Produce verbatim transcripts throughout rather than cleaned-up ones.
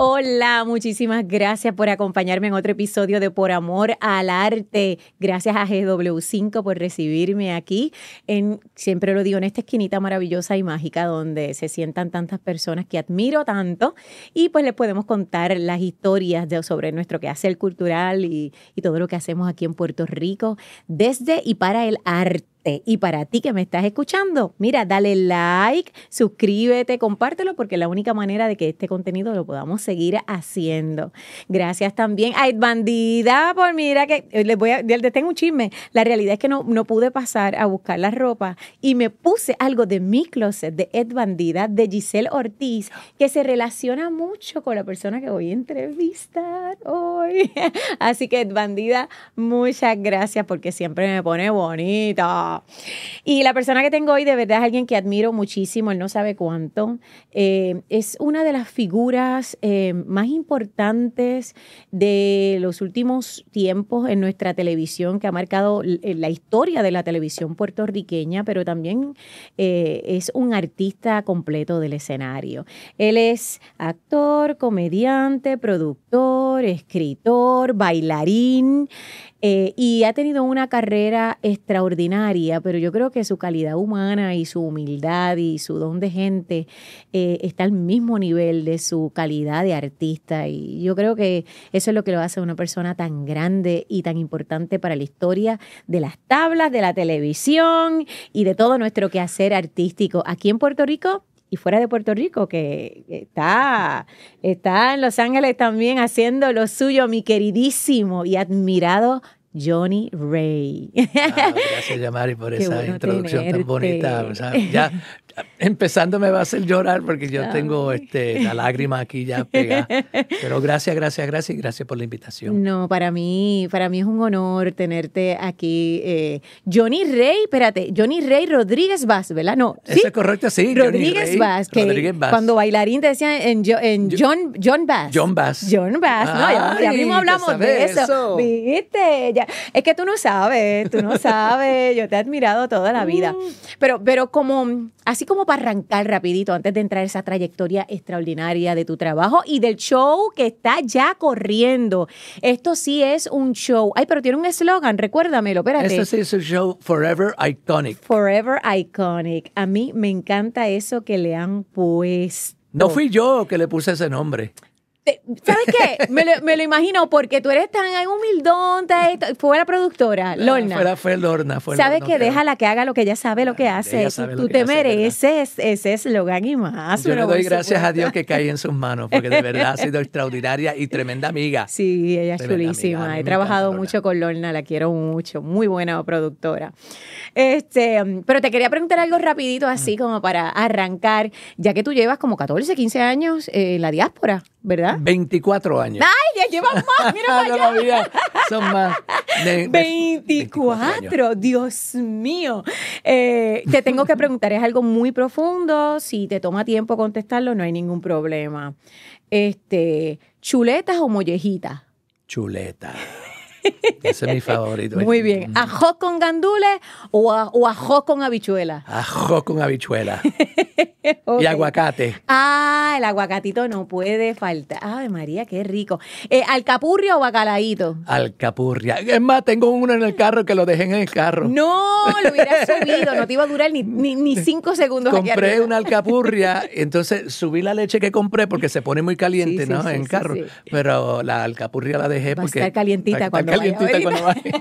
Hola, muchísimas gracias por acompañarme en otro episodio de Por Amor al Arte. Gracias a G W cinco por recibirme aquí, en, siempre lo digo, en esta esquinita maravillosa y mágica donde se sientan tantas personas que admiro tanto y pues les podemos contar las historias de, sobre nuestro quehacer cultural y, y todo lo que hacemos aquí en Puerto Rico desde y para el arte. Y para ti que me estás escuchando, mira, dale like, suscríbete, compártelo, porque es la única manera de que este contenido lo podamos seguir haciendo. Gracias también a Ed Bandida por, mira, que les voy a, les tengo un chisme. La realidad es que no, no pude pasar a buscar la ropa y me puse algo de mi closet de Ed Bandida, de Giselle Ortiz, que se relaciona mucho con la persona que voy a entrevistar hoy. Así que Ed Bandida, muchas gracias porque siempre me pone bonita. Y la persona que tengo hoy de verdad es alguien que admiro muchísimo, él no sabe cuánto. Eh, es una de las figuras eh, más importantes de los últimos tiempos en nuestra televisión, que ha marcado la historia de la televisión puertorriqueña, pero también eh, es un artista completo del escenario. Él es actor, comediante, productor, escritor, bailarín. Eh, y ha tenido una carrera extraordinaria, pero yo creo que su calidad humana y su humildad y su don de gente eh, está al mismo nivel de su calidad de artista. Y yo creo que eso es lo que lo hace una persona tan grande y tan importante para la historia de las tablas, de la televisión y de todo nuestro quehacer artístico aquí en Puerto Rico. Y fuera de Puerto Rico, que está, está en Los Ángeles también haciendo lo suyo, mi queridísimo y admirado Johnny Ray. Ah, gracias, Yamari, por Qué esa bueno introducción tenerte. tan bonita. O sea, ya empezando me va a hacer llorar porque yo Ay. tengo este, la lágrima aquí ya pegada. Pero gracias, gracias, gracias y gracias por la invitación. No, para mí, para mí es un honor tenerte aquí. Eh, Johnny Ray, espérate, Johnny Ray Rodríguez Vaz, ¿verdad? No, ¿sí? Eso es correcto, sí. Rodríguez Johnny Ray, Vaz, que Rodríguez Vaz. cuando bailarín te decían en, jo, en Yo, John, John Bass. John Bass. John Bass, no, ya, ya Ay, mismo ¿te hablamos sabes de eso. eso? ¿Viste? Ya, es que tú no sabes, tú no sabes, yo te he admirado toda la vida. Pero, pero como, así como para arrancar rapidito, antes de entrar a esa trayectoria extraordinaria de tu trabajo y del show que está ya corriendo. Esto sí es un show. Ay, pero tiene un eslogan, recuérdamelo, espérate. Este sí es el show Forever Iconic. Forever Iconic. A mí me encanta eso que le han puesto. No fui yo que le puse ese nombre. ¿Sabes qué? Me lo, me lo imagino porque tú eres tan humildón, fue la productora, Lorna. Fue, la, fue Lorna. Fue ¿Sabes Lorna, que que déjala que haga lo que ella sabe lo que hace? Ella sabe Tú lo que te hace, mereces ese eslogan y más. Yo le doy gracias supuesto. a Dios que caí en sus manos, porque de verdad ha sido extraordinaria y tremenda amiga. Sí, ella es Tremenda chulísima. amiga. He trabajado mucho con Lorna, la quiero mucho. Muy buena productora. Este, pero te quería preguntar algo rapidito así como para arrancar, ya que tú llevas como catorce, quince años eh, en la diáspora, ¿verdad? veinticuatro años. ¡Ay, ya llevas más! ¡Mira para no, allá! no, mira, son más. De, de, veinticuatro, Dios mío. Eh, te tengo que preguntar, es algo muy profundo. Si te toma tiempo contestarlo, no hay ningún problema. Este, ¿chuletas o mollejitas? Chuleta. Ese es mi favorito. Muy bien. ¿Ajo con gandules o, a, o ajo con habichuela? Ajo con habichuela. Okay. Y aguacate. Ah, el aguacatito no puede faltar. Ay, María, qué rico. Eh, ¿Alcapurria o bacalaíto? Alcapurria. Es más, tengo uno en el carro que lo dejé en el carro. No, lo hubiera subido. No te iba a durar ni, ni, ni cinco segundos. Compré una alcapurria, entonces subí la leche que compré porque se pone muy caliente, sí, sí, ¿no? sí, en el sí, carro. Sí. Pero la alcapurria la dejé Va porque... a estar calientita está, cuando está calientita vaya cuando vaya.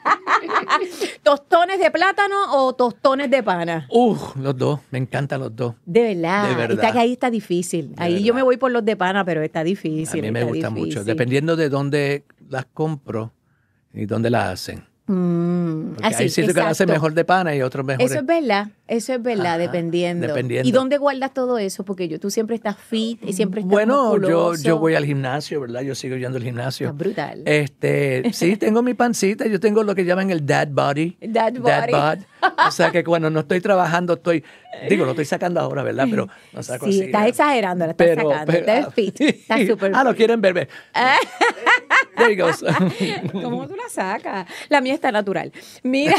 ¿Tostones de plátano o tostones de pana? Uh, los dos. Me encantan los dos. De verdad. De verdad. Está que ahí está difícil. De ahí verdad. yo me voy por los de pana, pero está difícil. A mí me está gusta difícil. mucho. Dependiendo de dónde las compro y dónde las hacen. Mm, Porque así, hay sitios que lo hacen exacto. mejor de pana y otros mejores. Eso es verdad, eso es verdad, Ajá, dependiendo. dependiendo. ¿Y dónde guardas todo eso? Porque yo, tú siempre estás fit y siempre estás Bueno, yo, musculoso. yo voy al gimnasio, ¿verdad? Yo sigo yendo al gimnasio. Está brutal. Este, sí, tengo mi pancita, yo tengo lo que llaman el dad body. Dad Dad body. bod. O sea que cuando no estoy trabajando, estoy, digo, lo estoy sacando ahora, ¿verdad? Pero no saco Sí, así. estás ¿no? exagerando, la estás Pero- sacando. pero- Estás fit, estás súper Ah, lo fit. quieren ver. ver. There you go. ¿Cómo tú la sacas? La mía está natural. Mira.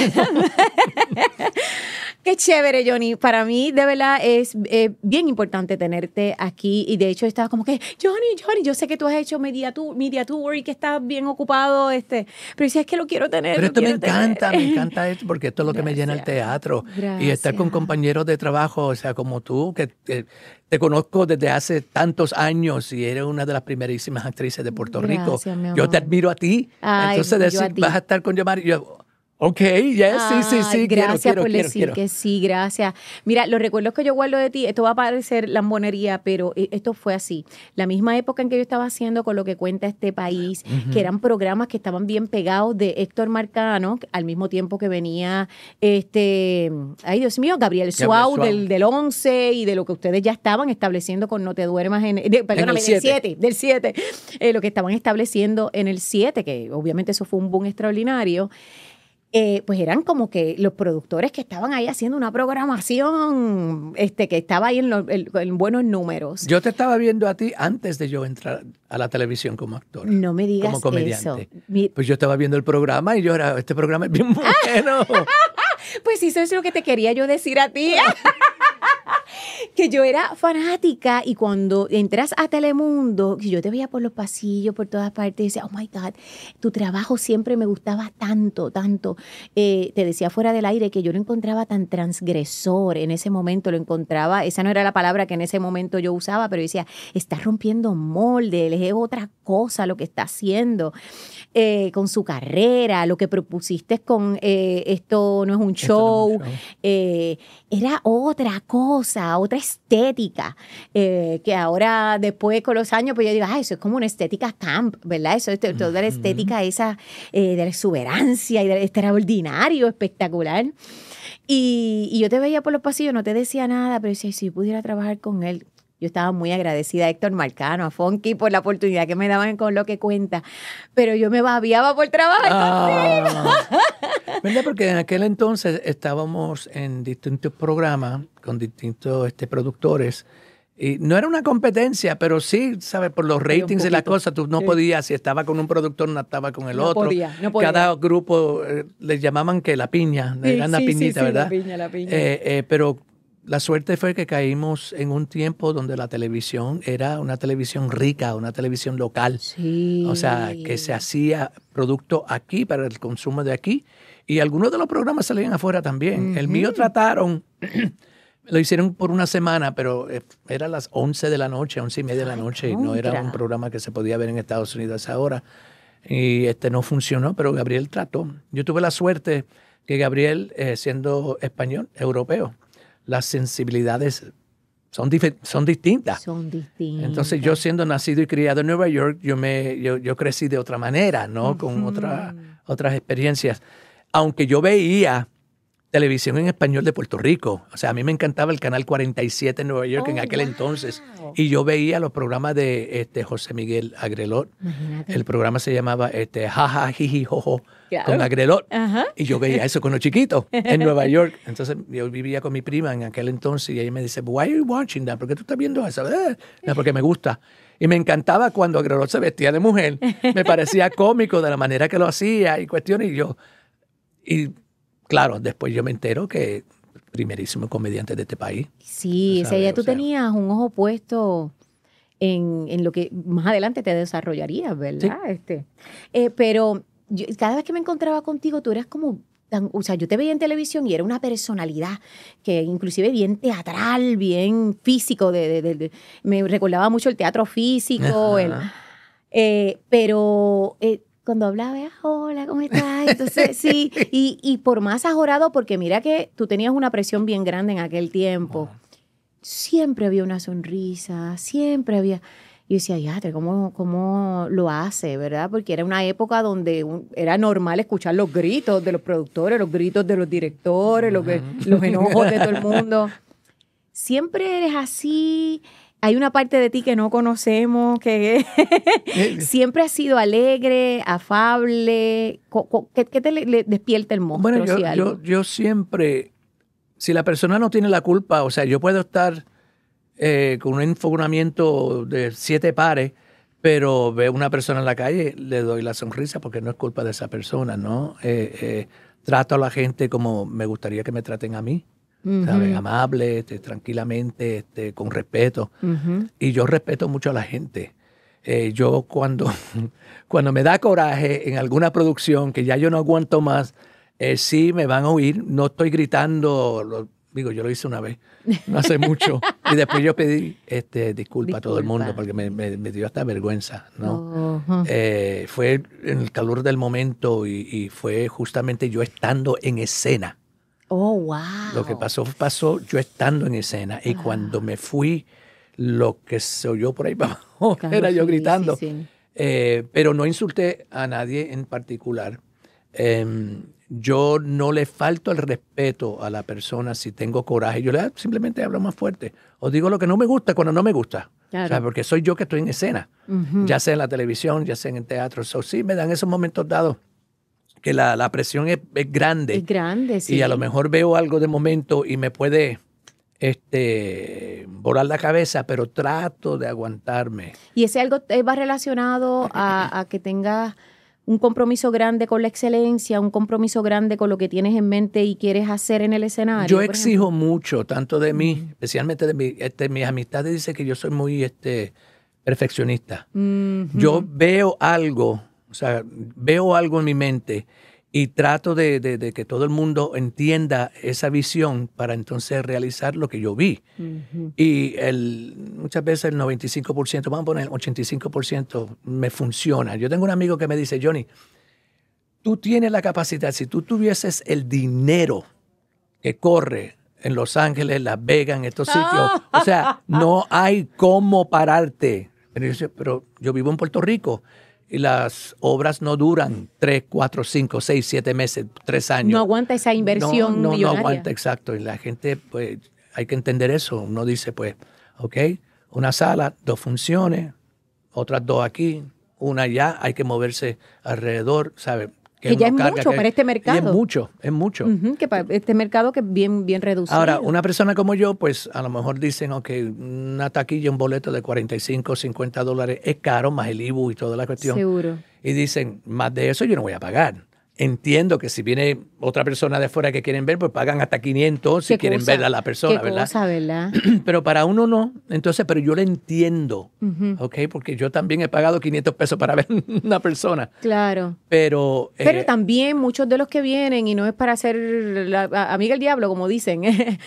Qué chévere, Johnny. Para mí, de verdad, es eh, bien importante tenerte aquí. Y de hecho, estaba como que, Johnny, Johnny, yo sé que tú has hecho media tour, media tour y que estás bien ocupado. Este, pero si es que lo quiero tener. Pero esto me encanta, tener. me encanta esto, porque esto es lo que Gracias. me llena el teatro. Gracias. Y estar con compañeros de trabajo, o sea, como tú, que, que te conozco desde hace tantos años y eres una de las primerísimas actrices de Puerto Gracias, Rico. Yo te admiro a ti. Ay, Entonces, decir, a vas a estar con Yomari. Yo, Ok, yes, Ay, sí, sí, sí. Gracias quiero, por quiero, decir quiero. que sí, gracias. Mira, los recuerdos que yo guardo de ti, esto va a parecer lambonería, pero esto fue así. La misma época en que yo estaba haciendo con Lo que cuenta este país, uh-huh. que eran programas que estaban bien pegados de Héctor Marcano, al mismo tiempo que venía, este, ay Dios mío, Gabriel Suau del, del once y de lo que ustedes ya estaban estableciendo con No te duermas, en, de, perdóname, en del siete, del siete, eh, lo que estaban estableciendo en el siete, que obviamente eso fue un boom extraordinario. Eh, pues eran como que los productores que estaban ahí haciendo una programación este, que estaba ahí en, lo, en, en buenos números. Yo te estaba viendo a ti antes de yo entrar a la televisión como actor. No me digas como comediante. eso. Mi... Pues yo estaba viendo el programa y yo era, este programa es bien bueno. Pues eso es lo que te quería yo decir a ti. Que yo era fanática y cuando entras a Telemundo, yo te veía por los pasillos, por todas partes, y decía, oh my God, tu trabajo siempre me gustaba tanto, tanto. Eh, te decía fuera del aire que yo lo encontraba tan transgresor en ese momento, lo encontraba, esa no era la palabra que en ese momento yo usaba, pero decía, está rompiendo molde, es otra cosa lo que está haciendo. Eh, con su carrera, lo que propusiste con eh, esto no es un show, no es un show. Eh, era otra cosa, otra estética, eh, que ahora después con los años, pues yo digo, ah, eso es como una estética camp, ¿verdad? Eso es toda uh-huh. la estética esa eh, de la exuberancia y del extraordinario, espectacular. Y, y yo te veía por los pasillos, no te decía nada, pero decía, si pudiera trabajar con él. Yo estaba muy agradecida a Héctor Marcano, a Funky, por la oportunidad que me daban con Lo que cuenta. Pero yo me babiaba por trabajar ah, contigo. ¿Verdad? Porque en aquel entonces estábamos en distintos programas con distintos este, productores. Y no era una competencia, pero sí, ¿sabes? Por los ratings y las cosas, tú no sí. podías, si estaba con un productor, no estaba con el no otro. Podía, no podía. Cada grupo eh, les llamaban que la piña, sí, eran la sí, piñita, sí, ¿verdad? Sí, la piña, la piña. Eh, eh, pero la suerte fue que caímos en un tiempo donde la televisión era una televisión rica, una televisión local. Sí. O sea, que se hacía producto aquí para el consumo de aquí. Y algunos de los programas salían afuera también. Uh-huh. El mío trataron, lo hicieron por una semana, pero era a las once de la noche, once y media de la noche. Ay, y no era un programa que se podía ver en Estados Unidos a esa hora. Y este no funcionó, pero Gabriel trató. Yo tuve la suerte que Gabriel, eh, siendo español, europeo, las sensibilidades son, dif- son distintas. Son distintas. Entonces, yo siendo nacido y criado en Nueva York, yo, me, yo, yo crecí de otra manera, ¿no? Uh-huh. Con otra, otras experiencias. Aunque yo veía televisión en español de Puerto Rico. O sea, a mí me encantaba el Canal cuarenta y siete en Nueva York oh, en aquel wow. entonces. Y yo veía los programas de este, José Miguel Agrelot. Imagínate. El programa se llamaba este, Jaja, Jiji, Jojo, claro. con Agrelot. Uh-huh. Y yo veía eso con los chiquitos en Nueva York. Entonces, yo vivía con mi prima en aquel entonces y ella me dice, why are you watching that? ¿Por qué tú estás viendo eso? Eh, no, porque me gusta. Y me encantaba cuando Agrelot se vestía de mujer. Me parecía cómico de la manera que lo hacía y cuestiones. Y yo... Y, Claro, después yo me entero que primerísimo comediante de este país. Sí, o sea, ya tú o sea, tenías un ojo puesto en, en lo que más adelante te desarrollarías, ¿verdad? Sí. Este, eh, pero yo, cada vez que me encontraba contigo, tú eras como... Tan, o sea, yo te veía en televisión y era una personalidad que inclusive bien teatral, bien físico. De, de, de, de me recordaba mucho el teatro físico. El, eh, pero... Eh, Cuando hablaba, hola, ¿cómo estás? Entonces, sí, y, y por más ajorado, porque mira que tú tenías una presión bien grande en aquel tiempo. Oh. Siempre había una sonrisa, siempre había... Y yo decía, ya, ¿cómo, ¿cómo lo hace, verdad? Porque era una época donde un, era normal escuchar los gritos de los productores, los gritos de los directores, los, los enojos de todo el mundo. Siempre eres así... Hay una parte de ti que no conocemos, que siempre has sido alegre, afable. ¿Qué, qué te le, le despierta el monstruo? Bueno, yo, si algo? yo, yo siempre, si la persona no tiene la culpa, o sea, yo puedo estar eh, con un enfogonamiento de siete pares, pero veo una persona en la calle, le doy la sonrisa porque no es culpa de esa persona, ¿no? Eh, eh, trato a la gente como me gustaría que me traten a mí, uh-huh. ¿sabes? Amable, este, tranquilamente, este, con respeto. Uh-huh. Y yo respeto mucho a la gente. Eh, yo cuando, cuando me da coraje en alguna producción que ya yo no aguanto más, eh, sí me van a oír. No estoy gritando, lo, digo, yo lo hice una vez, no hace mucho. Y después yo pedí este, disculpa, disculpa a todo el mundo porque me, me, me dio hasta vergüenza, ¿no? Uh-huh. Eh, fue en el calor del momento y, y fue justamente yo estando en escena. Oh, wow. Lo que pasó, pasó yo estando en escena. Y ah. cuando me fui, lo que se oyó por ahí para abajo claro, era yo sí, gritando. Sí, sí. Eh, pero no insulté a nadie en particular. Eh, Yo no le falto el respeto a la persona si tengo coraje. Yo le simplemente hablo más fuerte. O digo lo que no me gusta cuando no me gusta. Claro. O sea, porque soy yo que estoy en escena. Uh-huh. Ya sea en la televisión, ya sea en el teatro. So, sí, me dan esos momentos dados que la, la presión es, es grande. Es grande, sí. Y a lo mejor veo algo de momento y me puede este, volar la cabeza, pero trato de aguantarme. ¿Y ese algo va relacionado a, a que tengas un compromiso grande con la excelencia, un compromiso grande con lo que tienes en mente y quieres hacer en el escenario? Yo exijo ejemplo? mucho, tanto de mí, uh-huh. especialmente de mí. Este, mis amistades dicen que yo soy muy este, perfeccionista. Uh-huh. Yo veo algo, o sea, veo algo en mi mente y trato de, de, de que todo el mundo entienda esa visión para entonces realizar lo que yo vi. Uh-huh. Y el, muchas veces el noventa y cinco por ciento, vamos a poner el ochenta y cinco por ciento me funciona. Yo tengo un amigo que me dice, Johnny, tú tienes la capacidad, si tú tuvieses el dinero que corre en Los Ángeles, Las Vegas, en estos sitios, o sea, no hay cómo pararte. Pero yo, pero yo vivo en Puerto Rico. Y las obras no duran tres, cuatro, cinco, seis, siete meses, tres años. No aguanta esa inversión no, no, millonaria. No aguanta, exacto. Y la gente, pues, hay que entender eso. Uno dice, pues, ok, una sala, dos funciones, otras dos aquí, una allá, hay que moverse alrededor, ¿sabes? Que, que ya es mucho que, para este mercado. Y es mucho, es mucho. Uh-huh, que para este mercado que es bien, bien reducido. Ahora, una persona como yo, pues a lo mejor dicen, ok, una taquilla, un boleto de cuarenta y cinco, cincuenta dólares es caro, más el I B U y toda la cuestión. Seguro. Y dicen, más de eso yo no voy a pagar. Entiendo que si viene otra persona de fuera que quieren ver, pues pagan hasta quinientos si quieren ver a la persona, qué ¿verdad? Cosa, ¿verdad? Pero para uno no. Entonces, pero yo lo entiendo, uh-huh. ¿ok? Porque yo también he pagado quinientos pesos para ver una persona. Claro. Pero, pero eh, también muchos de los que vienen, y no es para hacer la, amiga el diablo, como dicen,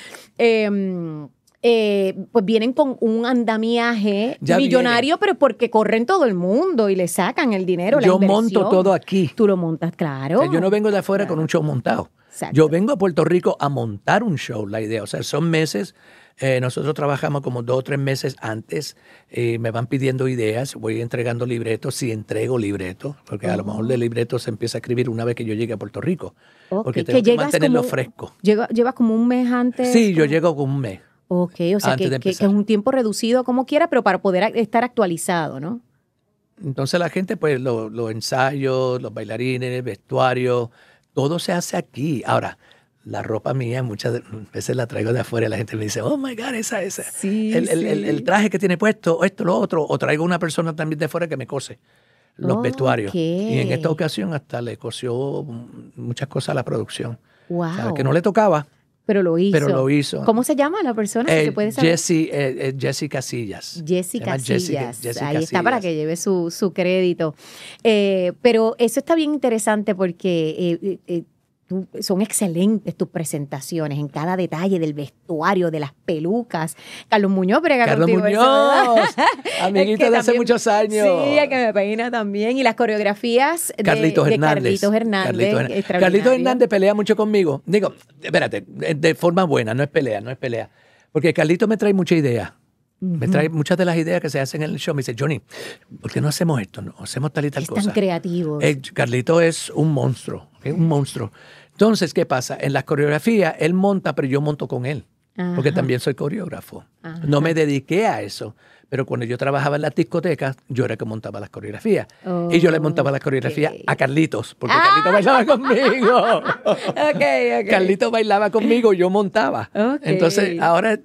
eh, Eh, pues vienen con un andamiaje ya millonario, viene. Pero porque corren todo el mundo y le sacan el dinero, la Yo inversión. monto todo aquí. Tú lo montas, claro. O sea, yo no vengo de afuera claro. con un show montado. Exacto. Yo vengo a Puerto Rico a montar un show, la idea. O sea, son meses. Eh, nosotros trabajamos como dos o tres meses antes. Eh, me van pidiendo ideas. Voy entregando libretos. Si entrego libretos. Porque oh. a lo mejor de libretos se empieza a escribir una vez que yo llegue a Puerto Rico. Okay. Porque tengo que, que mantenerlo como, fresco. Llega, ¿Llevas como un mes antes? Sí, como... yo llego con un mes. Ok, o sea que, que, que es un tiempo reducido como quiera, pero para poder estar actualizado, ¿no? Entonces la gente, pues los lo ensayos, los bailarines, el vestuario, todo se hace aquí. Ahora, la ropa mía muchas veces la traigo de afuera y la gente me dice, oh my God, esa, esa. Sí, el, sí. El, el, el traje que tiene puesto, esto, lo otro. O traigo una persona también de afuera que me cose los okay. vestuarios. Y en esta ocasión hasta le cosió muchas cosas a la producción. Wow. ¿Sabes? Que no le tocaba. Pero lo hizo. Pero lo hizo. ¿Cómo se llama la persona? Eh, ¿Se puede saber? Jessie, eh, eh, Jessie Casillas. Jessie Casillas. Jessica, Jessica Ahí Casillas. está para que lleve su, su crédito. Eh, pero eso está bien interesante porque eh, eh, tú, son excelentes tus presentaciones en cada detalle del vestuario, de las pelucas. Carlos Muñoz brega Carlos contigo. Muñoz, amiguito de también, hace muchos años. Sí, el que me peina también. Y las coreografías de Carlitos de Hernández. Carlitos Hernández. Carlitos Hernández. Carlitos Hernández pelea mucho conmigo. Digo, espérate, de forma buena, no es pelea, no es pelea. Porque Carlitos me trae mucha idea. Uh-huh. Me trae muchas de las ideas que se hacen en el show. Me dice, Johnny, ¿por qué no hacemos esto? No, hacemos tal y tal es cosa. Tan creativos. Eh, Carlitos es un monstruo, ¿okay? Un monstruo. Entonces, ¿qué pasa? En las coreografías, él monta, pero yo monto con él. Ajá. Porque también soy coreógrafo. Ajá. No me dediqué a eso. Pero cuando yo trabajaba en las discotecas, yo era que montaba las coreografías. Oh, y yo le montaba las coreografías okay. a Carlitos, porque ah. Carlitos bailaba conmigo. okay, okay. Carlitos bailaba conmigo, yo montaba. Okay. Entonces, ahora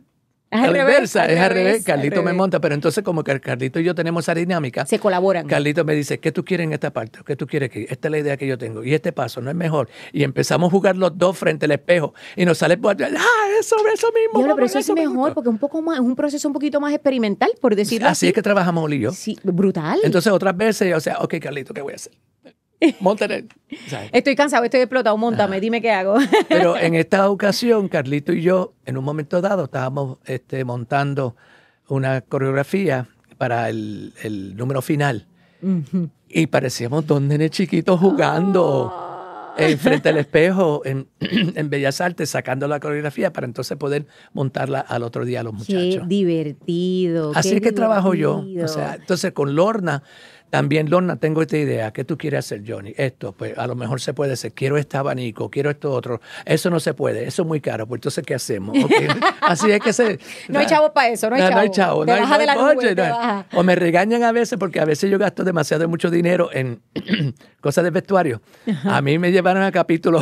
Es a al la revés, inversa, al es al revés, revés. al Carlito me revés. monta, pero entonces como que Carlito y yo tenemos esa dinámica. Se colaboran. Carlito me dice, ¿qué tú quieres en esta parte? ¿Qué tú quieres aquí? Esta es la idea que yo tengo. Y este paso no es mejor. Y empezamos a jugar los dos frente al espejo. Y nos sale por allá, ah, eso, eso mismo. Diablo, pero vamos, eso es me mejor gustó. porque un poco más, es un proceso un poquito más experimental, por decirlo así. Así es que trabajamos Oli y yo. Sí, brutal. Entonces otras veces, o sea, ok, Carlito, ¿qué voy a hacer? Móntale. ¿Sabes? Estoy cansado, estoy explotado, móntame, Ah. dime qué hago. Pero en esta ocasión, Carlito y yo, en un momento dado, estábamos este, montando una coreografía para el, el número final. Ujú. Y parecíamos dos nenes chiquitos jugando Ah. eh, frente al espejo en, en Bellas Artes, sacando la coreografía para entonces poder montarla al otro día a los Qué muchachos. divertido. Así qué es que trabajo yo. divertido. O sea, entonces con Lorna, también Lorna, tengo esta idea. ¿Qué tú quieres hacer, Johnny? Esto, pues a lo mejor se puede hacer. Quiero este abanico, quiero esto otro. Eso no se puede, eso es muy caro. Pues entonces, ¿qué hacemos? Okay. Así es que se... No hay chavo para eso, no hay no, chavo. no hay chavo. Te no hay- baja no de hay la nube, budget, te no hay- baja. O me regañan a veces porque a veces yo gasto demasiado mucho dinero en cosas de vestuario. A mí me llevaron a capítulo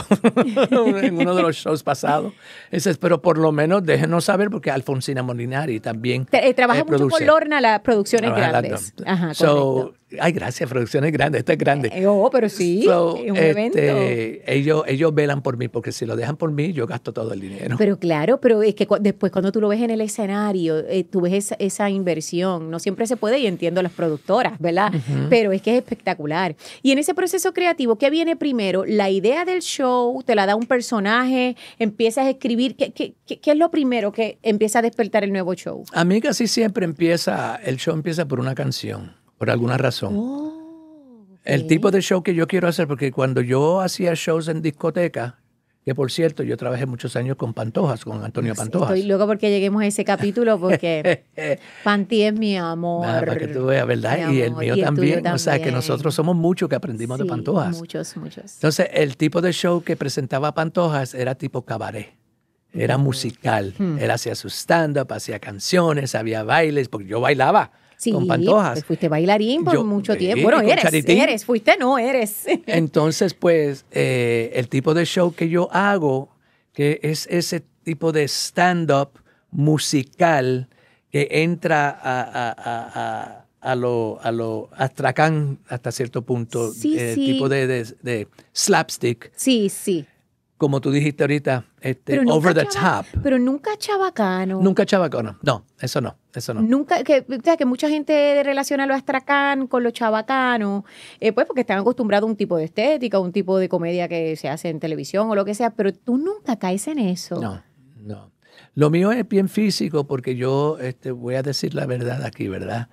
en uno de los shows pasados. Dices, pero por lo menos déjenos saber porque Alfonsina Molinari también Te- eh, trabaja eh, mucho produce. con Lorna las producciones Trabaja grandes. las dos. Ajá, So, correcto. ay, gracias, producciones grandes. Esto es grande. Eh, oh, pero sí, So, es un este, evento. Ellos, ellos velan por mí, porque si lo dejan por mí, yo gasto todo el dinero. Pero claro, pero es que cu- después cuando tú lo ves en el escenario, eh, tú ves esa, esa inversión. No siempre se puede y entiendo las productoras, ¿verdad? Pero es que es espectacular. Y en ese proceso creativo, ¿qué viene primero? La idea del show, te la da un personaje, empiezas a escribir. ¿Qué, qué, qué, qué es lo primero que empieza a despertar el nuevo show? A mí casi siempre empieza, el show empieza por una canción, por alguna razón. Oh, El ok. tipo de show que yo quiero hacer, porque cuando yo hacía shows en discoteca, que por cierto, yo trabajé muchos años con Pantojas, con Antonio Pantojas. Estoy loca porque lleguemos a ese capítulo porque Panty es mi amor. Nada, para que tú veas, ¿verdad? Mi Y el amor, mío y el también. tuyo O sea, que también. nosotros somos muchos que aprendimos de Sí, Pantojas. Muchos, muchos. Entonces, el tipo de show que presentaba Pantojas era tipo cabaret. Era musical. Hmm. Él hacía su stand-up, hacía canciones, había bailes, porque yo bailaba Sí, con Pantojas. pues fuiste bailarín por Yo- mucho sí, tiempo. Bueno, con eres, Charitín. eres, fuiste, no, eres. Entonces, pues, eh, el tipo de show que yo hago, que es ese tipo de stand-up musical que entra a, a, a, a, a lo, a lo astracán hasta cierto punto, Sí, eh, sí. tipo de, de, de slapstick, Sí, sí. como tú dijiste ahorita, este, Pero nunca over the chava- top. Pero nunca chabacano. Nunca chabacano. No, eso no, eso no. Nunca, que, o sea, que mucha gente relaciona lo astracán con lo chabacano, eh, pues porque están acostumbrados a un tipo de estética, un tipo de comedia que se hace en televisión o lo que sea, pero tú nunca caes en eso. No, no. Lo mío es bien físico porque yo este, voy a decir la verdad aquí, ¿verdad?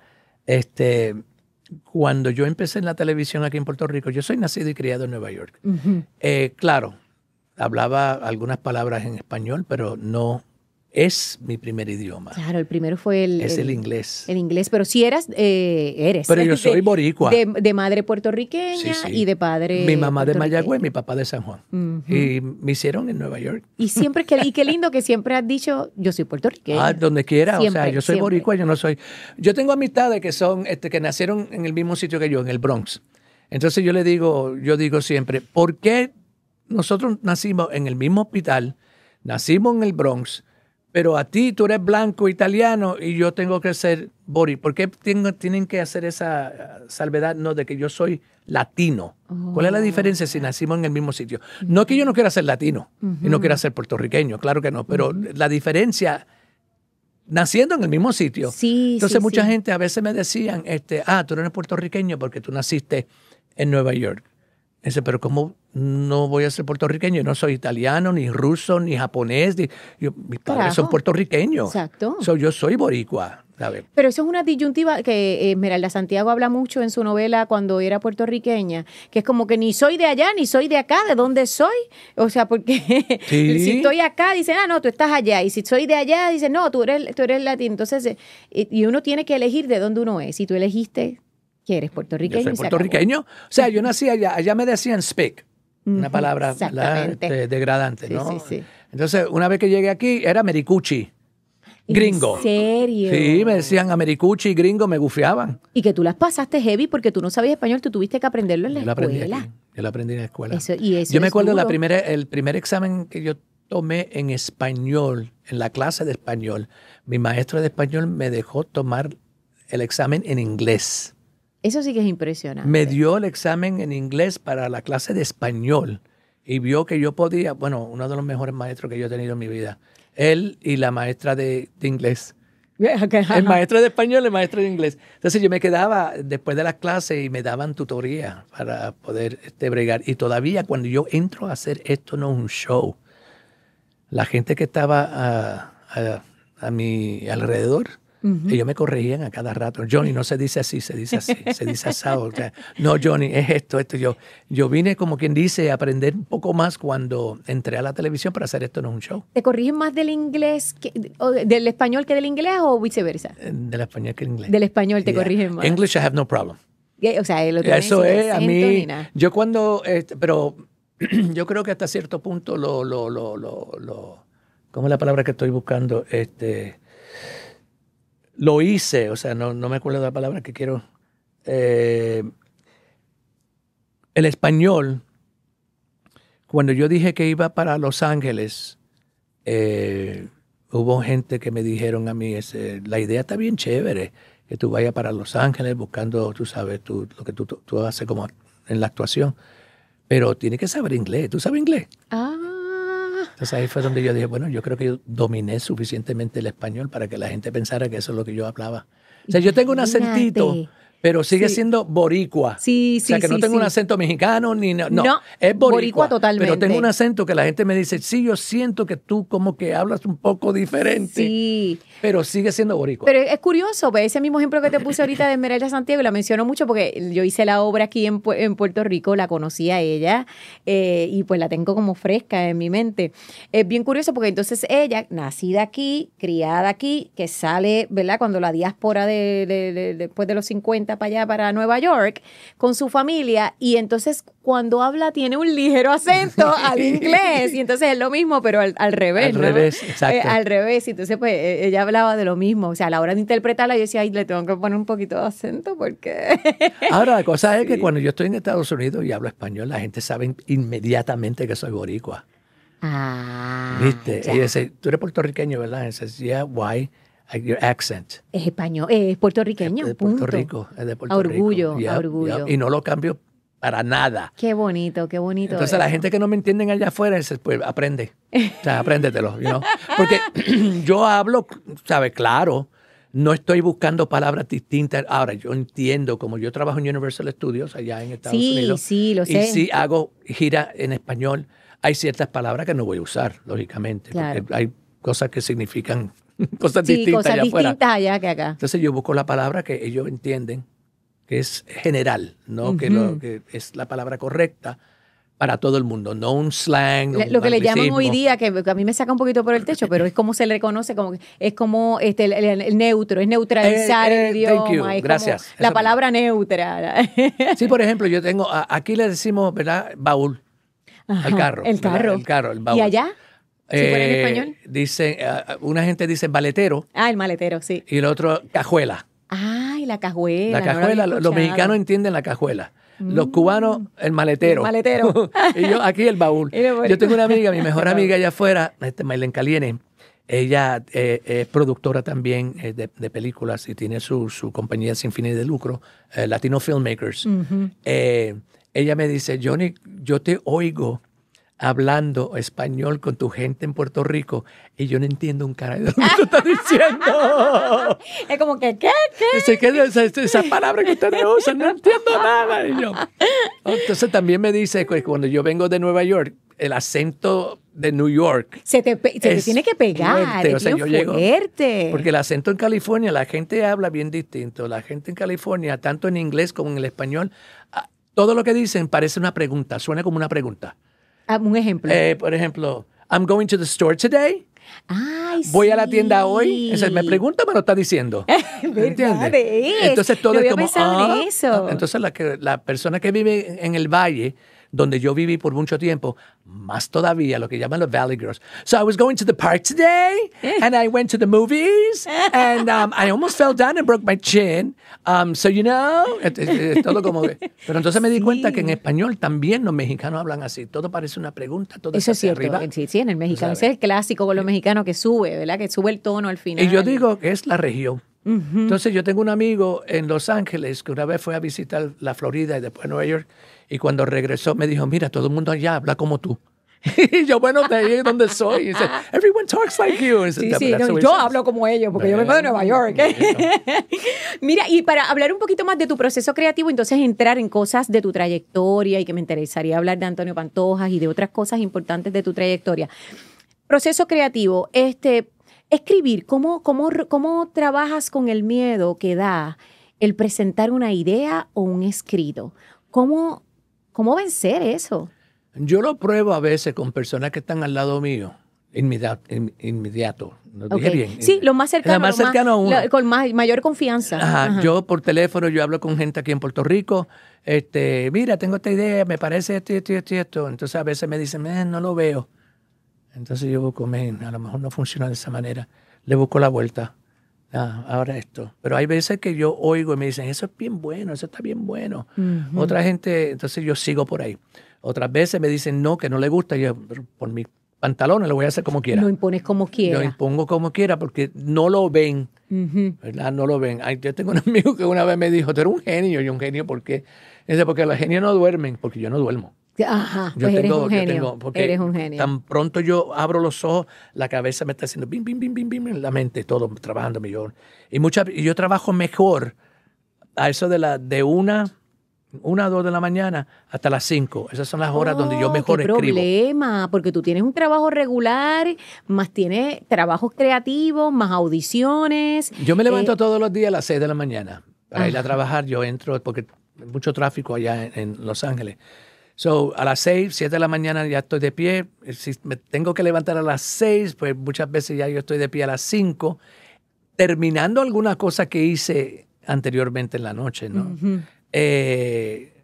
Este, cuando yo empecé en la televisión aquí en Puerto Rico, yo soy nacido y criado en Nueva York. Ujú. Eh, claro, hablaba algunas palabras en español, pero no es mi primer idioma. Claro, el primero fue el, Es el inglés. El inglés, pero si eras, eh, eres. Pero yo de- soy boricua. De, de madre puertorriqueña Sí, sí. y de padre. Mi mamá de puertorriqueño. Mayagüez, mi papá de San Juan. Ujú. Y me hicieron en Nueva York. Y siempre, que, y qué lindo que siempre has dicho, yo soy puertorriqueña. Ah, donde quiera, o sea, Siempre, yo soy siempre. boricua, yo no soy. Yo tengo amistades que son, este, que nacieron en el mismo sitio que yo, en el Bronx. Entonces yo le digo, yo digo siempre, ¿por qué nosotros nacimos en el mismo hospital, nacimos en el Bronx, pero a ti tú eres blanco italiano y yo tengo que ser bori? ¿Por qué tengo- tienen que hacer esa ah, salvedad, no, de que yo soy latino? ¿Cuál es la diferencia si nacimos en el mismo sitio? No que yo no quiera ser latino y no quiera ser puertorriqueño, claro que no, pero la diferencia naciendo en el mismo sitio. Sí, Entonces sí, mucha sí. gente a veces me decían, este, ah, tú eres puertorriqueño porque tú naciste en Nueva York. Dice, pero ¿cómo no voy a ser puertorriqueño? Yo no soy italiano, ni ruso, ni japonés. Ni, yo, mis padres Carajo. son puertorriqueños. Exacto. So, yo soy boricua, ¿sabes? Pero eso es una disyuntiva que eh, Esmeralda Santiago habla mucho en su novela cuando era puertorriqueña, que es como que ni soy de allá, ni soy de acá, ¿de dónde soy? O sea, porque Sí. si estoy acá, dicen, ah, no, tú estás allá. Y si soy de allá, dicen, no, tú eres, tú eres latino. Entonces, eh, y uno tiene que elegir de dónde uno es. Si tú elegiste que eres puertorriqueño. Yo soy y se acabó. puertorriqueño. O sea, yo nací allá, allá me decían speak, una Ujú, palabra ¿verdad? exactamente. Este, degradante, Sí, ¿no? sí, sí. Entonces, una vez que llegué aquí, era Mericuchi, gringo. ¿En serio? Sí, me decían Americuchi, gringo, me gufiaban. Y que tú las pasaste heavy porque tú no sabías español, tú tuviste que aprenderlo en la Yo lo aprendí escuela. aquí. Yo lo aprendí en la escuela. Eso- y eso yo me es acuerdo la duro. primera, el primer examen que yo tomé en español, en la clase de español, mi maestro de español me dejó tomar el examen en inglés. Eso sí que es impresionante. Me dio el examen en inglés para la clase de español y vio que yo podía, bueno, uno de los mejores maestros que yo he tenido en mi vida, él y la maestra de, de inglés. El maestro de español y el maestro de inglés. Entonces yo me quedaba después de las clases y me daban tutoría para poder este, bregar. Y todavía cuando yo entro a hacer esto, no es un show, la gente que estaba a, a, a mi alrededor, uh-huh. ellos me corregían a cada rato. Johnny, no se dice así, se dice así, se dice asado. O sea, no, Johnny, es esto, esto. Yo, yo vine, como quien dice, a aprender un poco más cuando entré a la televisión para hacer esto, no es un show. ¿Te corrigen más del inglés, que, o del español que del inglés o viceversa? Del español que del inglés. Del español te yeah. corrigen más. English I have no problem. O sea, lo eso es, a mí, yo cuando, este, pero yo creo que hasta cierto punto lo, lo, lo, lo, lo ¿cómo es la palabra que estoy buscando? Este, lo hice, o sea, no, no me acuerdo de la palabra que quiero. Eh, el español, cuando yo dije que iba para Los Ángeles, eh, hubo gente que me dijeron a mí, ese, la idea está bien chévere, que tú vayas para Los Ángeles buscando, tú sabes, tú, lo que tú, tú haces como en la actuación, pero tienes que saber inglés. ¿Tú sabes inglés? Ah. Entonces ahí fue donde yo dije, bueno, yo creo que yo dominé suficientemente el español para que la gente pensara que eso es lo que yo hablaba. O sea, yo tengo un acentito, pero sigue sí. siendo boricua. Sí, sí, O sea, que sí, no tengo sí. un acento mexicano, ni no, no, no es boricua, boricua totalmente. Pero tengo un acento que la gente me dice, sí, yo siento que tú como que hablas un poco diferente. Sí. Pero sigue siendo boricua. Pero es curioso, pues, ese mismo ejemplo que te puse ahorita de Esmeralda Santiago, la menciono mucho porque yo hice la obra aquí en, en Puerto Rico, la conocí a ella eh, y pues la tengo como fresca en mi mente. Es bien curioso porque entonces ella, nacida aquí, criada aquí, que sale, ¿verdad? Cuando la diáspora de, de, de, después de los cincuenta para allá, para Nueva York, con su familia, y entonces cuando habla tiene un ligero acento al inglés, y entonces es lo mismo, pero al, al revés, Al ¿no? revés, exacto. Eh, al revés, y entonces pues ella hablaba de lo mismo, o sea, a la hora de interpretarla yo decía, ay, le tengo que poner un poquito de acento porque... Ahora, la cosa es sí. que cuando yo estoy en Estados Unidos y hablo español, la gente sabe inmediatamente que soy boricua. Ah, ¿Viste? ya. Y dice, tú eres puertorriqueño, ¿verdad? Y dice, yeah, why? Your accent. Es español, es puertorriqueño, Es de Puerto punto. Rico, es de Puerto a orgullo, Rico. Yep, a orgullo. Yep. Y no lo cambio para nada. Qué bonito, qué bonito. Entonces eso. la gente que no me entienden allá afuera dice, pues aprende. O sea, apréndetelo, you know? Porque yo hablo, ¿sabes? Claro, no estoy buscando palabras distintas. Ahora, yo entiendo, como yo trabajo en Universal Studios allá en Estados sí, Unidos. Sí, lo sé. Y sí hago gira en español. Hay ciertas palabras que no voy a usar, lógicamente. Claro. Porque hay cosas que significan cosas sí, distintas cosas allá distintas afuera. allá que acá. Entonces yo busco la palabra que ellos entienden, que es general, no Uh-huh. que, lo, que es la palabra correcta para todo el mundo, no un slang. No Le, un lo que le llaman anglicismo. hoy día, que, que a mí me saca un poquito por el techo, pero es como se le conoce, como es como este, el, el, el neutro, es neutralizar Eh, eh, el thank you. idioma, es Gracias. como la Eso palabra neutra. Sí, por ejemplo, yo tengo, aquí le decimos, ¿verdad? Baúl. Ajá, Al carro. el carro. ¿verdad? El carro, el baúl. ¿Y allá? ¿Si Eh, fuera en español? Dice, uh, una gente dice maletero Ah, el maletero, sí. y el otro cajuela. Ay, la cajuela. La no lo cajuela, había los escuchado. mexicanos entienden la cajuela. Los cubanos, el maletero. El maletero. Y yo, aquí el baúl. Y lo Yo tengo una amiga, mi mejor amiga allá afuera, este, Maylen Caliene. Ella eh, es productora también eh, de, de películas y tiene su, su compañía sin fines de lucro, eh, Latino Filmmakers. Ujú. Eh, ella me dice, Johnny, yo te oigo hablando español con tu gente en Puerto Rico y yo no entiendo un carajo de lo que tú estás diciendo. Es como que, ¿qué? ¿Qué? Dice, ¿qué es esa, esa palabra que ustedes usan? No entiendo nada. Y yo, entonces también me dice que cuando yo vengo de Nueva York, el acento de New York Se te, pe- se te es tiene que pegar, fuerte. es O sea, bien yo llego- fuerte. Porque el acento en California, la gente habla bien distinto. La gente en California, tanto en inglés como en el español, ah, todo lo que dicen parece una pregunta, suena como una pregunta. Ah, un ejemplo. Eh, por ejemplo, I'm going to the store today. Ay, Voy sí. a la tienda hoy. Esa, me pregunta, me lo está diciendo. ¿Verdad? Es. Entonces todo Yo es había como, pensado en ah, eso. entonces la, que, la persona que vive en el valle donde yo viví por mucho tiempo, más todavía lo que llaman los Valley Girls. So I was going to the park today, and I went to the movies, and um, I almost fell down and broke my chin. Um, so, you know, es, es, es todo como... Pero entonces me di Sí. cuenta que en español también los mexicanos hablan así. Todo parece una pregunta, todo Eso está es hacia cierto. arriba. Sí, sí, en el mexicano. Ese es el clásico con los mexicanos que sube, ¿verdad? Que sube el tono al final. Y yo digo que es la región. Ujú. Entonces yo tengo un amigo en Los Ángeles que una vez fue a visitar la Florida y después Nueva York, y cuando regresó me dijo, mira, todo el mundo allá habla como tú. Y yo, bueno, de ahí es donde soy. Y dice, everyone talks like you. Y dice, Sí, "But sí, that's no, the way yo it sounds." hablo como ellos, porque yo vengo de Nueva York. Mira, y para hablar un poquito más de tu proceso creativo, entonces entrar en cosas de tu trayectoria, y que me interesaría hablar de Antonio Pantojas y de otras cosas importantes de tu trayectoria. Proceso creativo, este, escribir, ¿cómo, cómo, cómo trabajas con el miedo que da el presentar una idea o un escrito? ¿Cómo, cómo vencer eso? Yo lo pruebo a veces con personas que están al lado mío, inmediato. inmediato. ¿Lo dije Okay. bien? Sí, lo más cercano. Lo más lo cercano a uno. lo- con más, mayor confianza. Ajá, Ajá. yo por teléfono, yo hablo con gente aquí en Puerto Rico, este, mira, tengo esta idea, me parece esto y esto y esto y esto. Entonces a veces me dicen, "Man, no lo veo." Entonces yo busco, "Man, a lo mejor no funciona de esa manera." Le busco la vuelta. Ah, ahora esto. Pero hay veces que yo oigo y me dicen, eso es bien bueno, eso está bien bueno. Ujú. Otra gente, entonces yo sigo por ahí. Otras veces me dicen, no, que no le gusta. Y yo, por mis pantalones, lo voy a hacer como quiera. Lo impones como Lo quieras. impongo como quiera porque no lo ven. Ujú. ¿Verdad? No lo ven. Ay, yo tengo un amigo que una vez me dijo, tú eres un genio. Y un genio, ¿por qué? Dice, porque los genios no duermen, porque yo no duermo. Ajá, Yo pues eres tengo, un yo genio. tengo, porque Eres un genio. tan pronto yo abro los ojos, la cabeza me está haciendo bim, bim, bim, bim, bim, en la mente, todo trabajando millón. Y muchas, y yo trabajo mejor a eso de la, de una, una a dos de la mañana hasta las cinco. Esas son las horas donde yo Oh, mejor qué escribo. problema, porque tú tienes un trabajo regular, más tienes trabajos creativos, más audiciones. Yo me levanto Eh, todos los días a las seis de la mañana para ir a Ajá. trabajar. Yo entro porque hay mucho tráfico allá en, en Los Ángeles. So, a las seis, siete de la mañana ya estoy de pie. Si me tengo que levantar a las seis, pues muchas veces ya yo estoy de pie a las cinco, terminando alguna cosa que hice anteriormente en la noche, ¿no? Ujú. Eh,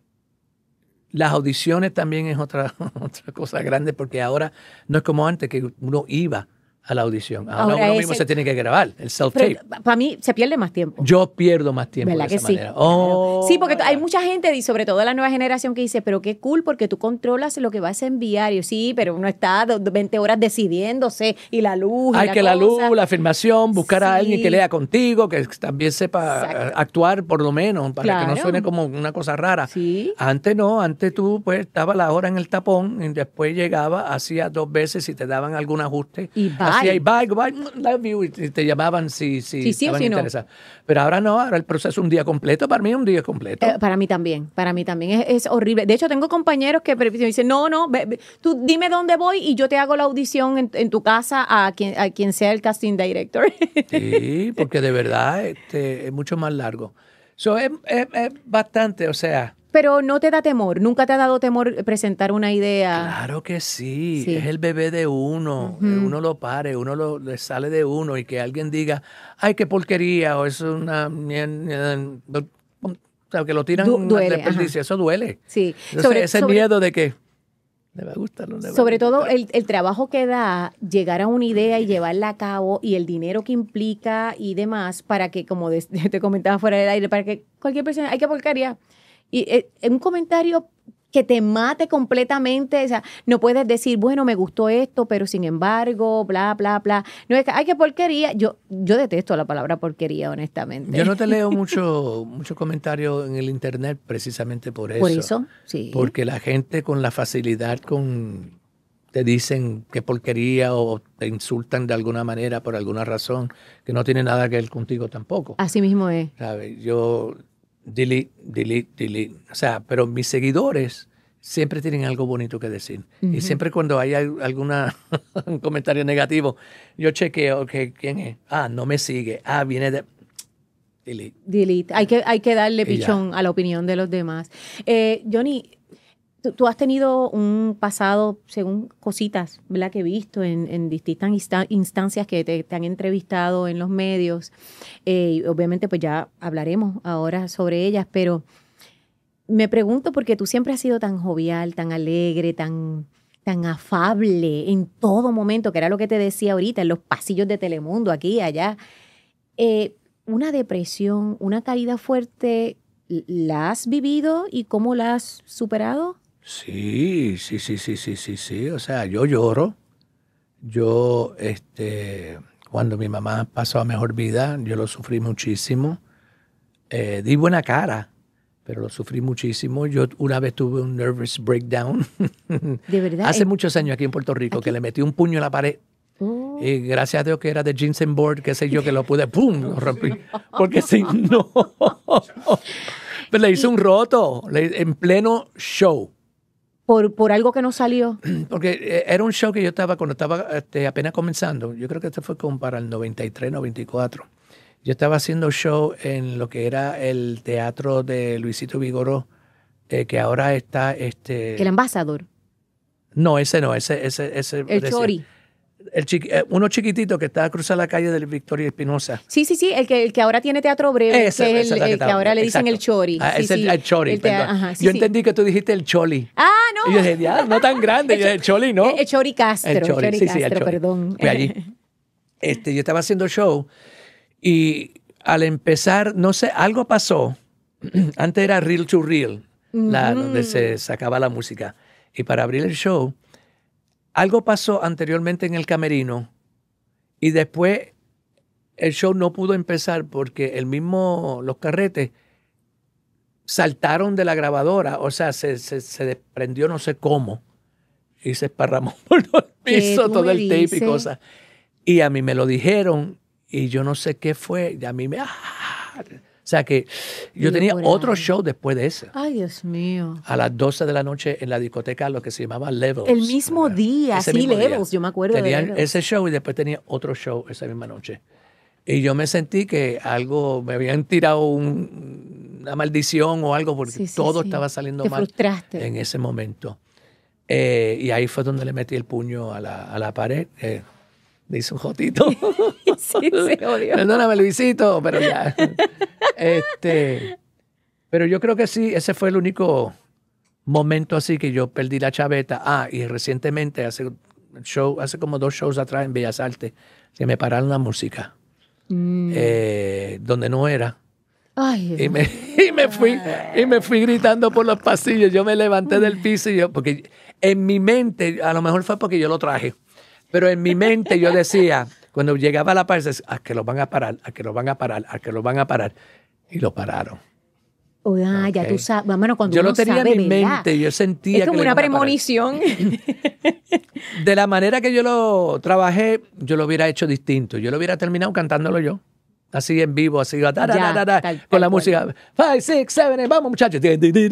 las audiciones también es otra, otra cosa grande, porque ahora no es como antes que uno iba a la audición. Ahora, Ahora uno es mismo el- se tiene que grabar, el self-tape. Pero para mí se pierde más tiempo. Yo pierdo más tiempo de ¿Verdad que esa sí? manera. Oh, Sí, porque my hay God. mucha gente, y sobre todo la nueva generación, que dice, pero qué cool, porque tú controlas lo que vas a enviar. Y yo, sí, pero uno está do- veinte horas decidiéndose, y la luz, y Hay la que la luz, cosa. la afirmación, buscar a Sí. alguien que lea contigo, que también sepa Exacto. eh, actuar por lo menos, para que Claro. no suene como una cosa rara. Sí. Antes no, antes tú pues estaba la hora en el tapón y después llegaba, hacía dos veces y te daban algún ajuste. Y bye. Hacía y bye, bye, love you, y te llamaban si, si, Sí, sí o estaban si no. interesados. Pero ahora no, ahora el proceso es un día completo, para mí es un día completo. Eh, para mí también, para mí también es, es horrible. De hecho, tengo compañeros que pre- dicen, no, no, ve- ve, tú dime dónde voy y yo te hago la audición en, en tu casa a quien, a quien sea el casting director. Sí, porque de verdad este, es mucho más largo. So, es, es- es bastante, o sea... Pero no te da temor, nunca te ha dado temor presentar una idea. Claro que sí, Sí. es el bebé de uno, Ujú. eh, uno lo pare, uno lo le sale de uno y que alguien diga, ay, qué porquería, o es una... mien- mien- no, o sea, que lo tiran Du- al duele, desperdicio, eso duele. Sí, Entonces, sobre, ese sobre- miedo de que le va a gustar, no le va a sobre todo gustar. el, el trabajo que da llegar a una idea y llevarla a cabo, y el dinero que implica y demás, para que, como de- te comentaba fuera del aire, para que cualquier persona, hay que porquería. Y eh, un comentario que te mate completamente, o sea, no puedes decir, bueno, me gustó esto, pero sin embargo, bla, bla, bla. No es que, ay, qué porquería. Yo, yo detesto la palabra porquería, honestamente. Yo no te leo mucho, mucho comentario en el internet precisamente por eso. Por eso, sí. Porque la gente con la facilidad con te dicen qué porquería o te insultan de alguna manera por alguna razón que no tiene nada que ver contigo tampoco. Así mismo es. ¿Sabes? Yo delete, delete, delete. O sea, pero mis seguidores siempre tienen algo bonito que decir. Ujú. Y siempre cuando hay al- alguna un comentario negativo, yo chequeo, ok, ¿quién es? Ah, no me sigue. Ah, viene de... Delete. Delete. Hay que, hay que darle Y ya. pichón a la opinión de los demás. Eh, Johnny, tú, tú has tenido un pasado, según cositas, ¿verdad?, que he visto en, en distintas insta- instancias que te, te han entrevistado en los medios. Eh, y obviamente, pues ya hablaremos ahora sobre ellas, pero me pregunto porque tú siempre has sido tan jovial, tan alegre, tan, tan afable en todo momento, que era lo que te decía ahorita, en los pasillos de Telemundo, aquí, allá. Eh, una depresión, una caída fuerte, ¿la has vivido y cómo la has superado? Sí, sí, sí, sí, sí, sí, sí. O sea, yo lloro. Yo, este, cuando mi mamá pasó a mejor vida, yo lo sufrí muchísimo. Eh, di buena cara, pero lo sufrí muchísimo. Yo una vez tuve un nervous breakdown. ¿De verdad? Hace ¿En- muchos años aquí en Puerto Rico, aquí? que le metí un puño en la pared. Oh. Y gracias a Dios que era de ginseng board, qué sé yo, que lo pude, ¡pum!, lo rompí. Porque si no, pues le hice un roto le- en pleno show. Por, por algo que no salió. Porque eh, era un show que yo estaba, cuando estaba este, apenas comenzando, yo creo que este fue como para el noventa y tres, noventa y cuatro. Yo estaba haciendo show en lo que era el teatro de Luisito Vigoró, eh, que ahora está, este... El ambasador. No, ese no, ese... ese, ese El decía- Chori. El chiqui- eh, uno chiquitito que está cruzando la calle de Victoria Espinosa. Sí, sí, sí, el que, el que ahora tiene teatro breve, Ese, que es esa el, la el que estaba- ahora le dicen exacto. el Chori. Ah, Sí, es el, sí. el Chori, El te- perdón. ajá, sí, Yo sí. entendí que tú dijiste el Choli. Ah, no. Y yo dije, ya, no tan grande, yo, el Choli, ¿no? El, el Chori Castro. El Chori, Chori sí, sí, el Castro, Chori. perdón. Fui allí. Este, yo estaba haciendo show y al empezar, no sé, algo pasó. Antes era Reel to Reel, la, Ujú. donde se sacaba la música. Y para abrir el show, algo pasó anteriormente en el camerino y después el show no pudo empezar porque el mismo, los carretes saltaron de la grabadora, o sea, se, se, se desprendió no sé cómo y se esparramó por el ¿Qué piso tú todo me el tape dices? y cosas. Y a mí me lo dijeron y yo no sé qué fue, y a mí me... ¡ah! O sea que yo Dile tenía por otro ahí. show después de ese. Ay, Dios mío. A las doce de la noche en la discoteca, lo que se llamaba Levels. El mismo día, Ese sí, mismo día. Levels, yo me acuerdo de Tenía Levels. ese show y después tenía otro show esa misma noche. Y yo me sentí que algo, me habían tirado un- una maldición o algo porque Sí, sí, todo sí. estaba saliendo Te mal frustraste. en ese momento. Eh, y ahí fue donde le metí el puño a la, a la pared. Eh, le hice un jotito. Sí, se odió. Perdóname, Luisito, pero ya. Este, pero yo creo que sí, ese fue el único momento así que yo perdí la chaveta. Ah, y recientemente, hace, show, hace como dos shows atrás en Bellas Artes, que me pararon la música, Mm. eh, donde no era. Ay, Dios Y me, y me fui y me fui gritando por los pasillos. Yo me levanté del piso y yo, porque en mi mente, a lo mejor fue porque yo lo traje, pero en mi mente yo decía, cuando llegaba a la parte, a que lo van a parar, a que lo van a parar, a que lo van a parar. Y lo pararon. Oh, ah, ya Ok. tú sabes. Bueno, cuando Yo uno lo tenía sabe, en mi ¿verdad? mente, yo sentía Es que como lo una iban a parar. premonición. De la manera que yo lo trabajé, yo lo hubiera hecho distinto. Yo lo hubiera terminado cantándolo yo. Así en vivo, así, da, da, da, Ya, da, da, tal- con tal la cual. música. Five, six, seven, eight, vamos muchachos.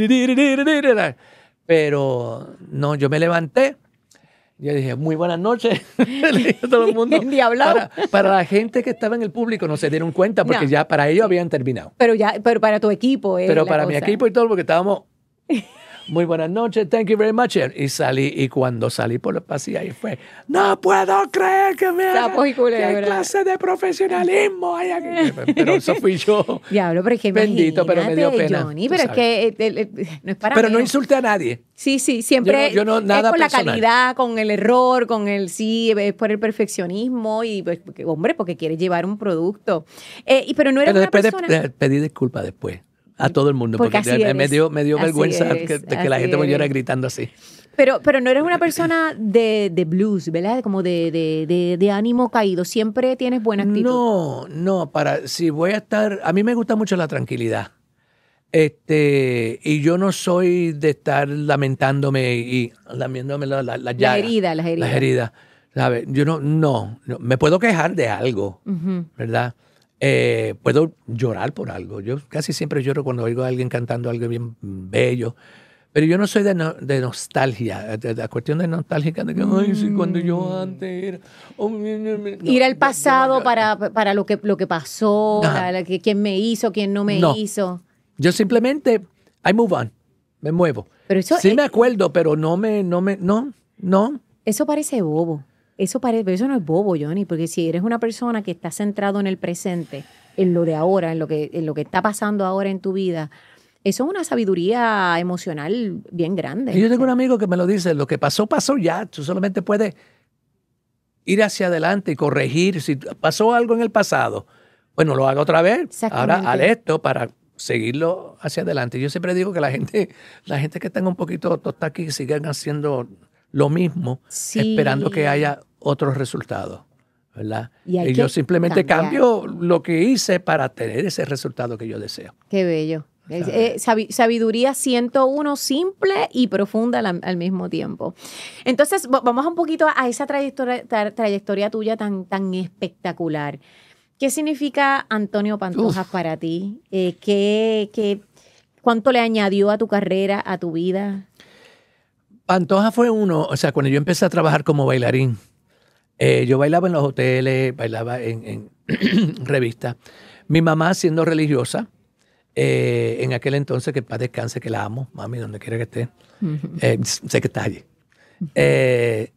Pero no, yo me levanté. Yo dije, muy buenas noches. Le dije a todo el mundo. Endiablado. Para, para la gente que estaba en el público no se dieron cuenta porque No. ya para ellos habían terminado. Pero ya, pero para tu equipo es Pero la para mi cosa. equipo y todo, porque estábamos, muy buenas noches, thank you very much. Y salí, y cuando salí por los pasillos, ahí fue, no puedo creer que me hagan, Sapos y culebras. qué clase de profesionalismo hay aquí. Pero eso fui yo. Diablo, pero es que Bendito, pero me dio imagínate, pena, Johnny, tú pero es sabes. que eh, eh, eh, no es para Pero no menos. insulté a nadie. Sí, sí, siempre Yo no- yo no- nada es con la personal. calidad, con el error, con el sí, es por el perfeccionismo y pues, porque, hombre, porque quieres llevar un producto. Eh, y, pero no eres Pero una después de- persona... de- pedí disculpas después a todo el mundo, Porque porque, así me- me eres. dio, me dio Así vergüenza eres, que, de que la así gente me oyera eres. gritando así. Pero, pero no eres una persona de, de blues, ¿verdad? Como de, de, de, de ánimo caído. Siempre tienes buena actitud. No, no, para, si voy a estar, a mí me gusta mucho la tranquilidad. Este, y yo no soy de estar lamentándome y lamiéndome la, la, la llaga, heridas, las heridas. Las heridas, ¿sabes? Yo no, no, no, me puedo quejar de algo, Ujú. ¿verdad? Eh, puedo llorar por algo. Yo casi siempre lloro cuando oigo a alguien cantando algo bien bello. Pero yo no soy de, no- de nostalgia, de la cuestión de nostálgica, de que, ay, sí, cuando yo antes era... oh, mi, mi, mi". No, Ir al yo- yo- pasado yo- para, para lo, que, lo que pasó, Ajá. la- la que- quién me hizo, quién no me No. hizo. Yo simplemente, I move on, me muevo. Pero eso, Sí eh, me acuerdo, pero no me, no me, no, no. eso parece bobo. Eso parece, pero eso no es bobo, Johnny, porque si eres una persona que está centrado en el presente, en lo de ahora, en lo que, en lo que está pasando ahora en tu vida, Eso es una sabiduría emocional bien grande. Y yo tengo un amigo que me lo dice, lo que pasó, pasó ya. Tú solamente puedes ir hacia adelante y corregir. Si pasó algo en el pasado, bueno, lo haga otra vez. Ahora haz esto para seguirlo hacia adelante. Yo siempre digo que la gente, la gente que tenga un poquito tostada aquí sigan haciendo lo mismo, sí, esperando que haya otros resultados, ¿verdad? Y, y yo simplemente cambiar. cambio lo que hice para tener ese resultado que yo deseo. Qué bello. Eh, sabiduría ciento uno, simple y profunda al, al mismo tiempo. Entonces, vamos un poquito a esa trayectoria, tra, trayectoria tuya tan, tan espectacular. ¿Qué significa Antonio Pantojas Uf. para ti? Eh, ¿qué, qué, ¿Cuánto le añadió a tu carrera, a tu vida? Pantoja fue uno, o sea, cuando yo empecé a trabajar como bailarín, eh, yo bailaba en los hoteles, bailaba en, en revistas. Mi mamá, siendo religiosa, eh, en aquel entonces, que paz descanse, que la amo, mami, donde quiera que esté, eh, sé que está allí, eh,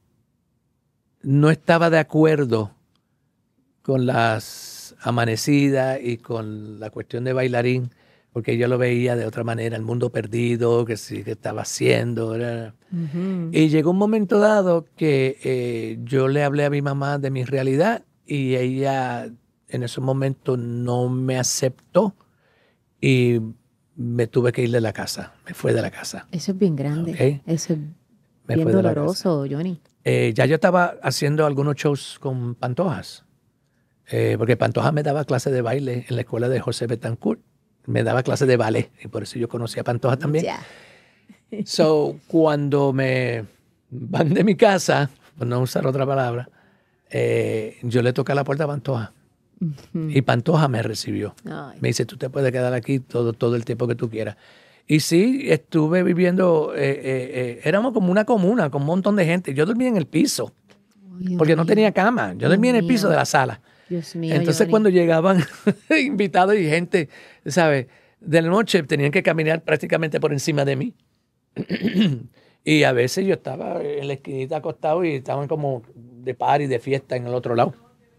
no estaba de acuerdo con las amanecidas y con la cuestión de bailarín, porque yo lo veía de otra manera, el mundo perdido, que sí, que estaba haciendo. Uh-huh. Y llegó un momento dado que eh, yo le hablé a mi mamá de mi realidad y ella en ese momento no me aceptó y me tuve que ir de la casa, me fue de la casa. Eso es bien grande, ¿okay? Eso es me bien doloroso, Johnny. Eh, ya yo estaba haciendo algunos shows con Pantojas, eh, porque Pantojas me daba clases de baile en la escuela de José Betancourt. Me daba clases de ballet y por eso yo conocí a Pantoja también. Yeah. So, cuando me van de mi casa, por no usar otra palabra, eh, yo le toqué a la puerta a Pantoja. Uh-huh. Y Pantoja me recibió. Ay. Me dice, tú te puedes quedar aquí todo, todo el tiempo que tú quieras. Y sí, estuve viviendo, eh, eh, eh, éramos como una comuna, con un montón de gente. Yo dormía en el piso, oh, porque no tenía cama. Yo Dios dormía mío. en el piso de la sala. Dios mío, Entonces Johnny. Cuando llegaban invitados y gente, ¿sabes? De la noche tenían que caminar prácticamente por encima de mí. Y a veces yo estaba en la esquinita acostado y estaban como de party, de fiesta en el otro lado.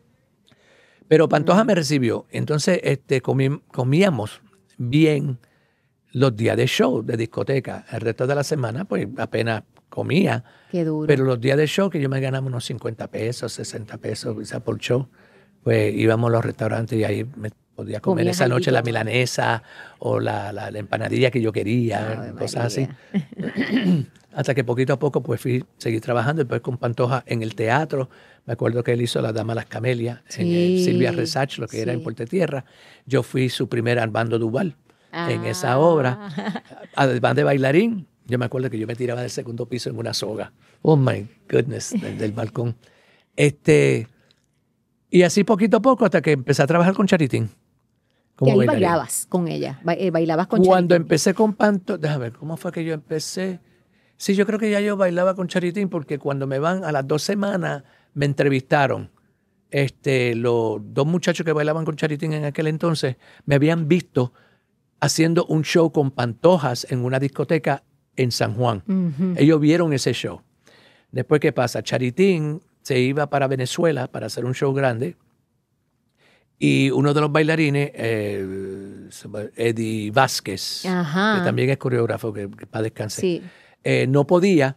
Pero Pantoja mm. me recibió. Entonces este, comí, comíamos bien los días de show, de discoteca. El resto de la semana pues apenas comía. Qué duro. Pero los días de show que yo me ganaba unos cincuenta pesos, sesenta pesos quizás por show, pues íbamos a los restaurantes y ahí me podía comer esa noche la milanesa o la, la, la empanadilla que yo quería, oh, cosas María. así. Hasta que poquito a poco pues fui, seguí trabajando, después con Pantoja en el teatro. Me acuerdo que él hizo La Dama de las Camelias, sí. en el Silvia Resach, lo que sí. era en Puerto Tierra. Yo fui su primer Armando Duval ah. en esa obra. Además de bailarín, yo me acuerdo que yo me tiraba del segundo piso en una soga. Oh my goodness, del, del balcón. Este... Y así poquito a poco hasta que empecé a trabajar con Charitín. Y ahí bailarín. bailabas con ella, bailabas con Charitín. Cuando empecé con Panto, déjame ver, ¿cómo fue que yo empecé? Sí, yo creo que ya yo bailaba con Charitín porque cuando me van a las dos semanas me entrevistaron. Este, los dos muchachos que bailaban con Charitín en aquel entonces me habían visto haciendo un show con Pantojas en una discoteca en San Juan. Uh-huh. Ellos vieron ese show. Después, ¿qué pasa? Charitín se iba para Venezuela para hacer un show grande y uno de los bailarines, eh, Eddie Vázquez, Ajá. que también es coreógrafo, que, que para descansar, sí. eh, no podía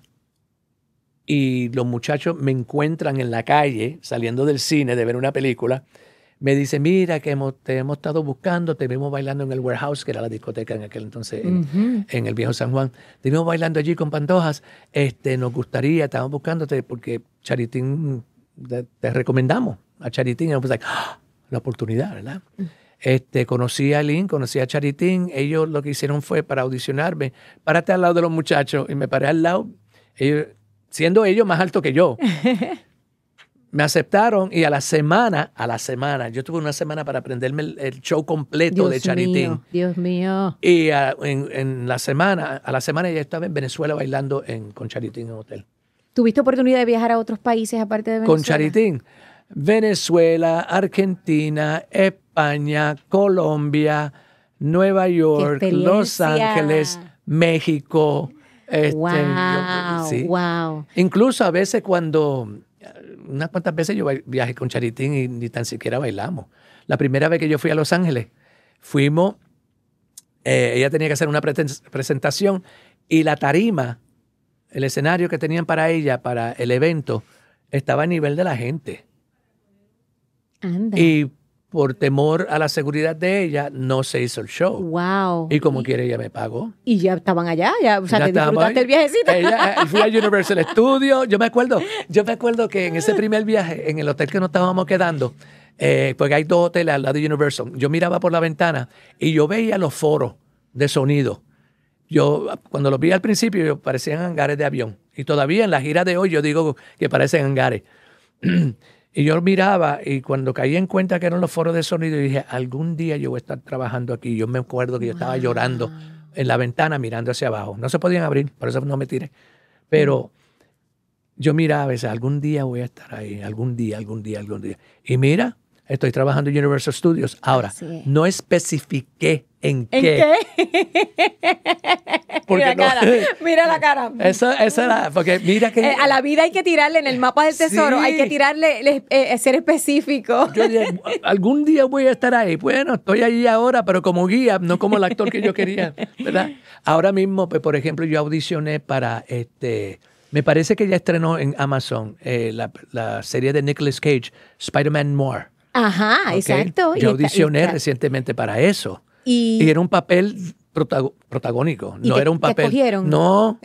y los muchachos me encuentran en la calle saliendo del cine de ver una película. Me dice, mira que hemos, te hemos estado buscando, te vimos bailando en el Warehouse, que era la discoteca en aquel entonces, uh-huh. en, en el viejo San Juan. Te vimos bailando allí con Pantojas. Este, nos gustaría, estamos buscándote porque Charitín, te, te recomendamos a Charitín. Y I was like, ¡oh! La oportunidad, ¿verdad? Uh-huh. Este, conocí a Lynn, conocí a Charitín. Ellos lo que hicieron fue para audicionarme. Párate al lado de los muchachos. Y me paré al lado, ellos, siendo ellos más altos que yo. Me aceptaron y a la semana, a la semana, yo tuve una semana para aprenderme el, el show completo Dios de Charitín. Mío, Dios mío. Y a, en, en la semana, a la semana ya estaba en Venezuela bailando en, con Charitín en un hotel. ¿Tuviste oportunidad de viajar a otros países aparte de Venezuela? Con Charitín. Venezuela, Argentina, España, Colombia, Nueva York, Los Ángeles, México. Este, wow, yo, sí. wow. Incluso a veces cuando... Unas cuantas veces yo viajé con Charitín y ni tan siquiera bailamos. La primera vez que yo fui a Los Ángeles, fuimos Eh, ella tenía que hacer una preten- presentación y la tarima, el escenario que tenían para ella, para el evento, estaba a nivel de la gente. Anda. Y por temor a la seguridad de ella, no se hizo el show. Wow. Y como quiere, ella me pagó. Y ya estaban allá, ya, o sea, Ya te estábamos disfrutaste ahí. el viajecito. Ella, eh, fui a Universal Studios. Yo me acuerdo, yo me acuerdo que en ese primer viaje, en el hotel que nos estábamos quedando, eh, porque hay dos hoteles al lado de Universal, yo miraba por la ventana y yo veía los foros de sonido. Yo, cuando los vi al principio, yo, parecían hangares de avión. Y todavía en la gira de hoy yo digo que parecen hangares. Y yo miraba y cuando caí en cuenta que eran los foros de sonido, dije, algún día yo voy a estar trabajando aquí. Yo me acuerdo que yo estaba llorando en la ventana mirando hacia abajo. No se podían abrir, por eso no me tiré. Pero yo miraba a veces, algún día voy a estar ahí, algún día, algún día, algún día. Y mira, estoy trabajando en Universal Studios. Ahora, no especifiqué en qué. ¿En qué? Mira la no- cara, mira la cara. Eso, eso era, porque mira que... Eh, a la vida hay que tirarle, en el mapa del tesoro, Sí. hay que tirarle, le- eh, ser específico. Yo dije, algún día voy a estar ahí. Bueno, estoy ahí ahora, pero como guía, no como el actor que yo quería, ¿verdad? Ahora mismo, pues, por ejemplo, yo audicioné para, este, me parece que ya estrenó en Amazon eh, la, la serie de Nicolas Cage, Spider-Man More. Ajá, ¿ok? exacto. Y Yo está- audicioné y está- recientemente para eso. Y, Y era un papel protago- protagónico, ¿Y no te- era un te papel. escogieron? No.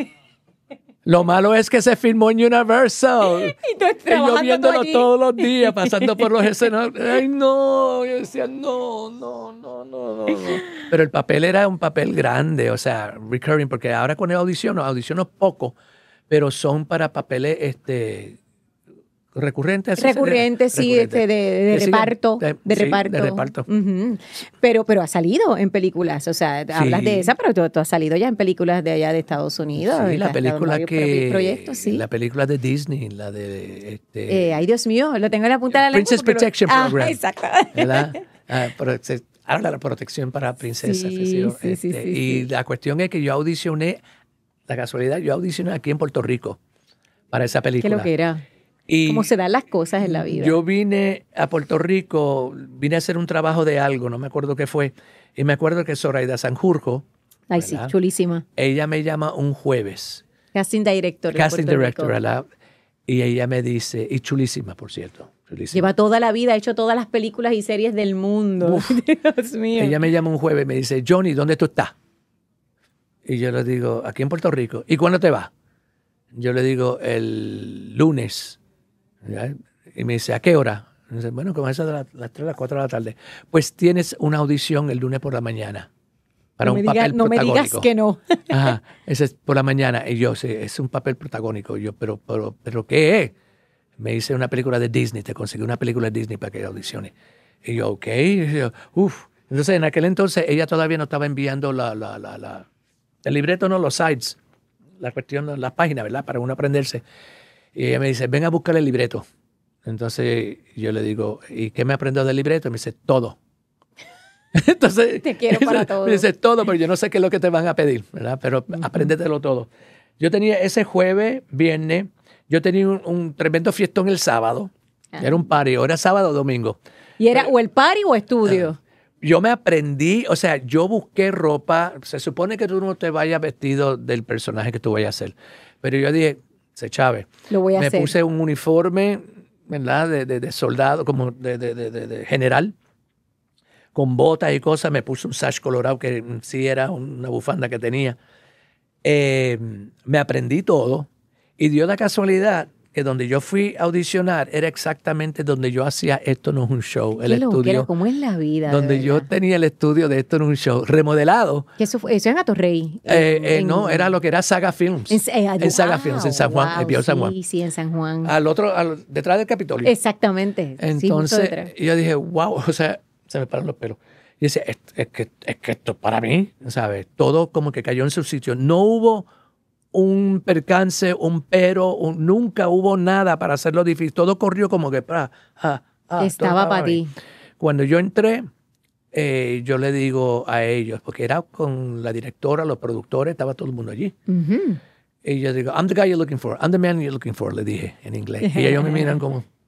Lo malo es que se filmó en Universal. Y tú Y yo trabajando viéndolo tú allí. todos los días, pasando por los escenarios. Ay, no. Yo decía, no, no, no, no, no, no. Pero el papel era un papel grande, o sea, recurring, porque ahora con el audiciono, audiciono poco, pero son para papeles este, recurrentes. ¿sí? recurrentes, sí, Recurrentes. este, de, de Que siguen- reparto, de, sí, reparto. de reparto. Ujú. Pero, pero ha salido en películas, o sea, hablas de esa, pero tú, tú has salido ya en películas de allá de Estados Unidos. Sí, has la estado en película varios que... proyectos, sí. La película de Disney, la de... Este, Eh, ay, Dios mío, lo tengo en la punta de la lengua. Princess porque lo- Protection Ah, Program. exacto. ¿verdad? Ah, prote- ahora la protección para princesas. Sí, qué sé yo, sí, sí, este, sí, y sí. la cuestión es que yo audicioné, la casualidad, yo audicioné aquí en Puerto Rico para esa ¿Qué película. lo que era? Y Cómo se dan las cosas en la vida. yo vine a Puerto Rico, vine a hacer un trabajo de algo, no me acuerdo qué fue, y me acuerdo que Zoraida Sanjurjo, Ay, sí, ¿verdad? chulísima. ella me llama un jueves, Casting director. de casting Puerto director, Rico. ¿verdad? Y ella me dice, y chulísima, por cierto, chulísima. Lleva toda la vida, ha hecho todas las películas y series del mundo. Dios mío. Ella me llama un jueves y me dice, Johnny, ¿dónde tú estás? Y yo le digo, aquí en Puerto Rico. ¿Y cuándo te vas? Yo le digo, el lunes. ¿Ya? Y me dice, ¿a qué hora? Y dice, bueno, como eso de la- las tres, las cuatro de la tarde. Pues tienes una audición el lunes por la mañana para no un me diga- papel no me protagónico. digas que no. Ajá, ese es por la mañana. Y yo, sí, es un papel protagónico. Y yo, pero, pero, pero, ¿qué es? Me dice una película de Disney, te conseguí una película de Disney para que audicione. Y yo, ok. Y yo, uf. Entonces, en aquel entonces, ella todavía no estaba enviando la, la, la, la, el libreto, no, los sites, la cuestión, las páginas, ¿verdad? Para uno aprenderse. Y ella me dice, ven a buscar el libreto. Entonces, yo le digo, ¿y qué me aprendo del libreto? Y me dice, todo. Entonces, Te quiero para todo. me dice, todo, pero yo no sé qué es lo que te van a pedir, ¿verdad? Pero apréndetelo todo. Yo tenía ese jueves, viernes, yo tenía un, un tremendo fiestón el sábado. Era un party, o era sábado o domingo. Y era o el party o estudio. Yo me aprendí, o sea, yo busqué ropa. Se supone que tú no te vayas vestido del personaje que tú vayas a hacer. Pero yo dije, se chave. Lo voy a me hacer. puse un uniforme, ¿verdad? De, de, de soldado, como de, de, de, de- de general, con botas y cosas. Me puse un sash colorado que sí era una bufanda que tenía. Eh, me aprendí todo y dio la casualidad que donde yo fui a audicionar era exactamente donde yo hacía Esto No Es Un Show, el Qué loquera, estudio. ¿cómo es la vida? de Donde yo verdad? tenía el estudio de Esto No Es Un Show, remodelado. Que eso, fue, eso en Atorrey. Eh, en- eh, en- no, era lo que era Saga Films. En, eh, en Saga wow, Films, en San Juan, wow, en Pío San Juan. Sí, sí, en San Juan. Al otro, al- detrás del Capitolio. Exactamente. sí, justo Entonces, detrás. yo dije, wow, o sea, se me paran los pelos. Y dice, es, es que, es que esto para mí, ¿sabes? Todo como que cayó en su sitio. No hubo un percance, un pero, un- nunca hubo nada para hacerlo difícil. Todo corrió como que para... ah, ah, todo Estaba para ahí. ti. Cuando yo entré, eh, yo le digo a ellos, porque era con la directora, los productores, estaba todo el mundo allí. Ujú. Y yo digo, I'm the guy you're looking for. I'm the man you're looking for, le dije en inglés. Y ellos me miran como,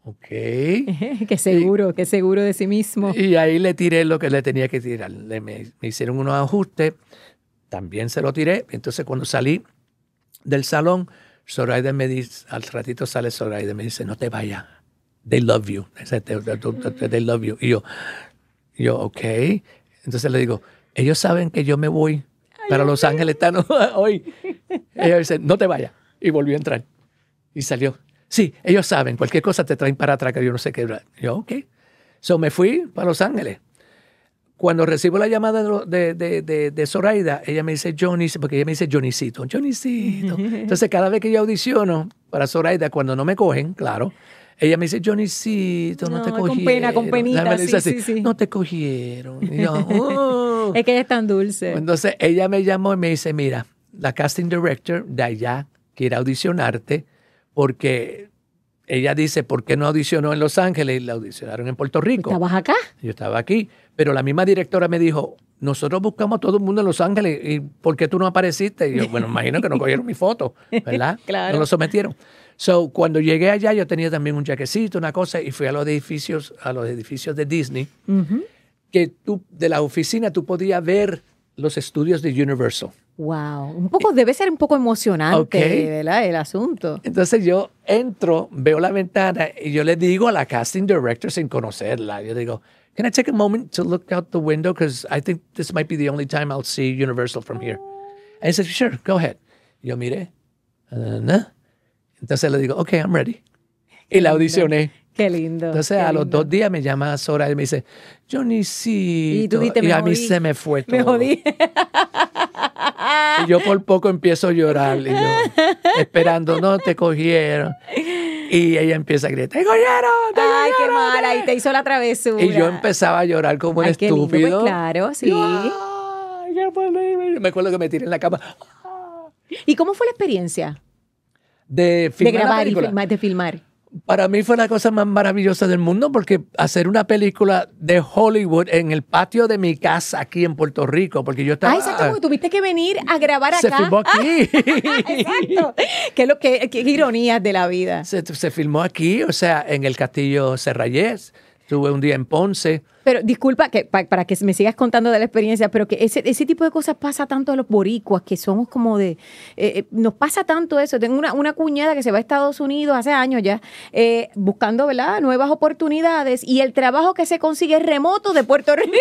Ok. Qué seguro, y, qué seguro de sí mismo. Y ahí le tiré lo que le tenía que tirar. Le, me, me hicieron unos ajustes, también se lo tiré. Entonces cuando salí del salón, Zoraida me dice, al ratito sale Zoraida y me dice, no te vayas. They love you. They love you. Y yo, y yo, ok. Entonces le digo, ellos saben que yo me voy para Ay, Los Ángeles hoy. Ella dice, no te vayas. Y volvió a entrar. Y salió. Sí, ellos saben, cualquier cosa te traen para atrás, que yo no sé qué. Yo, ok. So me fui para Los Ángeles. Cuando recibo la llamada de, de, de, de Zoraida, ella me dice Johnny, porque ella me dice Johnnycito, Johnnycito. Entonces cada vez que yo audiciono para Zoraida, cuando no me cogen, claro, ella me dice Johnnycito, no, no te cogieron. Con pena, con penita, me dice sí, así, sí, sí. No te cogieron. Y yo, oh. Es que ella es tan dulce. Entonces ella me llamó y me dice, mira, la casting director de allá quiere audicionarte porque ella dice, ¿por qué no audicionó en Los Ángeles? Y la audicionaron en Puerto Rico. ¿Estabas acá? Yo estaba aquí, pero la misma directora me dijo, nosotros buscamos a todo el mundo en Los Ángeles, ¿y por qué tú no apareciste? Y yo, bueno, imagino que no cogieron mi foto, ¿verdad? Claro. No lo sometieron. So, cuando llegué allá, yo tenía también un jaquecito, una cosa, y fui a los edificios, a los edificios de Disney, uh-huh. que tú, de la oficina, tú podías ver los estudios de Universal. Wow, un poco, debe ser un poco emocionante, okay. ¿verdad? El asunto. Entonces yo entro, veo la ventana y yo le digo a la casting director sin conocerla, yo digo, can I take a moment to look out the window? Because I think this might be the only time I'll see Universal from here. And he said, sure, go ahead. Y yo miré. Uh, nah. Entonces le digo, okay, I'm ready. Y la audicioné. Qué lindo. Entonces qué a lindo. los dos días me llama Sora y me dice, Johnnycito. Y tú dijiste, me y a jodí. mí se me fue todo. Me jodí. Y yo por poco empiezo a llorar. Y yo esperando, no te cogieron. Y ella empieza a gritar, ¡te cogieron! ¡Te Ay, cogieron! qué mala. Y te hizo la travesura. Y yo empezaba a llorar como un Ay, qué lindo, estúpido. pues, claro, sí. Y yo, Ay, qué posible. Me acuerdo que me tiré en la cama. ¿Y cómo fue la experiencia? De filmar de grabar la película. y filmar, de filmar. Para mí fue la cosa más maravillosa del mundo porque hacer una película de Hollywood en el patio de mi casa aquí en Puerto Rico, porque yo estaba... Ah, exacto, porque tuviste que venir a grabar se acá. Se filmó aquí. Exacto. Qué, lo que, qué ironías de la vida. Se, se filmó aquí, o sea, en el Castillo Serrayés. Estuve un día en Ponce. Pero disculpa que pa, para que me sigas contando de la experiencia, pero que ese, ese tipo de cosas pasa tanto a los boricuas, que somos como de... Eh, nos pasa tanto eso. Tengo una, una cuñada que se va a Estados Unidos hace años ya, eh, buscando, ¿verdad?, nuevas oportunidades, y el trabajo que se consigue es remoto de Puerto Rico.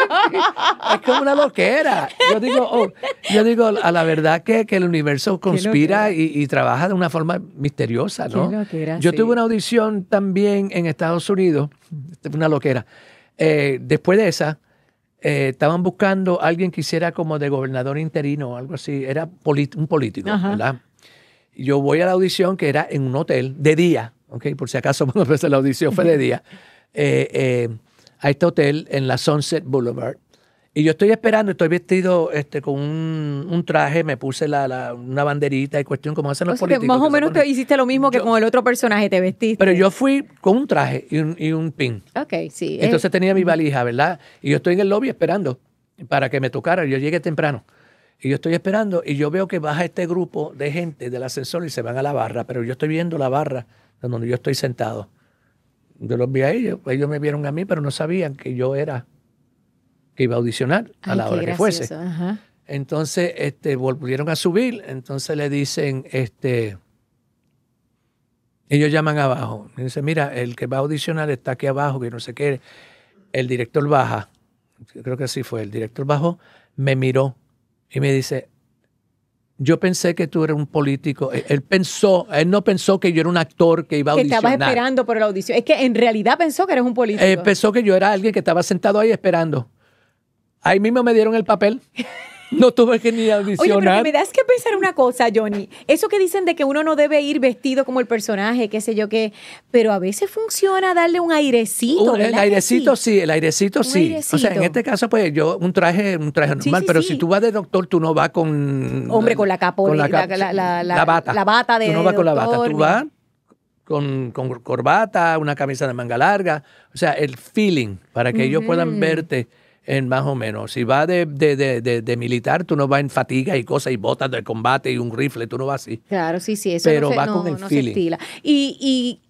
Es como una loquera. Yo digo, oh, yo digo a la verdad que, que el universo conspira y, y trabaja de una forma misteriosa, ¿no? Qué loquera, yo sí. tuve una audición también en Estados Unidos, una loquera. Eh, después de esa, eh, estaban buscando a alguien que hiciera como de gobernador interino o algo así. Era polit- un político, Ajá. ¿verdad? Yo voy a la audición que era en un hotel de día, ¿ok? Por si acaso la audición fue de día, eh, eh, a este hotel en la Sunset Boulevard. Y yo estoy esperando, estoy vestido este, con un, un traje, me puse la, la, una banderita y cuestión como hacen los o sea, políticos. Más o menos te hiciste lo mismo que yo, con el otro personaje, te vestiste. Pero yo fui con un traje y un, y un pin. Ok, sí. Entonces es... tenía mi valija, ¿verdad? Y yo estoy en el lobby esperando para que me tocara. Yo llegué temprano. Y yo estoy esperando y yo veo que baja este grupo de gente del ascensor y se van a la barra. Pero yo estoy viendo la barra donde yo estoy sentado. Yo los vi a ellos. Ellos me vieron a mí, pero no sabían que yo era... que iba a audicionar a Ay, la hora gracioso. que fuese. Ajá. Entonces, este, volvieron a subir. Entonces le dicen, este, ellos llaman abajo. Y dicen, mira, el que va a audicionar está aquí abajo, que no sé qué. El director baja. Creo que así fue. El director bajó, me miró y me dice, yo pensé que tú eras un político. Él pensó, él no pensó que yo era un actor que iba a que audicionar. Que estabas esperando por la audición. Es que en realidad pensó que eres un político. Él pensó que yo era alguien que estaba sentado ahí esperando. Ahí mismo me dieron el papel. No tuve que ni audicionar. Oye, pero me das que pensar una cosa, Johnny. Eso que dicen de que uno no debe ir vestido como el personaje, qué sé yo qué, pero a veces funciona darle un airecito. Un, el airecito sí? sí, el airecito un sí. Airecito. O sea, en este caso, pues yo, un traje, un traje normal, sí, sí, pero sí. si tú vas de doctor, tú no vas con... Hombre, con la capa, con la, la, la, la, la, la bata. La bata de Tú no vas con doctor, la bata, tú ni... vas con, con corbata, una camisa de manga larga. O sea, el feeling, para que uh-huh. ellos puedan verte en más o menos. Si vas de, de, de, de, de militar, tú no vas en fatiga y cosas y botas de combate y un rifle, tú no vas así. Claro, sí, sí, eso pero no se, va no, con el no feeling. Se estila. Y, y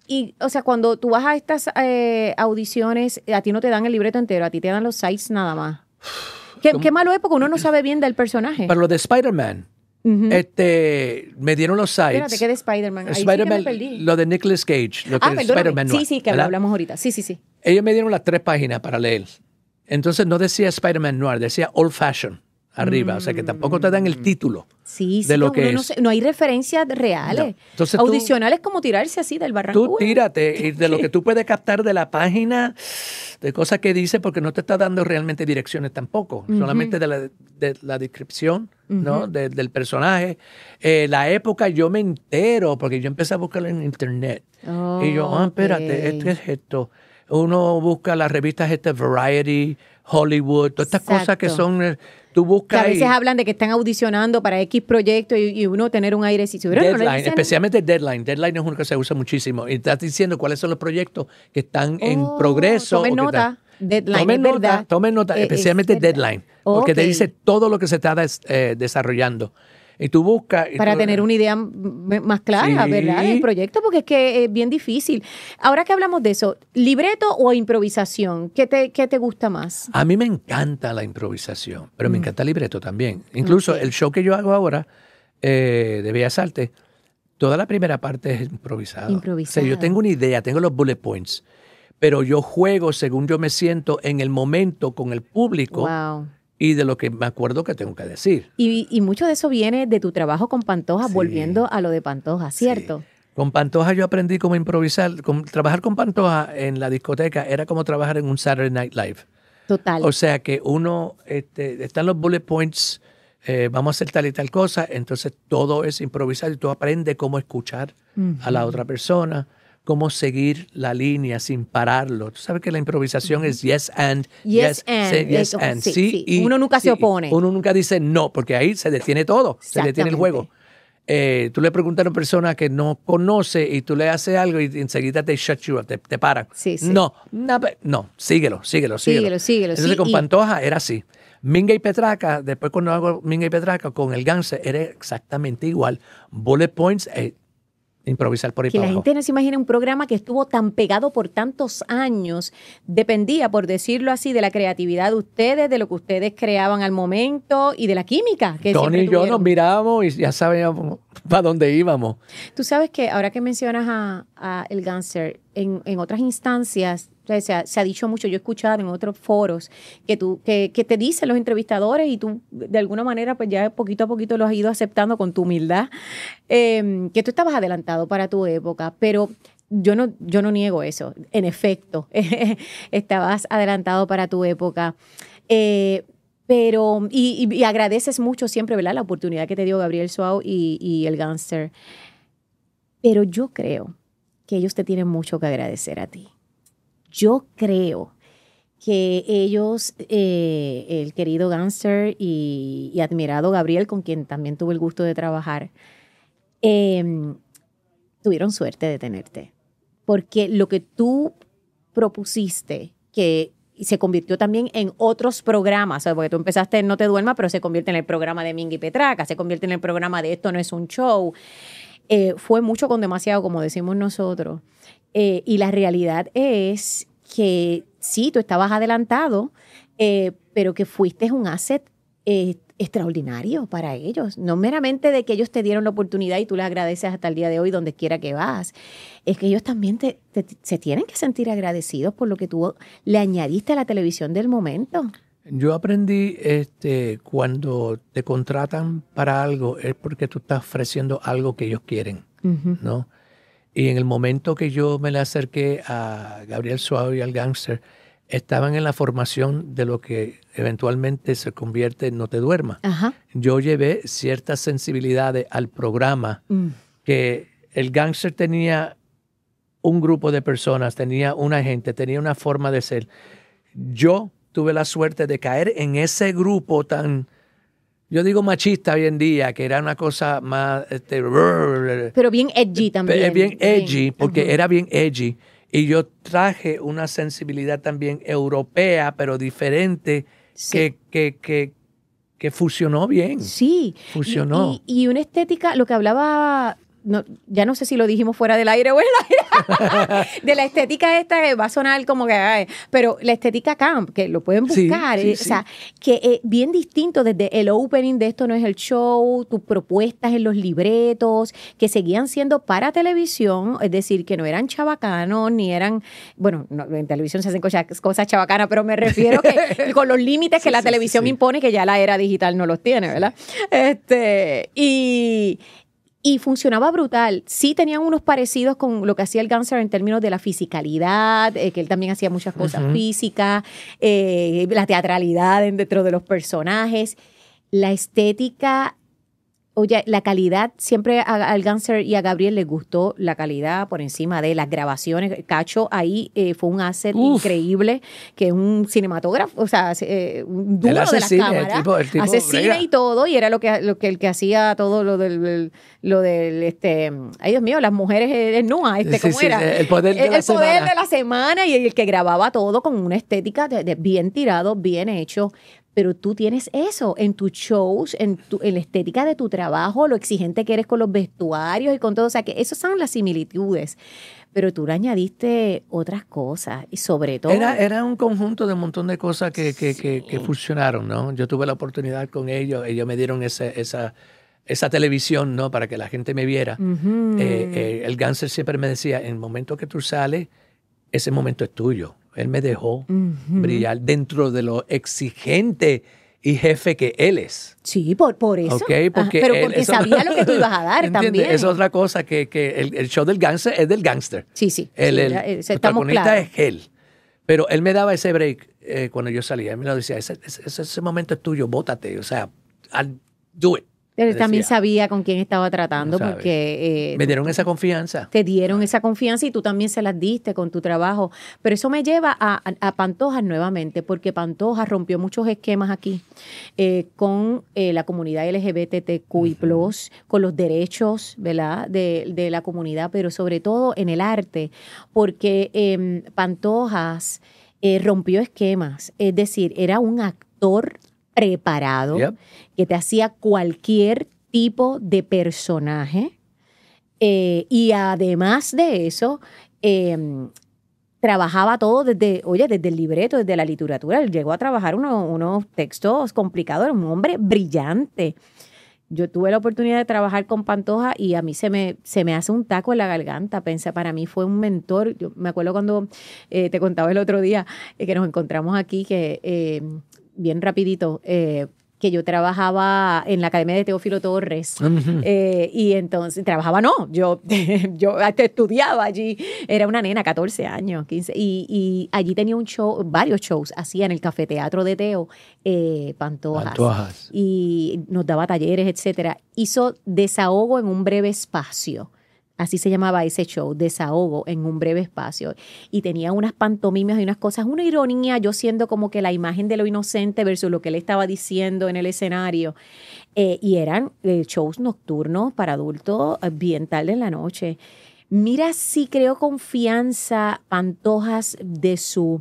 y, o sea, cuando tú vas a estas eh, audiciones, a ti no te dan el libreto entero, a ti te dan los sites nada más. ¿Qué, qué malo es? Porque uno no sabe bien del personaje. Para lo de Spider-Man, uh-huh. este, me dieron los sites. Espérate, ¿qué de Spider-Man? Ahí Spider-Man, sí que me perdí. Lo de Nicolas Cage, lo que ah, es perdóname. Spider-Man Noir. Sí, sí, que ¿verdad? hablamos ahorita. Sí, sí, sí. Ellos me dieron las tres páginas para leer. Entonces no decía Spider-Man Noir, decía Old Fashion arriba. Mm. O sea que tampoco te dan el título. Sí, sí, de lo que que no, es. sé, no hay referencias reales. No. Entonces, audicionales tú, como tirarse así del barranco. Tú tírate y de lo que tú puedes captar de la página, de cosas que dice, porque no te está dando realmente direcciones tampoco, uh-huh. solamente de la, de la descripción uh-huh. ¿no? de, del personaje. Eh, la época yo me entero, porque yo empecé a buscarlo en internet. Oh, y yo, ah, espérate, okay. este es esto. Uno busca las revistas este Variety, Hollywood, todas estas Exacto. cosas que son... Tú buscas que a veces y, hablan de que están audicionando para X proyecto y, y uno tener un aire. Si Deadline, no dicen, especialmente Deadline. Deadline es uno que se usa muchísimo. Y estás diciendo cuáles son los proyectos que están oh, en progreso. Tomen nota. Están, Deadline, tomen es nota, verdad. Tomen nota, eh, especialmente Deadline. Porque okay. te dice todo lo que se está des, eh, desarrollando. Y tú buscas... Y para tú, tener una idea más clara, sí. ¿verdad? Del proyecto, porque es que es bien difícil. Ahora que hablamos de eso, ¿libreto o improvisación? ¿Qué te, qué te gusta más? A mí me encanta la improvisación, pero mm. me encanta el libreto también. Incluso okay. el show que yo hago ahora, eh, de Bellas Artes, toda la primera parte es improvisada. Improvisada. O sea, yo tengo una idea, tengo los bullet points, pero yo juego según yo me siento en el momento con el público. Wow. Y de lo que me acuerdo que tengo que decir. Y, y mucho de eso viene de tu trabajo con Pantoja, sí. volviendo a lo de Pantoja, ¿cierto? Sí. Con Pantoja yo aprendí cómo improvisar. Con, trabajar con Pantoja en la discoteca era como trabajar en un Saturday Night Live. Total. O sea que uno, este, están los bullet points, eh, vamos a hacer tal y tal cosa, entonces todo es improvisar y tú aprendes cómo escuchar uh-huh. a la otra persona, cómo seguir la línea sin pararlo. Tú sabes que la improvisación uh-huh. es yes and, yes, yes and, sí, yes Eso, and, sí, sí, sí. Y, uno nunca sí, se opone. Uno nunca dice no, porque ahí se detiene todo, se detiene el juego. Eh, tú le preguntas a una persona que no conoce y tú le haces algo y enseguida te shut you up, te, te paran. Sí, sí. No, no, no, síguelo, síguelo, síguelo. Síguelo, síguelo. Entonces sí, con y... Pantoja era así. Minga y Petraca, después cuando hago Minga y Petraca con el Gangster, era exactamente igual. Bullet points, eh, improvisar por ahí que para la abajo. gente no se imagina un programa que estuvo tan pegado por tantos años. Dependía, por decirlo así, de la creatividad de ustedes, de lo que ustedes creaban al momento y de la química que Tony y yo tuvieron. Nos mirábamos y ya sabíamos para dónde íbamos. Tú sabes que ahora que mencionas a, a el Gangster, en, en otras instancias, o sea, se, ha, se ha dicho mucho, yo he escuchado en otros foros que tú que, que te dicen los entrevistadores y tú de alguna manera pues ya poquito a poquito lo has ido aceptando con tu humildad, eh, que tú estabas adelantado para tu época, pero yo no, yo no niego eso. En efecto, estabas adelantado para tu época. Eh, pero, y, y, y agradeces mucho siempre, ¿verdad?, la oportunidad que te dio Gabriel Suau y, y el Gangster. Pero yo creo que ellos te tienen mucho que agradecer a ti. Yo creo que ellos, eh, el querido Gangster y, y admirado Gabriel, con quien también tuve el gusto de trabajar, eh, tuvieron suerte de tenerte. Porque lo que tú propusiste, que se convirtió también en otros programas, ¿sabes? Porque tú empezaste en No Te Duermas, pero se convierte en el programa de Minga y Petraca, se convierte en el programa de Esto No Es Un Show. Eh, fue mucho con demasiado, como decimos nosotros. Eh, y la realidad es que sí, tú estabas adelantado, eh, pero que fuiste un asset eh, extraordinario para ellos. No meramente de que ellos te dieron la oportunidad y tú les agradeces hasta el día de hoy donde quiera que vas. Es que ellos también te, te, se tienen que sentir agradecidos por lo que tú le añadiste a la televisión del momento. Yo aprendí este, cuando te contratan para algo es porque tú estás ofreciendo algo que ellos quieren, uh-huh. ¿no? Y en el momento que yo me le acerqué a Gabriel Suau y al Gangster, estaban en la formación de lo que eventualmente se convierte en No Te Duermas. Ajá. Yo llevé ciertas sensibilidades al programa mm. que el Gangster tenía un grupo de personas, tenía una gente, tenía una forma de ser. Yo tuve la suerte de caer en ese grupo tan... Yo digo machista hoy en día, que era una cosa más... Este, pero bien edgy también. Bien edgy, bien. porque uh-huh. era bien edgy. Y yo traje una sensibilidad también europea, pero diferente, sí. que, que, que, que fusionó bien. Sí. Fusionó. Y, y, y una estética, lo que hablaba no, ya no sé si lo dijimos fuera del aire o en el aire, de la estética esta que va a sonar como que, ay, pero la estética camp, que lo pueden buscar, Sí, sí, eh, sí. o sea, que es bien distinto desde el opening de Esto No Es El Show, tus propuestas en los libretos, que seguían siendo para televisión, es decir, que no eran chabacanos, ni eran, bueno, no, en televisión se hacen cosas, cosas chabacanas, pero me refiero que con los límites que Sí, la sí, televisión sí, sí. impone, que ya la era digital no los tiene, ¿verdad? Este, y... Y funcionaba brutal. Sí tenían unos parecidos con lo que hacía el Gunsler en términos de la fisicalidad, eh, que él también hacía muchas cosas Ujú. físicas, eh, la teatralidad dentro de los personajes, la estética. Oye, la calidad, siempre a- al Gunsler y a Gabriel les gustó la calidad por encima de las grabaciones. Cacho ahí eh, fue un asset Uf. increíble, que es un cinematógrafo, o sea, eh, un Él duro hace de las cine, el cámaras. tipo- el tipo hace brega. cine y todo, y era lo que, lo que el que hacía todo lo del, del- lo del, este, ay Dios mío, las mujeres eh, nuas, este, Sí, ¿cómo sí, era? el poder de el, la el poder semana. de la semana y el que grababa todo con una estética de- de bien tirado, bien hecho. Pero tú tienes eso en tus shows, en, tu, en la estética de tu trabajo, lo exigente que eres con los vestuarios y con todo. O sea, que esas son las similitudes. Pero tú le añadiste otras cosas y sobre todo... Era, era un conjunto de un montón de cosas que, que, Sí. que, que fusionaron, ¿no? Yo tuve la oportunidad con ellos, ellos me dieron ese, esa, esa televisión, ¿no? Para que la gente me viera. Ujú. Eh, eh, el Ganser siempre me decía, en el momento que tú sales, ese momento es tuyo. Él me dejó Ujú. brillar dentro de lo exigente y jefe que él es. Sí, por, por eso. Ok, porque Ajá, pero él- porque eso- sabía lo que tú ibas a dar ¿entiendes? también. Es otra cosa que, que el, el show del gangster es del gangster. Sí, sí. El, sí, el era- eh, estamos protagonista claros. es él. Pero él me daba ese break eh, cuando yo salía. Él me lo decía, ese, ese, ese momento es tuyo, bótate. O sea, I'll do it. Él me también decía. sabía con quién estaba tratando No sabe. porque... eh, Me dieron esa confianza. te dieron esa confianza y tú también se las diste con tu trabajo. Pero eso me lleva a, a, a Pantojas nuevamente, porque Pantojas rompió muchos esquemas aquí eh, con eh, la comunidad L G B T Q I plus, uh-huh. con los derechos, ¿verdad? De, de la comunidad, pero sobre todo en el arte, porque eh, Pantojas eh, rompió esquemas. Es decir, era un actor preparado Yep. que te hacía cualquier tipo de personaje. Eh, y además de eso, eh, trabajaba todo desde, oye, desde el libreto, desde la literatura. Él llegó a trabajar uno, unos textos complicados, era un hombre brillante. Yo tuve la oportunidad de trabajar con Pantoja y a mí se me, se me hace un taco en la garganta. Pensé, para mí fue un mentor. Yo me acuerdo cuando eh, te contaba el otro día eh, que nos encontramos aquí, que eh, bien rapidito, eh, que yo trabajaba en la Academia de Teófilo Torres. Uh-huh. eh, y entonces, trabajaba no, yo, yo estudiaba allí. Era una nena, catorce años, quince, y, y allí tenía un show, varios shows, hacía en el Cafeteatro de Teo, eh, Pantojas. Pantojas. Y nos daba talleres, etcétera. Hizo Desahogo en un breve espacio. Así se llamaba ese show, Desahogo en un breve espacio. Y tenía unas pantomimas y unas cosas, una ironía, yo siendo como que la imagen de lo inocente versus lo que él estaba diciendo en el escenario. Eh, y eran eh, shows nocturnos para adultos bien tarde en la noche. Mira si creó confianza Pantojas de su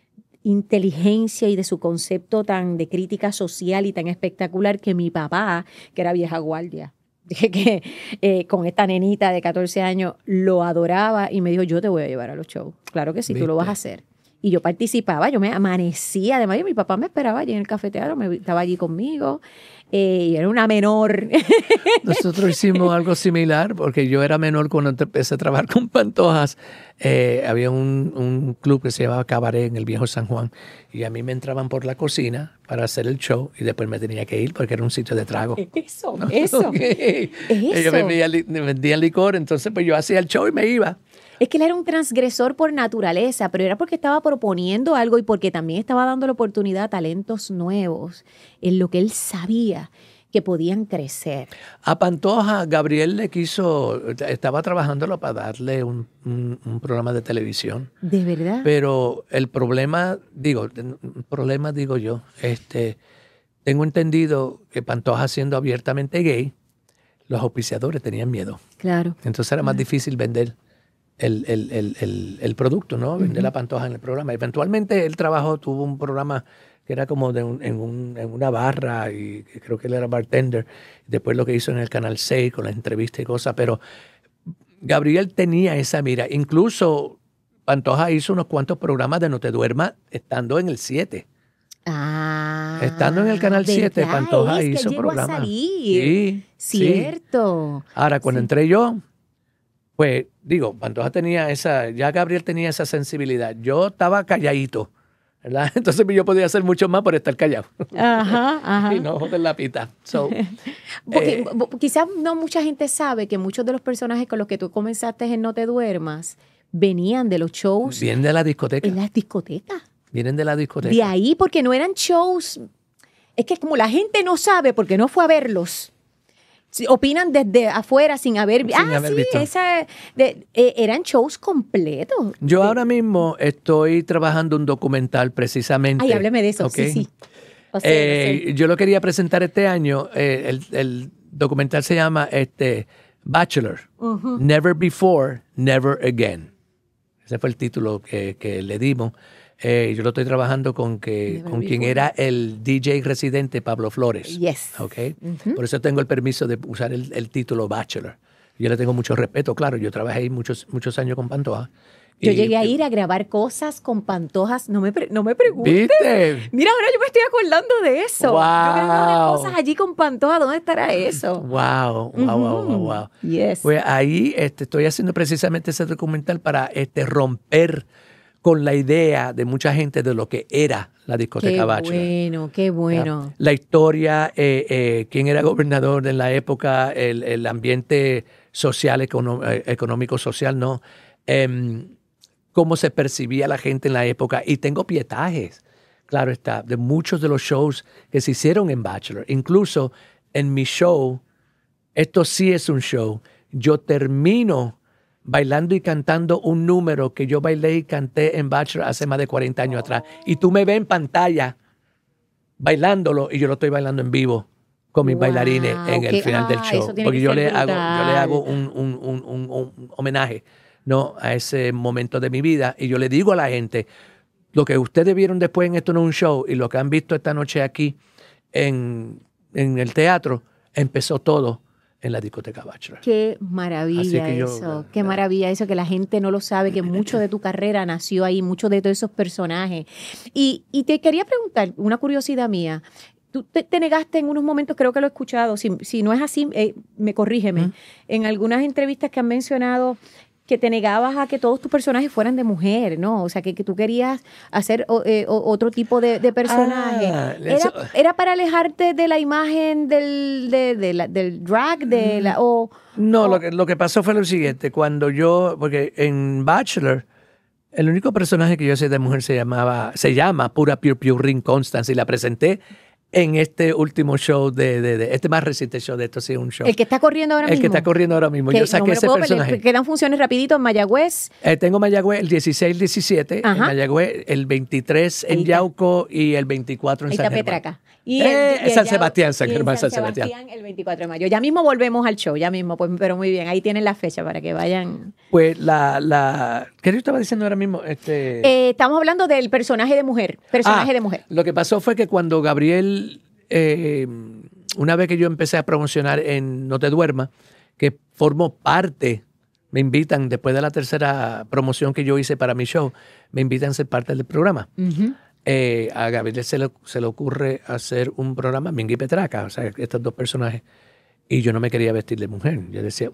inteligencia y de su concepto tan de crítica social y tan espectacular que mi papá, que era vieja guardia, que eh, con esta nenita de catorce años lo adoraba y me dijo, yo te voy a llevar a los shows. Claro que sí, ¿viste? Tú lo vas a hacer. Y yo participaba, yo me amanecía, además y mi papá me esperaba allí en el cafeteatro, me, estaba allí conmigo, eh, y era una menor. Nosotros hicimos algo similar, porque yo era menor cuando empecé a trabajar con Pantojas. Eh, había un, un club que se llamaba Cabaret en el viejo San Juan, y a mí me entraban por la cocina para hacer el show, y después me tenía que ir porque era un sitio de trago. Eso, eso. Okay. Eso. Ellos me vendían, me vendían licor, entonces pues yo hacía el show y me iba. Es que él era un transgresor por naturaleza, pero era porque estaba proponiendo algo y porque también estaba dando la oportunidad a talentos nuevos en lo que él sabía que podían crecer. A Pantoja, Gabriel le quiso, estaba trabajándolo para darle un, un, un programa de televisión. ¿De verdad? Pero el problema, digo, el problema digo yo, este, tengo entendido que Pantoja, siendo abiertamente gay, los auspiciadores tenían miedo. Claro. Entonces era más claro. difícil vender el, el, el, el, el producto, ¿no? Vender uh-huh. la Pantoja en el programa. Eventualmente él trabajó, tuvo un programa que era como de un, en, un, en una barra, y creo que él era bartender. Después lo que hizo en el Canal seis con las entrevistas y cosas, pero Gabriel tenía esa mira. Incluso Pantoja hizo unos cuantos programas de No Te Duermas estando en el siete. Ah, estando en el Canal siete, Pantoja es hizo que programas. A salir. Sí, cierto. Sí. Ahora, cuando sí. entré yo, pues digo, Pantoja tenía esa, ya Gabriel tenía esa sensibilidad. Yo estaba calladito, ¿verdad? Entonces yo podía hacer mucho más por estar callado. Ajá, ajá. Y no joder la pita. So, Porque, eh, quizás no mucha gente sabe que muchos de los personajes con los que tú comenzaste en No Te Duermas venían de los shows. Vienen de la discoteca. En las discotecas. Vienen de la discoteca. De ahí, porque no eran shows. Es que como la gente no sabe porque no fue a verlos, opinan desde afuera sin haber, Sin ah, haber sí, visto. esa, de, eh, eran shows completos. Yo ahora mismo estoy trabajando un documental precisamente. Ay, hábleme de eso, ¿okay? sí, sí. O sea, eh, o sea. Yo lo quería presentar este año. Eh, el, el documental se llama este, Bachelor. Uh-huh. Never Before, Never Again. Ese fue el título que, que le dimos. Eh, yo lo estoy trabajando con, que, con quien era el D J residente Pablo Flores. Yes. Okay? Uh-huh. Por eso tengo el permiso de usar el, el título Bachelor. Yo le tengo mucho respeto, claro. Yo trabajé ahí muchos, muchos años con Pantoja. Yo y, llegué a ir a grabar cosas con Pantojas. No me, pre- no me preguntes. ¿Viste? Mira, ahora yo me estoy acordando de eso. Wow. Yo grabé unas cosas allí con Pantoja. ¿Dónde estará eso? Wow, wow, uh-huh. wow, wow, wow. Yes. Pues ahí este, estoy haciendo precisamente ese documental para este, romper con la idea de mucha gente de lo que era la discoteca Bachelor. Qué bueno, qué bueno. La historia, eh, eh, quién era gobernador en la época, el, el ambiente social, econo- eh, económico-social, ¿no? Eh, cómo se percibía la gente en la época. Y tengo pietajes, claro está, de muchos de los shows que se hicieron en Bachelor. Incluso en mi show, esto sí es un show, yo termino bailando y cantando un número que yo bailé y canté en Bachelor hace más de cuarenta años atrás. Y tú me ves en pantalla bailándolo y yo lo estoy bailando en vivo con mis Wow, bailarines en el okay. final ah, del show. eso tiene Porque que yo ser le, hago, yo le hago brutal. un, un, un, un, un homenaje, ¿no? A ese momento de mi vida. Y yo le digo a la gente, lo que ustedes vieron después en Esto No es un Show y lo que han visto esta noche aquí en, en el teatro, empezó todo en la discoteca Bachelor. Qué maravilla que yo, eso, uh, qué uh, maravilla eso, que la gente no lo sabe, que mucho de tu carrera nació ahí, muchos de todos esos personajes. Y, y te quería preguntar, una curiosidad mía, tú te, te negaste en unos momentos, creo que lo he escuchado, si, si no es así, eh, me corrígeme, ¿Mm? en algunas entrevistas que han mencionado que te negabas a que todos tus personajes fueran de mujer, ¿no? O sea, que, que tú querías hacer o, eh, o, otro tipo de, de personaje. Ah, ¿Era, eso- ¿Era para alejarte de la imagen del, de, de la- del drag? De la, o, No, o- lo que, lo que pasó fue lo siguiente. Cuando yo, porque en Bachelor, el único personaje que yo hacía de mujer se llamaba, se llama Pura Pure Pure Ring Constance y la presenté en este último show de, de, de este más reciente show de esto sí es un show. El que está corriendo ahora El mismo. que está corriendo ahora mismo. Que Yo saqué no me lo ese puedo perder, personaje. Quedan funciones rapidito en Mayagüez. Eh, tengo Mayagüez el dieciséis, diecisiete, en Ajá. Mayagüez el veintitrés en Ahí está. Yauco y el veinticuatro en Ahí San está Germán. Petraca. Y Eh, y San allá- Sebastián, San y en Germán, San San Sebastián. el veinticuatro de mayo. Ya mismo volvemos al show, ya mismo, pues, pero muy bien. Ahí tienen la fecha para que vayan. Pues la, la, ¿qué yo estaba diciendo ahora mismo? Este, Eh, estamos hablando del personaje de mujer. Personaje Ah, de mujer. Lo que pasó fue que cuando Gabriel, eh, una vez que yo empecé a promocionar en No Te Duermas, que formó parte, me invitan, después de la tercera promoción que yo hice para mi show, me invitan a ser parte del programa. Ujú. Eh, a Gabriel se le, se le ocurre hacer un programa, Mingy y Petraca, o sea, estos dos personajes. Y yo no me quería vestir de mujer. Yo decía,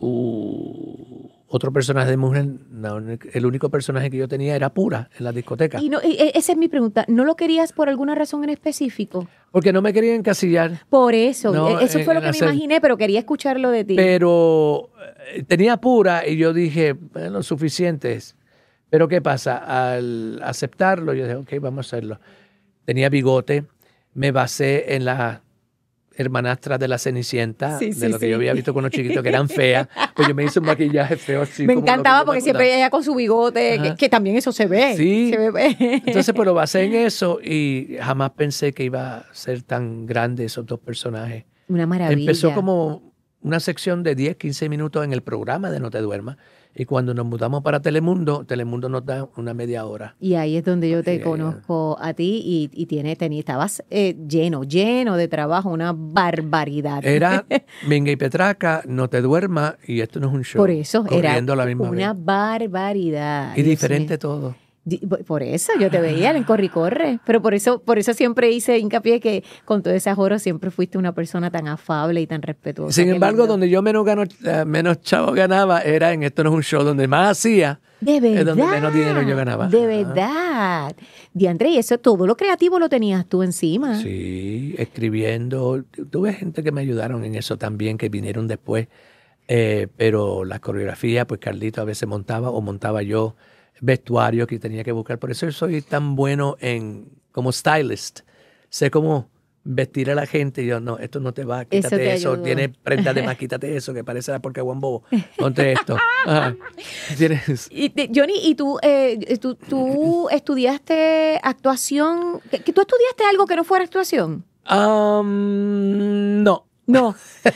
uh, otro personaje de mujer, no, el único personaje que yo tenía era Pura en la discoteca. Y no, y, eh, esa es mi pregunta. ¿No lo querías por alguna razón en específico? Porque no me quería encasillar. Por eso. No, eh, eso fue en lo que me hacer- imaginé, pero quería escucharlo de ti. Pero eh, tenía Pura y yo dije, bueno, suficientes. Pero ¿qué pasa? Al aceptarlo, yo dije, ok, vamos a hacerlo. Tenía bigote, me basé en la hermanastra de la Cenicienta, Sí, de sí, lo que sí. yo había visto con los chiquitos que eran feas, pues yo me hice un maquillaje feo así. me como lo que encantaba yo porque me siempre acordaba. ella con su bigote, que, Ajá. que también eso se ve. Sí. Se ve. Entonces, pues lo basé en eso y jamás pensé que iba a ser tan grande esos dos personajes. Una maravilla. Empezó como una sección de diez, quince minutos en el programa de No Te Duermas. Y cuando nos mudamos para Telemundo, Telemundo nos da una media hora. Y ahí es donde yo te Yeah. conozco a ti y, y tiene, tení, estabas eh, lleno, lleno de trabajo, una barbaridad. Era Minga y Petraca, No Te Duermas, y esto no es un show. Por eso era corriendo a la misma una vez. barbaridad. Y Dios diferente mío. todo. Di- Por eso yo te veía en Corre y Corre, pero por eso, por eso siempre hice hincapié que con todo ese ajoro siempre fuiste una persona tan afable y tan respetuosa. Sin Qué embargo, lindo. donde yo menos, gano, eh, menos chavo ganaba era en Esto no es un show, donde más hacía. De verdad. Es donde menos dinero yo ganaba. De Ajá. verdad. Diandre, y eso, todo lo creativo lo tenías tú encima. Sí, escribiendo. Tuve gente que me ayudaron en eso también, que vinieron después. Eh, pero la coreografía, pues Carlito a veces montaba o montaba yo. Vestuario que tenía que buscar. Por eso soy tan bueno en como stylist. Sé cómo vestir a la gente. Y yo, no, esto no te va, quítate Eso te eso. ayudó. Tienes prendas de más, quítate eso, que parece la porca de Bobo. Ponte esto. Ajá. Tienes... Y te- Johnny, ¿y tú, eh, tú, tú estudiaste actuación? ¿Que, que tú estudiaste algo que no fuera actuación? Um, no. No.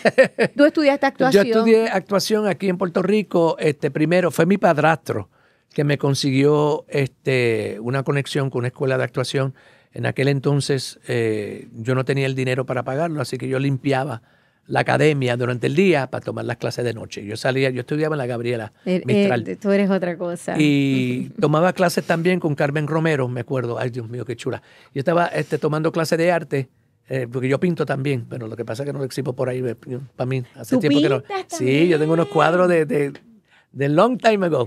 Tú estudiaste actuación. Yo estudié actuación aquí en Puerto Rico. Este, primero fue mi padrastro que me consiguió este, una conexión con una escuela de actuación. En aquel entonces eh, yo no tenía el dinero para pagarlo, así que yo limpiaba la academia durante el día para tomar las clases de noche. Yo salía, yo estudiaba en la Gabriela Eh, Mistral. eh, tú eres otra cosa. Y tomaba clases también con Carmen Romero, me acuerdo. Ay, Dios mío, qué chula. Yo estaba este, tomando clases de arte, eh, porque yo pinto también, pero lo que pasa es que no lo exhibo por ahí. Para mí, hace ¿Tú tiempo que no. pintas Sí, yo tengo unos cuadros de, de, de long time ago.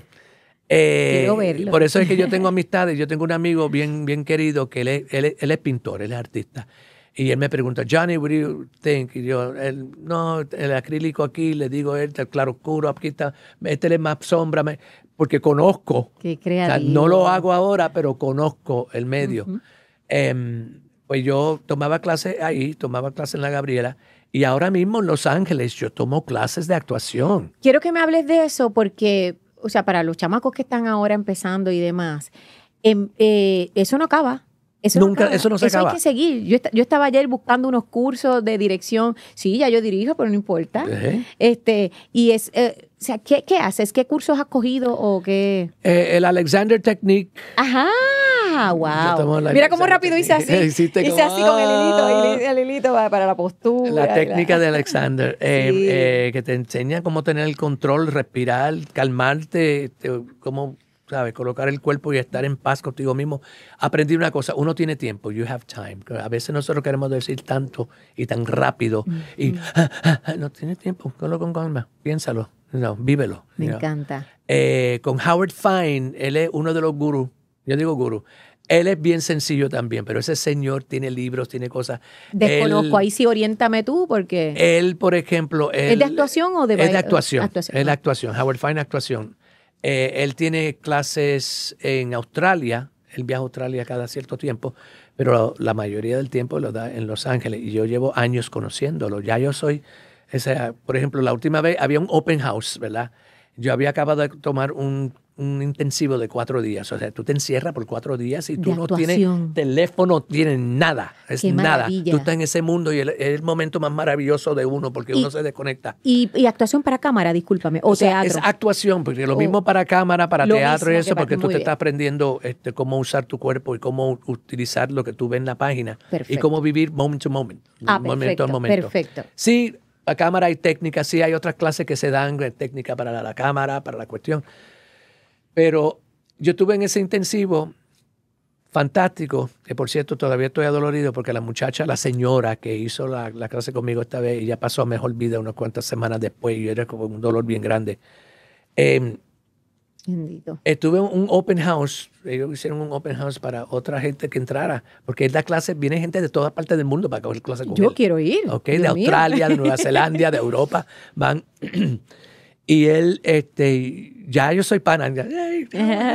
Eh, Quiero verlo. Por eso es que yo tengo amistades. Yo tengo un amigo bien, bien querido que él es, él, es, él es pintor, él es artista. Y él me pregunta, Johnny, what do you think? Y yo, él, no, el acrílico aquí, le digo, este, el claroscuro, aquí está, este es más sombra, me, porque conozco. Qué O sea, creativo. no lo hago ahora, pero conozco el medio. Ujú. Em, pues yo tomaba clases ahí, tomaba clases en la Gabriela, y ahora mismo en Los Ángeles yo tomo clases de actuación. Quiero que me hables de eso porque, o sea, para los chamacos que están ahora empezando y demás, em, eh, eso no acaba. Eso Nunca- acaba. eso no se Eso acaba. hay que seguir. Yo, est- yo estaba ayer buscando unos cursos de dirección. Sí, ya yo dirijo, pero no importa. ¿Eh? Este, y es, eh, o sea, ¿qué, ¿qué haces? ¿Qué cursos has cogido o qué? Eh, el Alexander Technique. Ajá, Yo wow. tomo la Mira cómo Alexander rápido hice así. Technique. Hiciste Hice como, así con el hilito, ah. el, el hilito va para la postura. La técnica de Alexander, eh, Sí. eh, que te enseña cómo tener el control, respirar, calmarte, te- cómo, sabes, colocar el cuerpo y estar en paz contigo mismo. Aprendí una cosa, uno tiene tiempo, you have time. A veces nosotros queremos decir tanto y tan rápido y ah, ah, ah, no tienes tiempo, cógelo con calma, piénsalo, no, vívelo. Me you know. encanta. Eh, con Howard Fine, él es uno de los gurús, yo digo gurú, él es bien sencillo también, pero ese señor tiene libros, tiene cosas. Desconozco, Él- ahí sí oriéntame tú porque... Él, por ejemplo... ¿Es él- de actuación o de Es de baile? actuación. Actuación. Es de Ah. actuación. Howard Fine, actuación. Eh, él tiene clases en Australia. Él viaja a Australia cada cierto tiempo, pero la mayoría del tiempo lo da en Los Ángeles. Y yo llevo años conociéndolo. Ya yo soy... O sea, por ejemplo, la última vez había un open house, ¿verdad? Yo había acabado de tomar un, un intensivo de cuatro días. O sea, tú te encierras por cuatro días y tú De no actuación. tienes teléfono, no tienes nada. Es Qué nada. maravilla. Tú estás en ese mundo y el- es el momento más maravilloso de uno porque Y- uno se desconecta. Y, y actuación para cámara, discúlpame, o, O sea, teatro. es actuación, porque lo O- mismo para cámara, para lo teatro y mismo eso, que para- porque tú muy te bien. estás aprendiendo este, cómo usar tu cuerpo y cómo utilizar lo que tú ves en la página Perfecto. y cómo vivir moment to moment, Ah, momento perfecto, a momento. perfecto. Sí, la cámara hay técnicas, sí hay otras clases que se dan, eh, técnica para la, la cámara, para la cuestión. Pero yo estuve en ese intensivo fantástico, que por cierto todavía estoy adolorido porque la muchacha, la señora que hizo la, la clase conmigo esta vez, ella pasó a mejor vida unas cuantas semanas después y era como un dolor bien grande. Eh, Bendito. Estuve en un open house, ellos hicieron un open house para otra gente que entrara, porque él da clases, viene gente de todas partes del mundo para coger clases con Yo él. quiero ir. Ok, Dios de mío. Australia, de Nueva Zelanda, de Europa, van. Y él, este, ya yo soy pana. ya, "Ay,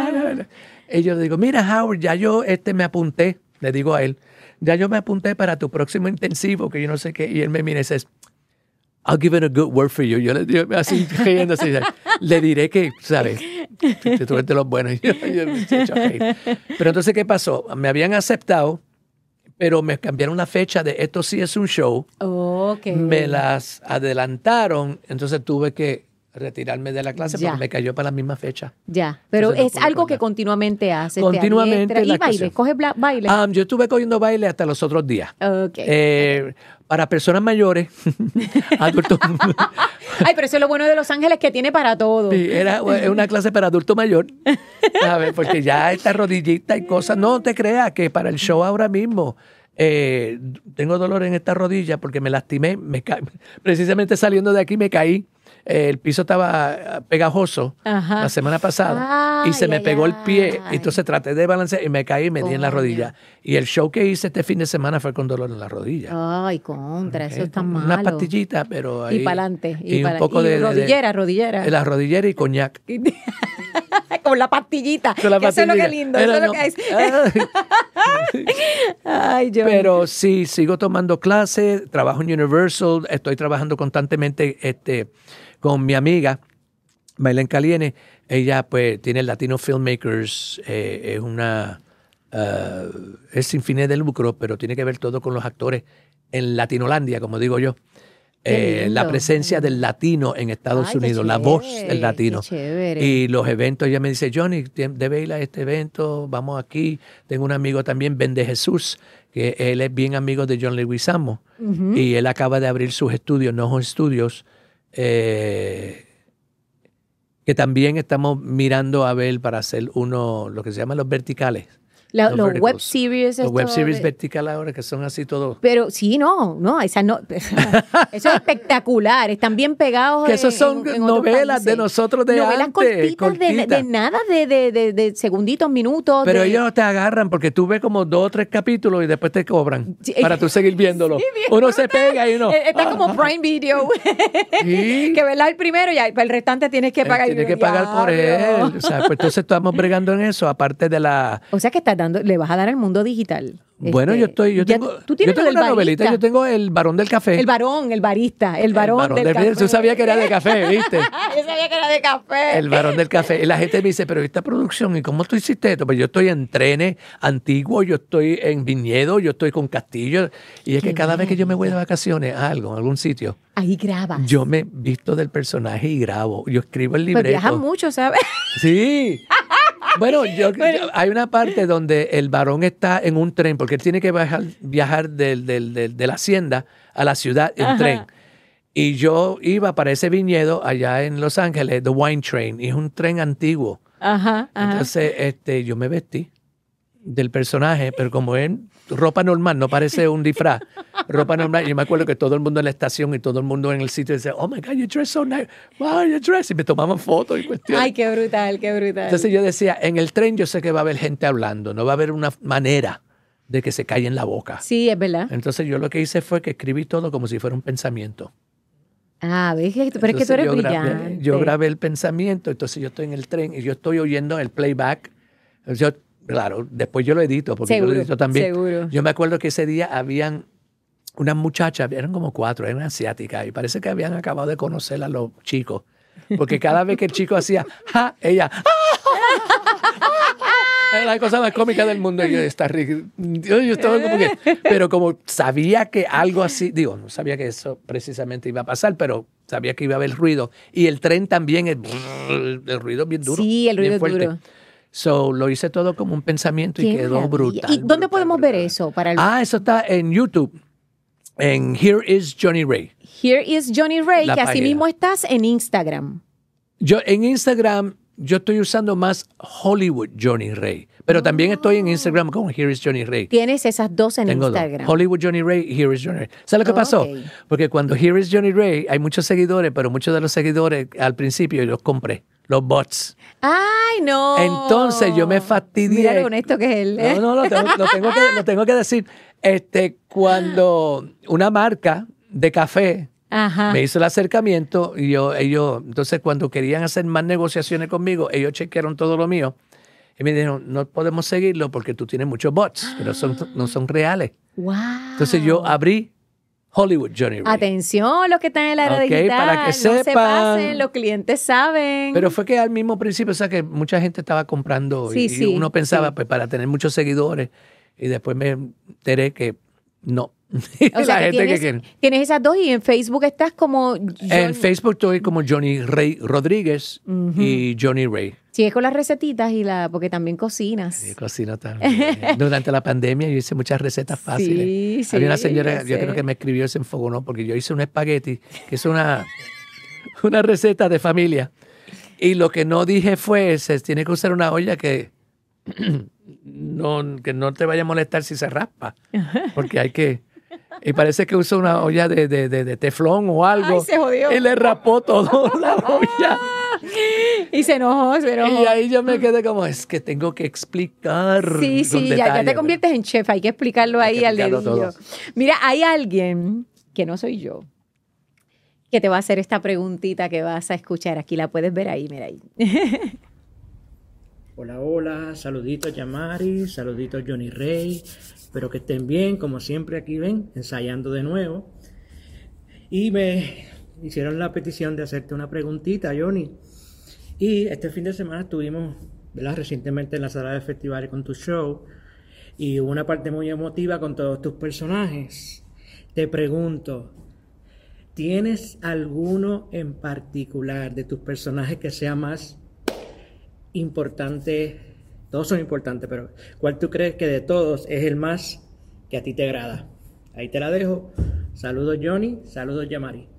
y yo le digo, mira, Howard, ya yo este, me apunté, le digo a él, ya yo me apunté para tu próximo intensivo, que yo no sé qué. Y él me mira y dice, I'll give it a good word for you. Yo le digo, así, riendo, así, le diré que, ¿sabes? Que tú eres de los buenos. Yo, yo me echo a reír. Pero entonces, ¿qué pasó? Me habían aceptado, pero me cambiaron la fecha de esto sí es un show. Oh. Okay. me las adelantaron, entonces tuve que retirarme de la clase Ya. porque me cayó para la misma fecha. Ya, pero Entonces, no es pude algo que acordar. continuamente haces. Continuamente te adiestras. la ¿Y baile? actuación. ¿Coges bla- baile? Um, yo estuve cogiendo baile hasta los otros días. Ok. Eh, para personas mayores, adultos. Ay, pero eso es lo bueno de Los Ángeles, que tiene para todo. Sí, era es una clase para adulto mayor. ¿Sabes? Porque ya esta rodillita y cosas. No te creas que para el show ahora mismo eh, tengo dolor en esta rodilla porque me lastimé. Me ca- precisamente saliendo de aquí me caí. Eh, el piso estaba pegajoso Ajá. la semana pasada Ay, y se me ay, pegó el pie. ay. Entonces traté de balancear y me caí y me di en la Coño. rodilla. Y el show que hice este fin de semana fue con dolor en la rodilla. Ay, contra, eso Ok, está con malo. Unas pastillitas, pero ahí. Y para adelante. Y, un pa'lante. poco Y de, de- rodillera, rodillera. de la rodillera y coñac. Con la pastillita. Con la Que eso es lo que pastillita. lindo. Pero Eso es no. lo que es. Ay, yo. Pero sí, sigo tomando clases, trabajo en Universal, estoy trabajando constantemente este, con mi amiga, Maylen Caliene. Ella pues tiene Latino Filmmakers, eh, es una, uh, es sin fines de lucro, pero tiene que ver todo con los actores en Latinolandia, como digo yo. Qué Eh, la lindo. presencia del latino en Estados Ay, qué Unidos, la voz chévere, del latino. qué chévere. Y los eventos, ella me dice, Johnny, tien- debe ir a este evento, vamos aquí. Tengo un amigo también, Ben de Jesús, que él es bien amigo de John Leguizamo. Ujú. Y él acaba de abrir sus estudios, Nojo Studios, eh, que también estamos mirando a ver para hacer uno, lo que se llama los verticales. La- los los verticals. web series. Los web esto series de- verticales ahora, que son así todos. Pero sí, no, no, esa no. Eso es espectacular. Están bien pegados. Que esos en- son en- en otros novelas de países. nosotros de Novelas antes, cortitas, de, de cortitas. nada, de, de, de, de segunditos, minutos. Pero de- ellos no te agarran porque tú ves como dos o tres capítulos y después te cobran Sí. para tú seguir viéndolo. Sí, bien Uno se pega y uno. Eh, Está como Prime Video. Sí. Que verla el primero y el restante tienes que pagar. Tienes que pagar por Diablo. él. O sea, pues entonces estamos bregando en eso, aparte de la. O sea que estás dando, le vas a dar al mundo digital. Bueno, Este, yo estoy. Yo ya tengo, tú tienes yo lo tengo del una novelita. barista. Yo tengo El Varón del Café. El varón, el barista, el varón, El Varón del, del café. Tú sabías que era de café, ¿viste? Yo sabía que era de café. El Varón del Café. Y la gente me dice, pero esta producción, ¿y cómo tú hiciste esto? Pues yo estoy en trenes antiguos, yo estoy en viñedos, yo estoy con castillos. Y es que Qué cada vez que yo me voy de maravilla. vacaciones a algo, a algún sitio, Ahí grabas. yo me visto del personaje y grabo. Yo escribo el Pues libreto. viajas mucho, ¿sabes? Sí. Bueno, yo, yo- hay una parte donde el varón está en un tren, porque él tiene que viajar, viajar del, del- del- de la hacienda a la ciudad en Ajá. tren. Y yo iba para ese viñedo allá en Los Ángeles, The Wine Train, y es un tren antiguo. Ajá, ajá. Entonces, este, yo me vestí del personaje, pero como es ropa normal, no parece un disfraz, ropa normal. Yo me acuerdo que todo el mundo en la estación y todo el mundo en el sitio decía, oh my God, you dress so nice. Wow, you dress. Y me tomaban fotos y cuestiones. Ay, qué brutal, qué brutal. Entonces yo decía, en el tren yo sé que va a haber gente hablando, no va a haber una manera de que se callen la boca. Sí, es verdad. Entonces yo lo que hice fue que escribí todo como si fuera un pensamiento. Ah, ves que, pero es que tú Entonces, eres yo brillante. grabé, yo grabé el pensamiento, entonces yo estoy en el tren y yo estoy oyendo el playback. Yo, claro, después yo lo edito, porque Seguro, yo lo edito también. seguro. Yo me acuerdo que ese día habían unas muchachas, eran como cuatro, eran asiáticas, y parece que habían acabado de conocer a los chicos. Porque cada vez que el chico hacía, ja, ella, era la cosa más cómica del mundo. Y yo, está ri- yo, yo estaba como que, pero como sabía que algo así, digo, no sabía que eso precisamente iba a pasar, pero sabía que iba a haber ruido. Y el tren también, el, el ruido es bien duro. Sí, el ruido bien es fuerte. duro. So, lo hice todo como un pensamiento y Qué quedó maravilla. brutal. ¿Y dónde brutal, podemos brutal. ver eso? Para el Ah, eso está en YouTube, en Here is Johnny Ray. Here is Johnny Ray, La que así página. mismo estás en Instagram. Yo en Instagram, yo estoy usando más Hollywood Johnny Ray, pero también estoy en Instagram con Here is Johnny Ray. Tienes esas dos en Tengo dos. Instagram. Hollywood Johnny Ray y Here is Johnny Ray. ¿Sabes lo que pasó? Ok. Porque cuando Here is Johnny Ray hay muchos seguidores, pero muchos de los seguidores al principio yo los compré, los bots. ¡Ay, no! Entonces yo me fastidié. Mira lo honesto que es él. ¿eh? No, no, lo tengo, lo tengo que, lo tengo que decir. Este, cuando una marca de café Ajá. me hizo el acercamiento y yo, ellos, entonces cuando querían hacer más negociaciones conmigo, ellos chequearon todo lo mío y me dijeron, no podemos seguirlo porque tú tienes muchos bots que no son, no son reales. Wow. Entonces yo abrí Hollywood Johnny Ray. Atención, los que están en la era Ok, digital. para que no se sepan. pasen, los clientes saben. Pero fue que al mismo principio, o sea, que mucha gente estaba comprando Sí, y, sí, y uno pensaba, sí. pues para tener muchos seguidores y después me enteré que no, O sea, que tienes, que tienes esas dos y en Facebook estás como... John... En Facebook estoy como Johnny Ray Rodríguez uh-huh. y Johnny Ray. Sí, es con las recetitas y la... porque también cocinas. Sí, cocino también. Durante la pandemia yo hice muchas recetas fáciles. Sí, sí. Había una señora, yo creo que me escribió, se enfogonó porque yo hice un espagueti, que es una, una receta de familia. Y lo que no dije fue, se tiene que usar una olla que... no, que no te vaya a molestar si se raspa. Porque hay que... Y parece que usó una olla de, de, de, de teflón o algo. Ay, se jodió. Y le rapó todo la olla. Y se enojó, se enojó. Y ahí yo me quedé como, es que tengo que explicar. Sí, sí, ya, ya te conviertes en chef, hay que explicarlo ahí al dedillo. Todo. Mira, hay alguien, que no soy yo, que te va a hacer esta preguntita que vas a escuchar. Aquí la puedes ver ahí, mira ahí. Hola, hola, saluditos Yamari, saluditos Johnny Ray. Espero que estén bien, como siempre aquí ven, ensayando de nuevo. Y me hicieron la petición de hacerte una preguntita, Johnny. Y este fin de semana estuvimos, ¿verdad?, recientemente en la sala de festivales con tu show. Y hubo una parte muy emotiva con todos tus personajes. Te pregunto, ¿tienes alguno en particular de tus personajes que sea más importante? Todos son importantes, pero ¿cuál tú crees que de todos es el más que a ti te agrada? Ahí te la dejo. Saludos Johnny, saludos Yamari.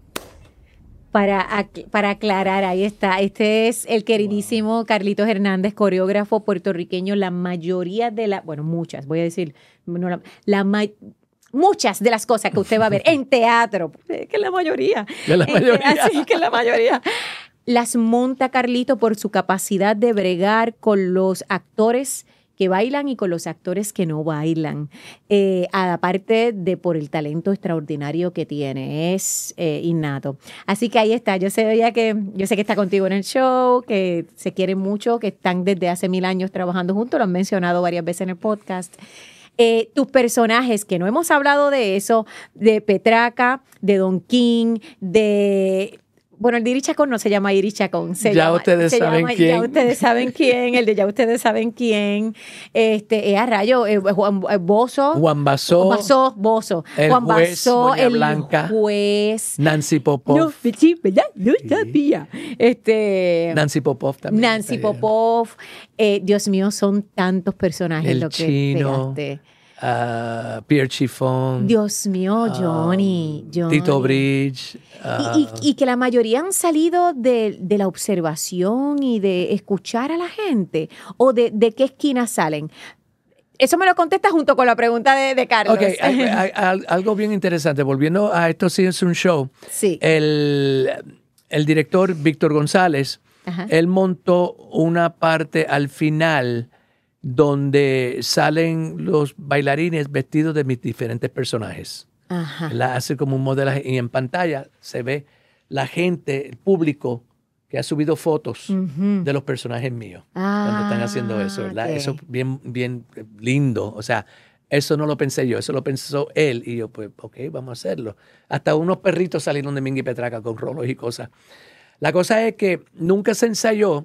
Para, para aclarar, ahí está. Este es el queridísimo wow. Carlitos Hernández, coreógrafo puertorriqueño. La mayoría de la, bueno, muchas, voy a decir, no, la, la ma- muchas de las cosas que usted va a ver en teatro, que es la mayoría. Que la mayoría. Así que la mayoría. Las monta Carlito por su capacidad de bregar con los actores que bailan y con los actores que no bailan. Eh, aparte de por el talento extraordinario que tiene, es eh, innato. Así que ahí está. Yo sé, ya que, yo sé que está contigo en el show, que se quieren mucho, que están desde hace mil años trabajando juntos, lo han mencionado varias veces en el podcast. Eh, tus personajes, que no hemos hablado de eso, de Petraca, de Don King, de... Bueno, el de Iri Chacón no se llama Iri Chacón. Se ya llama, ustedes se saben llama, quién. Ya ustedes saben quién. El de ya ustedes saben quién. Este, eh, a rayo, eh, Juan eh, Bozo. Juan Basó. Basó, Bozo. El Juan juez, Basó, Doña el Blanca, juez. Nancy Popov. No, sí, ¿verdad? No sabía. Este, Nancy Popov también. Nancy Popov. Eh, Dios mío, son tantos personajes el lo que chino. creaste. Uh, Pierre Chiffon. Dios mío, Johnny. Um, Johnny. Tito Bridge. Uh, y, y, y que la mayoría han salido de, de la observación y de escuchar a la gente. ¿O de, de qué esquina salen? Eso me lo contesta junto con la pregunta de, de Carlos. Ok, hay, hay, hay, algo bien interesante. Volviendo a Esto sí es un show. Sí. El, el director Víctor González, ajá, él montó una parte al final donde salen los bailarines vestidos de mis diferentes personajes. Ajá. La hace como un modelaje y en pantalla se ve la gente, el público que ha subido fotos uh-huh. de los personajes míos ah, cuando están haciendo eso, ¿verdad? Okay. Eso bien, bien lindo. O sea, eso no lo pensé yo, eso lo pensó él y yo, pues, ok, vamos a hacerlo. Hasta unos perritos salieron de Mingy Petraca con rolos y cosas. La cosa es que nunca se ensayó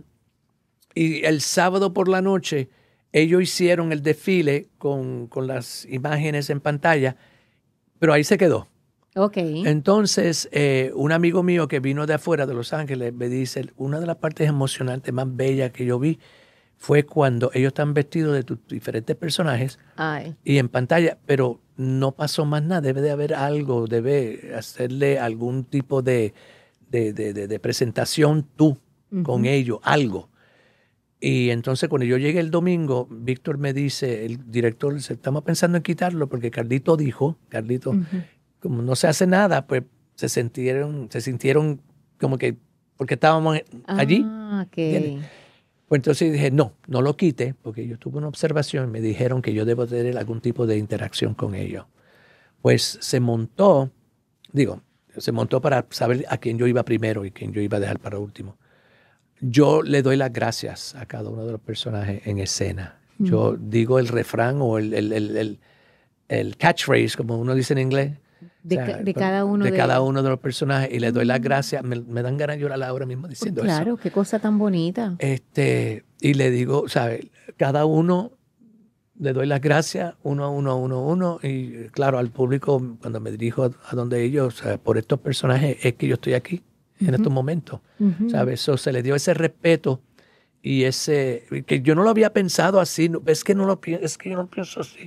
y el sábado por la noche ellos hicieron el desfile con, con las imágenes en pantalla, pero ahí se quedó. Ok. Entonces, eh, un amigo mío que vino de afuera de Los Ángeles me dice, una de las partes emocionantes más bellas que yo vi fue cuando ellos están vestidos de tus diferentes personajes Ay. y en pantalla, pero no pasó más nada. Debe de haber algo, debe hacerle algún tipo de, de, de, de, de presentación tú uh-huh. con ellos, algo. Y entonces cuando yo llegué el domingo, Víctor me dice, el director, estamos pensando en quitarlo porque Carlito dijo, Carlito, uh-huh. como no se hace nada, pues se sintieron, se sintieron como que, porque estábamos allí. Ah, okay. Pues entonces dije, no, no lo quite, porque yo tuve una observación y me dijeron que yo debo tener algún tipo de interacción con ellos. Pues se montó, digo, se montó para saber a quién yo iba primero y quién yo iba a dejar para último. Yo le doy las gracias a cada uno de los personajes en escena. Mm. Yo digo el refrán o el, el, el, el, el catchphrase, como uno dice en inglés. De, o sea, de, cada, uno de, de cada uno de los personajes y le doy las gracias. Me, me dan ganas de llorar ahora mismo diciendo pues claro, eso. Claro, qué cosa tan bonita. Este, y le digo, ¿sabes? Cada uno le doy las gracias uno a uno, uno a uno. Y claro, al público, cuando me dirijo a, a donde ellos, o sea, por estos personajes, es que yo estoy aquí uh-huh. en estos momentos. Uh-huh. ¿Sabes? Eso se le dio ese respeto y ese, que yo no lo había pensado así. Es que, no lo, es que yo no pienso así.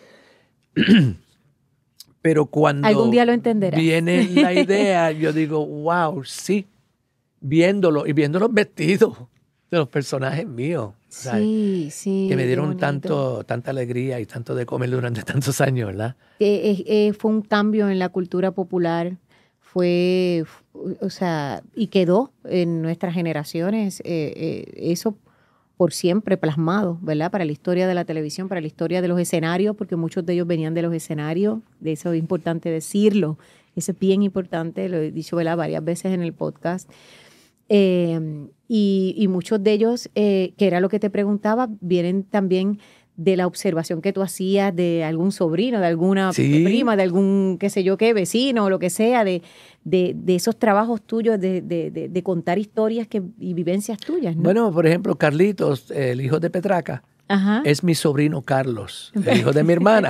Pero cuando algún día lo entenderás. Viene la idea, yo digo, wow, sí, viéndolo y viendo los vestidos de los personajes míos. ¿sabes? Sí, sí. Que me dieron tanto, tanta alegría y tanto de comer durante tantos años, ¿verdad? Eh, eh, fue un cambio en la cultura popular, fue, o sea, y quedó en nuestras generaciones eh, eh, eso por siempre plasmado, ¿verdad? Para la historia de la televisión, para la historia de los escenarios, porque muchos de ellos venían de los escenarios, de eso es importante decirlo, eso es bien importante, lo he dicho, ¿verdad? Varias veces en el podcast. Eh, y, y muchos de ellos, eh, que era lo que te preguntaba, vienen también de la observación que tú hacías de algún sobrino, de alguna sí. prima, de algún, qué sé yo qué, vecino o lo que sea, de, de, de esos trabajos tuyos de, de, de, de contar historias que, y vivencias tuyas, ¿no? Bueno, por ejemplo, Carlitos, el hijo de Petraca, Ajá. es mi sobrino Carlos, el hijo de mi hermana.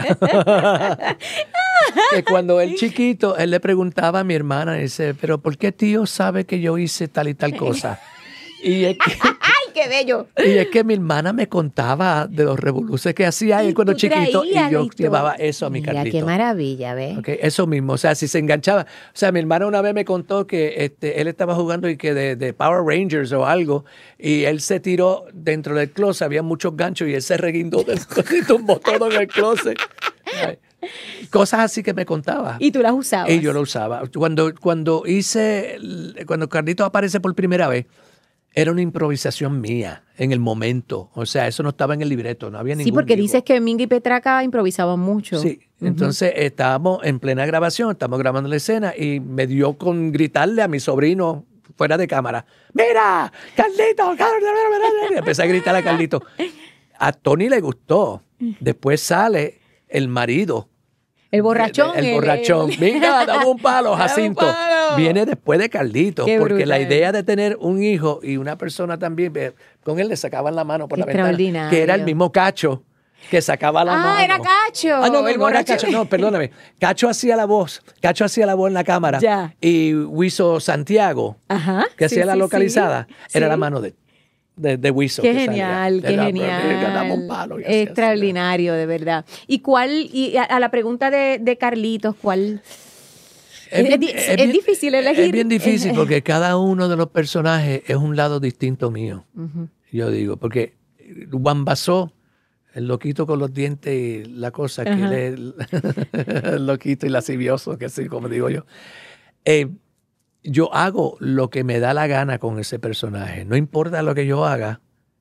Que cuando él chiquito, él le preguntaba a mi hermana, dice, pero ¿por qué tío sabe que yo hice tal y tal cosa? Y es que, ¡ay, qué bello! Y es que mi hermana me contaba de los revoluces que hacía él cuando chiquito y yo llevaba eso a mi Carlito. Mira, qué maravilla, ¿ves? Okay, eso mismo, o sea, si se enganchaba. O sea, mi hermana una vez me contó que este, él estaba jugando y que de, de Power Rangers o algo y él se tiró dentro del closet, había muchos ganchos y él se reguindó del y tumbó todo en el closet. Ay. Cosas así que me contaba. ¿Y tú las usabas? Y yo lo usaba. Cuando, cuando hice, cuando Carlito aparece por primera vez, era una improvisación mía en el momento. O sea, eso no estaba en el libreto, no había ningún Sí, porque digo. dices que Minga y Petraca improvisaban mucho. Sí, uh-huh. Entonces estábamos en plena grabación, estamos grabando la escena y me dio con gritarle a mi sobrino fuera de cámara, ¡mira, Carlito! Carlito! Empecé a gritar a Carlito. A Tony le gustó. Después sale el marido. El borrachón. El, el, el borrachón. El... Venga, dame un palo, Jacinto. Un palo. Viene después de Carlito. Qué porque brutal. La idea de tener un hijo y una persona también, con él le sacaban la mano por la ventana. Que era el mismo Cacho que sacaba la ah, mano. Ah, era Cacho. Ah, no, no, no era Cacho. No, perdóname. Cacho hacía la voz. Cacho hacía la voz en la cámara. Ya. Y Huizo Santiago, Ajá, que sí, hacía la sí, localizada, sí. era sí. la mano de De, de Huizo. Qué genial, qué era, genial. Un palo extraordinario, así. De verdad. ¿Y cuál, y a, a la pregunta de, de Carlitos, cuál? Es, es, bien, es, es, es bien, difícil elegir. Es bien difícil porque cada uno de los personajes es un lado distinto mío. Uh-huh. Yo digo, porque Juan Basó, el loquito con los dientes y la cosa, uh-huh. que él es el, el loquito y lascivioso, que así como digo yo. Eh, Yo hago lo que me da la gana con ese personaje. No importa lo que yo haga,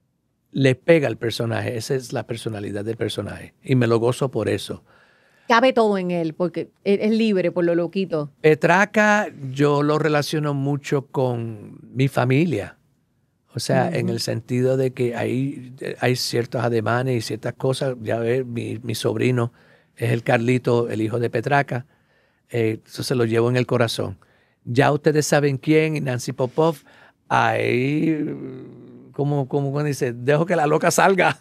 le pega al personaje. Esa es la personalidad del personaje. Y me lo gozo por eso. Cabe todo en él, porque es libre por lo loquito. Petraca yo lo relaciono mucho con mi familia. O sea, uh-huh. en el sentido de que hay, hay ciertos ademanes y ciertas cosas. Ya ves, mi, mi sobrino es el Carlito, el hijo de Petraca. Eh, eso se lo llevo en el corazón. Ya ustedes saben quién, Nancy Popov, ahí, como, como dice, dejo que la loca salga.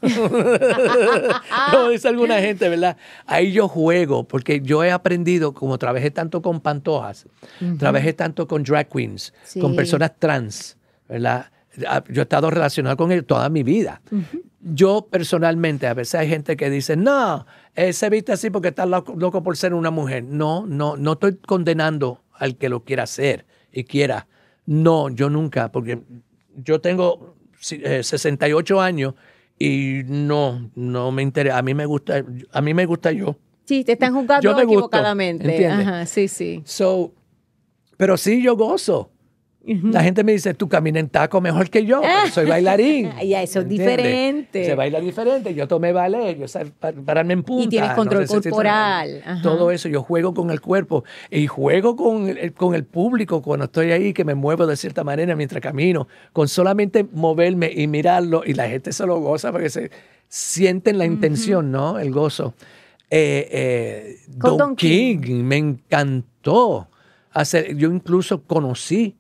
Como dice alguna gente, ¿verdad? Ahí yo juego, porque yo he aprendido, como trabajé tanto con pantojas, uh-huh. trabajé tanto con drag queens, sí. con personas trans, ¿verdad? Yo he estado relacionado con ellos toda mi vida. Uh-huh. Yo personalmente, a veces hay gente que dice, no, él se viste así porque está loco, loco por ser una mujer. No, no, no estoy condenando al que lo quiera hacer y quiera. No, yo nunca, porque yo tengo eh, sesenta y ocho años y no, no me interesa. A mí me gusta, a mí me gusta yo. Sí, te están juzgando equivocadamente. Gusto, Ajá, sí, sí. So, pero sí, yo gozo. Uh-huh. La gente me dice, tú caminas en taco mejor que yo, pero soy bailarín. Ya, eso es diferente. Se baila diferente. Yo tomé ballet, yo sé pararme en punta. Y tienes control no sé corporal. Si todo eso, yo juego con el cuerpo y juego con el, con el público cuando estoy ahí, que me muevo de cierta manera mientras camino, con solamente moverme y mirarlo, y la gente se lo goza porque se sienten la uh-huh. intención, ¿no? El gozo. Eh, eh, Don, Don King, King me encantó hacer. Yo incluso conocí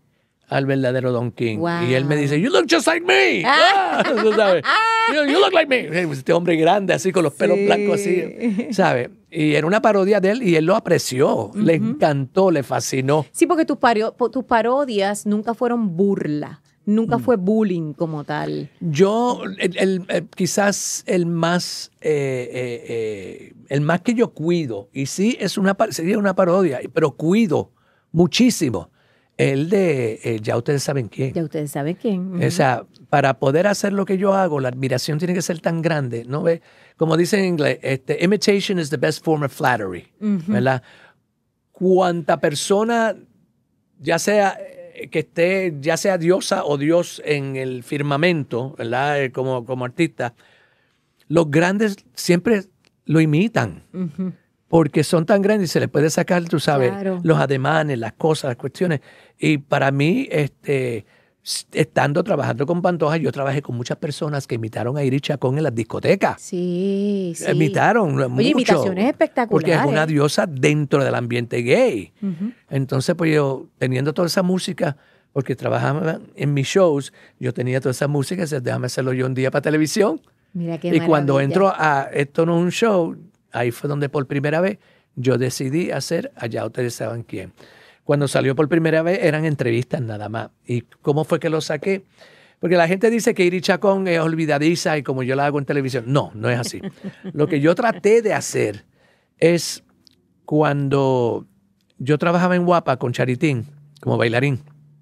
al verdadero Don King. Wow. Y él me dice, you look just like me. Ah, ¿tú sabes? You, you look like me. Este hombre grande, así, con los pelos Sí. blancos, así, ¿sabes? Y era una parodia de él y él lo apreció. Uh-huh. Le encantó, le fascinó. Sí, porque tus, pario, tus parodias nunca fueron burla. Nunca mm. fue bullying como tal. Yo, el, el, el, quizás el más, eh, eh, eh, el más que yo cuido, y sí es una, sería una parodia, pero cuido muchísimo, el de, eh, ya ustedes saben quién. Ya ustedes saben quién. Uh-huh. O sea, para poder hacer lo que yo hago, la admiración tiene que ser tan grande, ¿no ve? Como dicen en inglés, este, imitation is the best form of flattery, uh-huh. ¿verdad? Cuanta persona, ya sea que esté, ya sea diosa o dios en el firmamento, ¿verdad? Como, como artista, los grandes siempre lo imitan. Uh-huh. Porque son tan grandes y se les puede sacar, tú sabes, claro. los ademanes, las cosas, las cuestiones. Y para mí, este, estando trabajando con Pantoja, yo trabajé con muchas personas que imitaron a Iris Chacón en las discotecas. Sí, sí. Imitaron Oye, mucho. imitaciones espectaculares. Porque es una diosa dentro del ambiente gay. Uh-huh. Entonces, pues yo, teniendo toda esa música, porque trabajaba en mis shows, yo tenía toda esa música, y decía, déjame hacerlo yo un día para televisión. Mira qué y maravilla. Cuando entro a esto no es un show, ahí fue donde por primera vez yo decidí hacer, allá ustedes saben quién. Cuando salió por primera vez eran entrevistas nada más. ¿Y cómo fue que lo saqué? Porque la gente dice que Iris Chacón es olvidadiza y como yo la hago en televisión. No, no es así. Lo que yo traté de hacer es cuando yo trabajaba en Guapa con Charitín, como bailarín.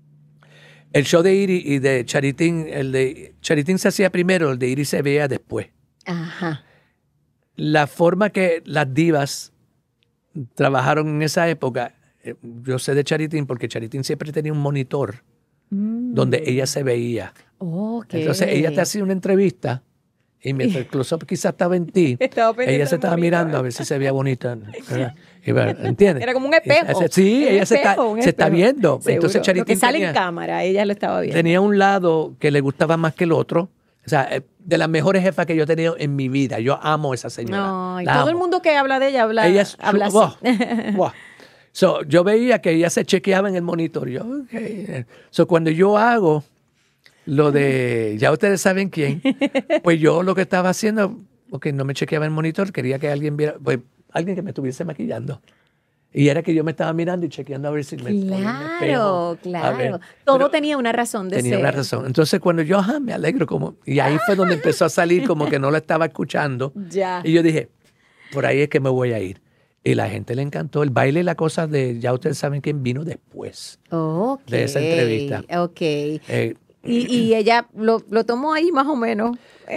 El show de Iris y de Charitín, el de Charitín se hacía primero, el de Iris se veía después. Ajá. La forma que las divas trabajaron en esa época, yo sé de Charitín porque Charitín siempre tenía un monitor mm. donde ella se veía. Okay. Entonces ella te hacía una entrevista y mientras el close-up quizás estaba en ti, estaba ella se estaba bonita, mirando a ver si se veía bonita. ¿Entiendes? Era como un espejo. Sí, un ella espejo, se, está, se está viendo. Seguro. Entonces Charitín lo que sale tenía, en cámara, ella lo estaba viendo. Tenía un lado que le gustaba más que el otro. O sea, de las mejores jefas que yo he tenido en mi vida. Yo amo a esa señora. No, y la todo amo. El mundo que habla de ella habla, ella es, habla wow, así. Wow. So, yo veía que ella se chequeaba en el monitor. Yo, okay. So, cuando yo hago lo de, ya ustedes saben quién, pues yo lo que estaba haciendo, porque no me chequeaba en el monitor, quería que alguien viera, pues alguien que me estuviese maquillando. Y era que yo me estaba mirando y chequeando a ver si me Claro, claro. Todo Pero tenía una razón de tenía ser. Tenía una razón. Entonces, cuando yo, ajá, me alegro como... Y ahí fue donde empezó a salir como que no lo estaba escuchando. Ya. Y yo dije, por ahí es que me voy a ir. Y la gente le encantó. El baile y la cosa de... Ya ustedes saben quién vino después okay. de esa entrevista. Ok. Eh, y, y ella lo, lo tomó ahí más o menos.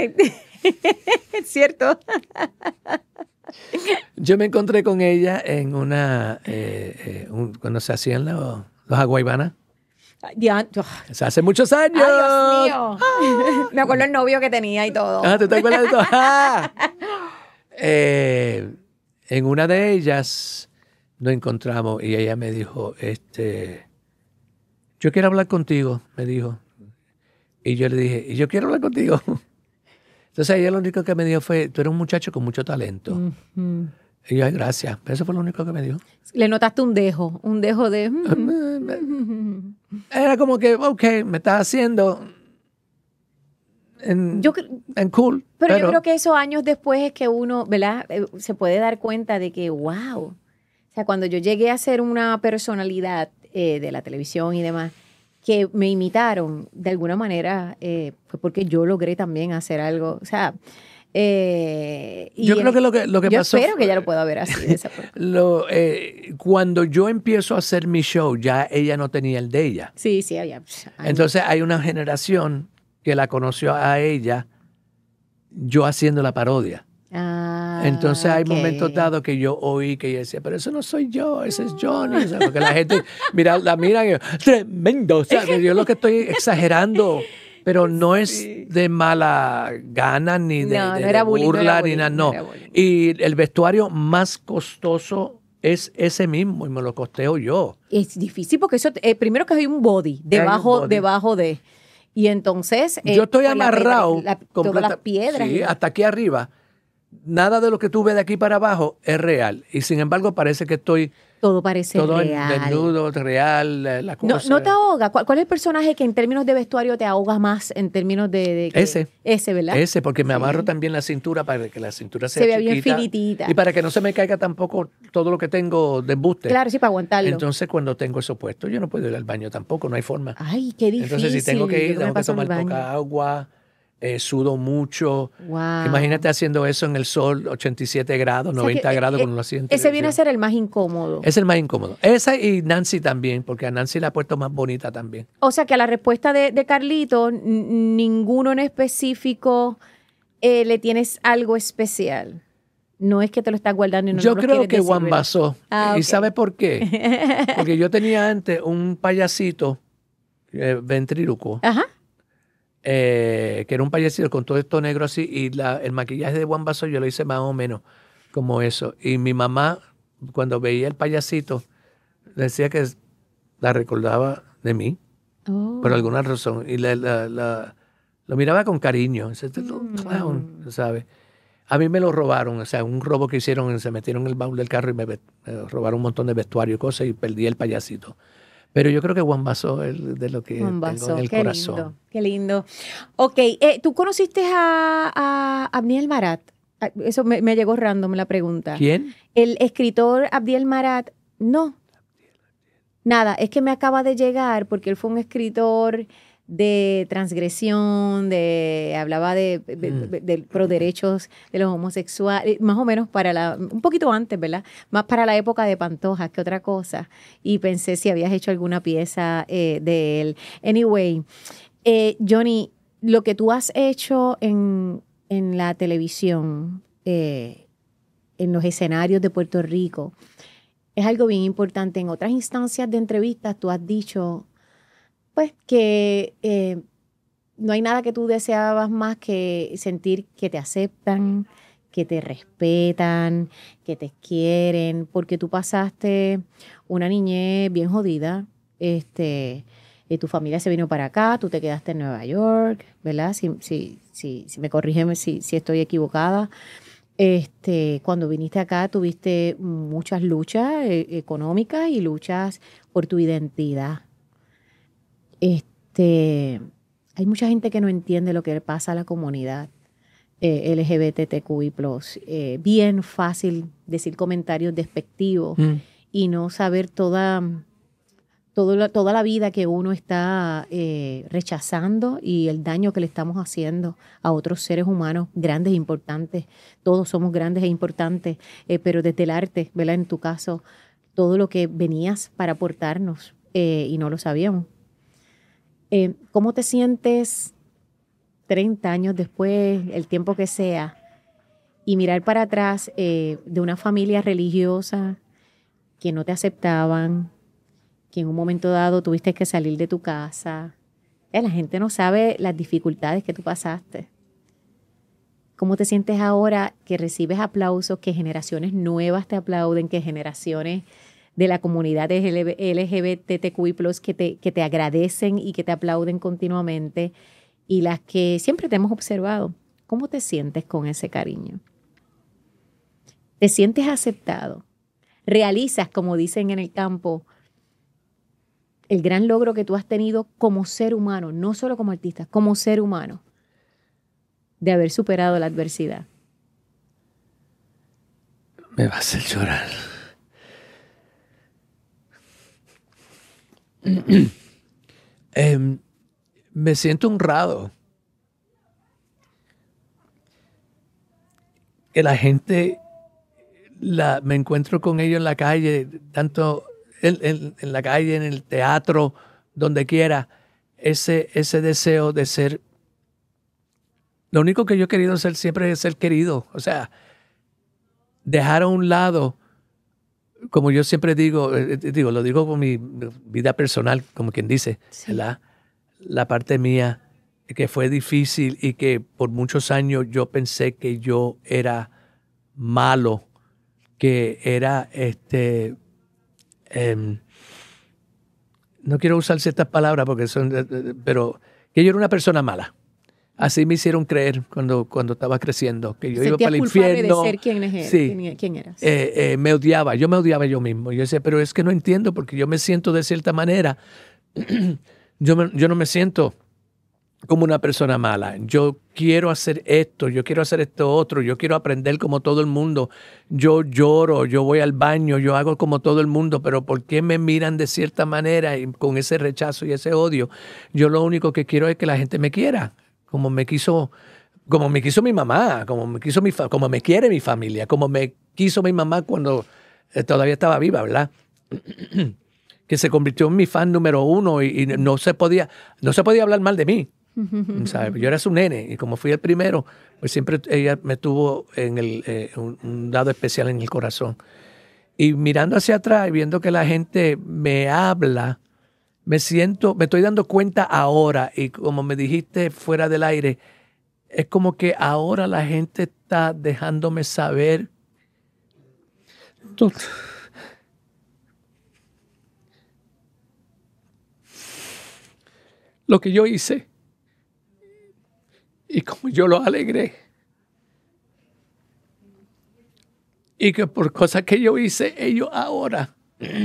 ¿Cierto? Yo me encontré con ella en una, eh, eh, un, cuando se hacían los, los aguaybanas. Ya, oh. O sea, hace muchos años. Ay, Dios mío. Ah. Me acuerdo el novio que tenía y todo. Ah, ¿tú te acuerdas de todo? Ah. Eh, en una de ellas nos encontramos y ella me dijo, este, yo quiero hablar contigo, me dijo. Y yo le dije, y yo quiero hablar contigo. Entonces ella lo único que me dijo fue, tú eres un muchacho con mucho talento. Uh-huh. Y yo, ay, gracias. Eso fue lo único que me dijo. Le notaste un dejo, un dejo de... Era como que, ok, me estás haciendo en, yo, en cool. Pero, pero yo creo que esos años después es que uno, ¿verdad? Se puede dar cuenta de que, wow. O sea, cuando yo llegué a ser una personalidad eh, de la televisión y demás, que me imitaron de alguna manera, eh, fue porque yo logré también hacer algo, o sea... Eh, y yo creo que lo que, lo que yo pasó... Yo espero que ella lo pueda ver así, de esa forma. lo, eh, cuando yo empiezo a hacer mi show, ya ella no tenía el de ella. Sí, sí, había... Entonces hay una generación que la conoció a ella, yo haciendo la parodia. Ah, Entonces hay okay. momentos dados que yo oí que ella decía, pero eso no soy yo, ese es Johnny. O sea, porque la gente mira, la mira y yo, tremendo. O sea, yo lo que estoy exagerando, pero no es sí. de mala gana ni de, no, de, no era de bullying, burla no era ni nada. No. No y el vestuario más costoso es ese mismo y me lo costeo yo. Es difícil porque eso, eh, primero que hay un body debajo, body. debajo de... Y entonces... Eh, yo estoy amarrado. La piedra, la, todas las piedras. Sí, hasta aquí arriba. Nada de lo que tú ves de aquí para abajo es real. Y sin embargo parece que estoy Todo parece todo real. desnudo, real, la, la No, cosa. no te ahoga. ¿Cuál, cuál es el personaje que en términos de vestuario te ahoga más en términos de, de que- Ese. Ese, ¿verdad? Ese, porque me Sí. amarro también la cintura para que la cintura sea Se vea bien chiquita. finitita. Y para que no se me caiga tampoco todo lo que tengo de embuste. Claro, sí, para aguantarlo. Entonces, cuando tengo eso puesto, yo no puedo ir al baño tampoco, no hay forma. Ay, qué difícil. Entonces, si tengo que Yo ir, no me tengo que paso en el tomar baño. poca agua, eh, sudo mucho. Wow. Imagínate haciendo eso en el sol, ochenta y siete grados, O sea noventa que, grados, eh, cuando lo hacía en Ese viene a televisión. ser el más incómodo. Es el más incómodo. Esa y Nancy también, porque a Nancy la ha puesto más bonita también. O sea que a la respuesta de, de Carlito, n- ninguno en específico eh, le tienes algo especial. No es que te lo estás guardando y no Yo nos lo creo quieres que decir, Juan ¿verdad? Basó. Ah, ¿Y ok. sabe por qué? Porque yo tenía antes un payasito eh, ventrílocuo, Ajá. eh, que era un payasito con todo esto negro así, y la, el maquillaje de Juan Basó yo lo hice más o menos como eso. Y mi mamá, cuando veía el payasito, decía que la recordaba de mí, Oh. por alguna razón. Y la, la- la- lo miraba con cariño. Ese es un clown, ¿sabes? A mí me lo robaron, o sea, un robo que hicieron, se metieron en el baúl del carro y me, ve- me robaron un montón de vestuario y cosas y perdí el payasito. Pero yo creo que Juan Basó es de lo que Juan tengo Basó, en el qué corazón. lindo, qué lindo. Ok, eh, ¿tú conociste a, a Abdiel Marat? Ah, Eso me, me llegó random la pregunta. ¿Quién? El escritor Abdiel Marat, no. Nada, es que me acaba de llegar porque él fue un escritor de transgresión, de hablaba de, de, de- de pro derechos de los homosexuales, más o menos para la, un poquito antes, ¿verdad? Más para la época de Pantoja que otra cosa. Y pensé si habías hecho alguna pieza eh, de él. Anyway, eh, Johnny, lo que tú has hecho en, en la televisión, eh, en los escenarios de Puerto Rico, es algo bien importante. En otras instancias de entrevistas tú has dicho, pues, que eh, no hay nada que tú deseabas más que sentir que te aceptan, que te respetan, que te quieren, porque tú pasaste una niñez bien jodida, este, y tu familia se vino para acá, tú te quedaste en Nueva York, ¿verdad? Si, si, si, si me corrigen si, si estoy equivocada. Este, cuando viniste acá tuviste muchas luchas eh, económicas y luchas por tu identidad. Este, hay mucha gente que no entiende lo que le pasa a la comunidad eh, L G B T Q I plus. Eh, bien fácil decir comentarios despectivos Mm. y no saber toda, todo la- toda la vida que uno está eh, rechazando y el daño que le estamos haciendo a otros seres humanos grandes e importantes. Todos somos grandes e importantes, eh, pero desde el arte, ¿verdad? En tu caso, todo lo que venías para aportarnos eh, y no lo sabíamos. Eh, ¿Cómo te sientes treinta años después, el tiempo que sea, y mirar para atrás eh, de una familia religiosa que no te aceptaban, que en un momento dado tuviste que salir de tu casa? Eh, la gente no sabe las dificultades que tú pasaste. ¿Cómo te sientes ahora que recibes aplausos, que generaciones nuevas te aplauden, que generaciones de la comunidad de L G B T Q I plus que te, que te agradecen y que te aplauden continuamente, y las que siempre te hemos observado? ¿Cómo te sientes con ese cariño? ¿Te sientes aceptado? ¿Realizas, como dicen en el campo, el gran logro que tú has tenido como ser humano, no solo como artista, como ser humano, de haber superado la adversidad? Me va a hacer llorar. Em, me siento honrado que la gente, la, me encuentro con ellos en la calle, tanto en, en- en la calle, en el teatro, donde quiera, ese, ese deseo de ser. Lo único que yo he querido ser siempre es ser querido. O sea, dejar a un lado, como yo siempre digo, eh, eh, digo, lo digo con mi vida personal, como quien dice, Sí. ¿verdad? La parte mía, que fue difícil y que por muchos años yo pensé que yo era malo, que era este, em, no quiero usar ciertas palabras porque son, eh, eh, pero que yo era una persona mala. Así me hicieron creer cuando, cuando estaba creciendo, que yo iba ¿Sentías para el culpable infierno. de ser quién, es, Sí. quién, quién eras? Eh, eh, me odiaba, yo me odiaba yo mismo. Yo decía, pero es que no entiendo porque yo me siento de cierta manera. yo, me, yo no me siento como una persona mala. Yo quiero hacer esto, yo quiero hacer esto otro, yo quiero aprender como todo el mundo. Yo lloro, yo voy al baño, yo hago como todo el mundo, pero ¿por qué me miran de cierta manera y con ese rechazo y ese odio? Yo lo único que quiero es que la gente me quiera, como me quiso, como me quiso mi mamá, como me quiso mi fa- como me quiere mi familia, como me quiso mi mamá cuando eh, todavía estaba viva, ¿verdad? Que se convirtió en mi fan número uno y, y no se podía, no se podía hablar mal de mí. ¿Sabes? Yo era su nene y como fui el primero, pues siempre ella me tuvo en el, eh, un, un lado especial en el corazón. Y mirando hacia atrás y viendo que la gente me habla, me siento, me estoy dando cuenta ahora, y como me dijiste fuera del aire, es como que ahora la gente está dejándome saber todo, lo que yo hice y como yo lo alegré. Y que por cosas que yo hice, ellos ahora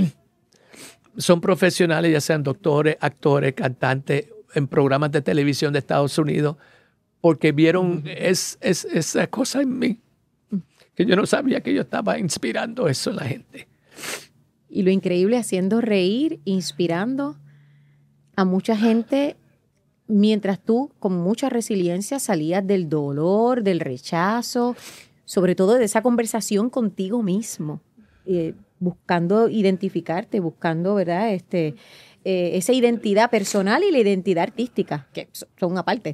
son profesionales, ya sean doctores, actores, cantantes, en programas de televisión de Estados Unidos, porque vieron es, es, esa cosa en mí, que yo no sabía que yo estaba inspirando eso en la gente. Y lo increíble, haciendo reír, inspirando a mucha gente, mientras tú, con mucha resiliencia, salías del dolor, del rechazo, sobre todo de esa conversación contigo mismo, eh, buscando identificarte, buscando, ¿verdad?, este, eh, esa identidad personal y la identidad artística, que son aparte,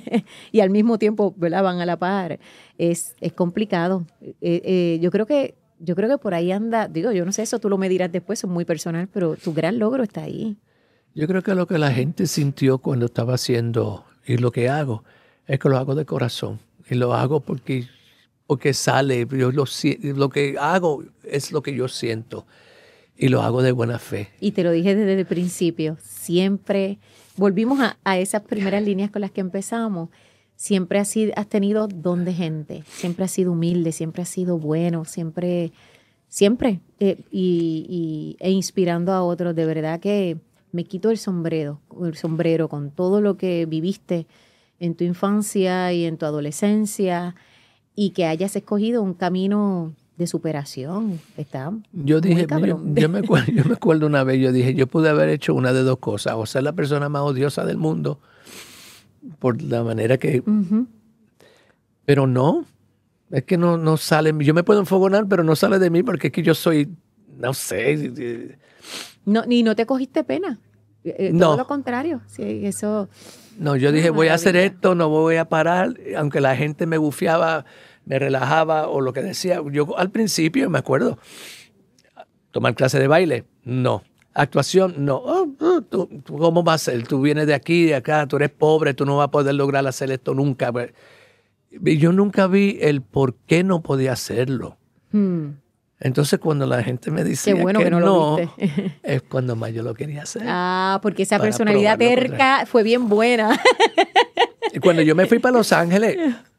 y al mismo tiempo, ¿verdad?, van a la par. Es, es complicado. Eh, eh, yo creo que yo creo que por ahí anda, digo, yo no sé, eso tú lo me dirás después, es muy personal, pero tu gran logro está ahí. Yo creo que lo que la gente sintió cuando estaba haciendo y lo que hago es que lo hago de corazón y lo hago porque, porque sale, yo lo, lo que hago es lo que yo siento y lo hago de buena fe. Y te lo dije desde el principio, siempre volvimos a, a esas primeras líneas con las que empezamos. Siempre has, sido, has tenido don de gente, siempre has sido humilde, siempre has sido bueno, siempre, siempre, eh, y, y, e inspirando a otros. De verdad que me quito el sombrero, el sombrero con todo lo que viviste en tu infancia y en tu adolescencia, y que hayas escogido un camino de superación. Está yo dije, yo, yo, me acuerdo, yo me acuerdo una vez, yo dije, yo pude haber hecho una de dos cosas, o ser la persona más odiosa del mundo, por la manera que... Uh-huh. Pero no, es que no, no sale, yo me puedo enfogonar, pero no sale de mí porque es que yo soy, no sé. No, ni no te cogiste pena, eh, no. todo lo contrario. Sí, eso... No, yo dije, voy a hacer esto, no voy a parar, aunque la gente me bufiaba, me relajaba o lo que decía. Yo al principio, me acuerdo, tomar clase de baile, no. Actuación, no. Oh, oh, ¿tú, ¿tú cómo vas a ser? Tú vienes de aquí, de acá, tú eres pobre, tú no vas a poder lograr hacer esto nunca. Y yo nunca vi el por qué no podía hacerlo. Hmm. Entonces, cuando la gente me dice bueno que, que no, no lo viste. es cuando más yo lo quería hacer. Ah, porque esa personalidad terca fue bien buena. Y cuando yo me fui para Los Ángeles,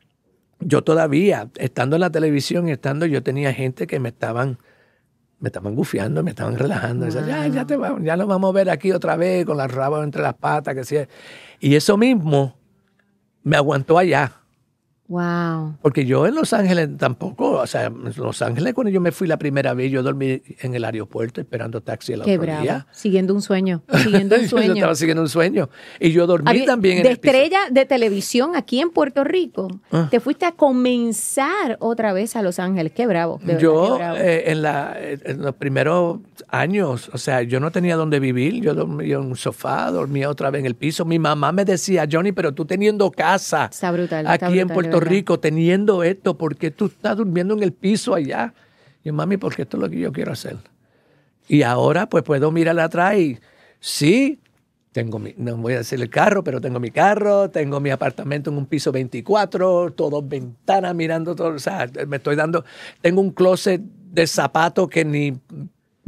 yo todavía, estando en la televisión, estando, yo tenía gente que me estaban... me estaban gufiando, me estaban relajando. Wow. Ya, ya, te vamos, ya lo vamos a ver aquí otra vez con las rabas entre las patas. Que sí. Y eso mismo me aguantó allá. Wow. Porque yo en Los Ángeles tampoco, o sea, en Los Ángeles cuando yo me fui la primera vez, yo dormí en el aeropuerto esperando taxi el Qué otro bravo. día. Siguiendo un sueño, siguiendo un sueño. Yo estaba siguiendo un sueño. Y yo dormí Había, también en de el piso. estrella de televisión aquí en Puerto Rico, ah. te fuiste a comenzar otra vez a Los Ángeles. Qué bravo. De yo, verdad, qué bravo. Eh, en, la, en los primeros años, o sea, yo no tenía dónde vivir. Yo dormía en un sofá, dormía otra vez en el piso. Mi mamá me decía, Johnny, pero tú teniendo casa está brutal, aquí está brutal, en Puerto Rico, teniendo esto, ¿por qué tú estás durmiendo en el piso allá? Y yo, mami, porque esto es lo que yo quiero hacer. Y ahora pues puedo mirar atrás y sí, tengo mi, no voy a decir el carro, pero tengo mi carro, tengo mi apartamento en un piso veinticuatro, todo ventanas mirando todo, o sea, me estoy dando, tengo un closet de zapatos que ni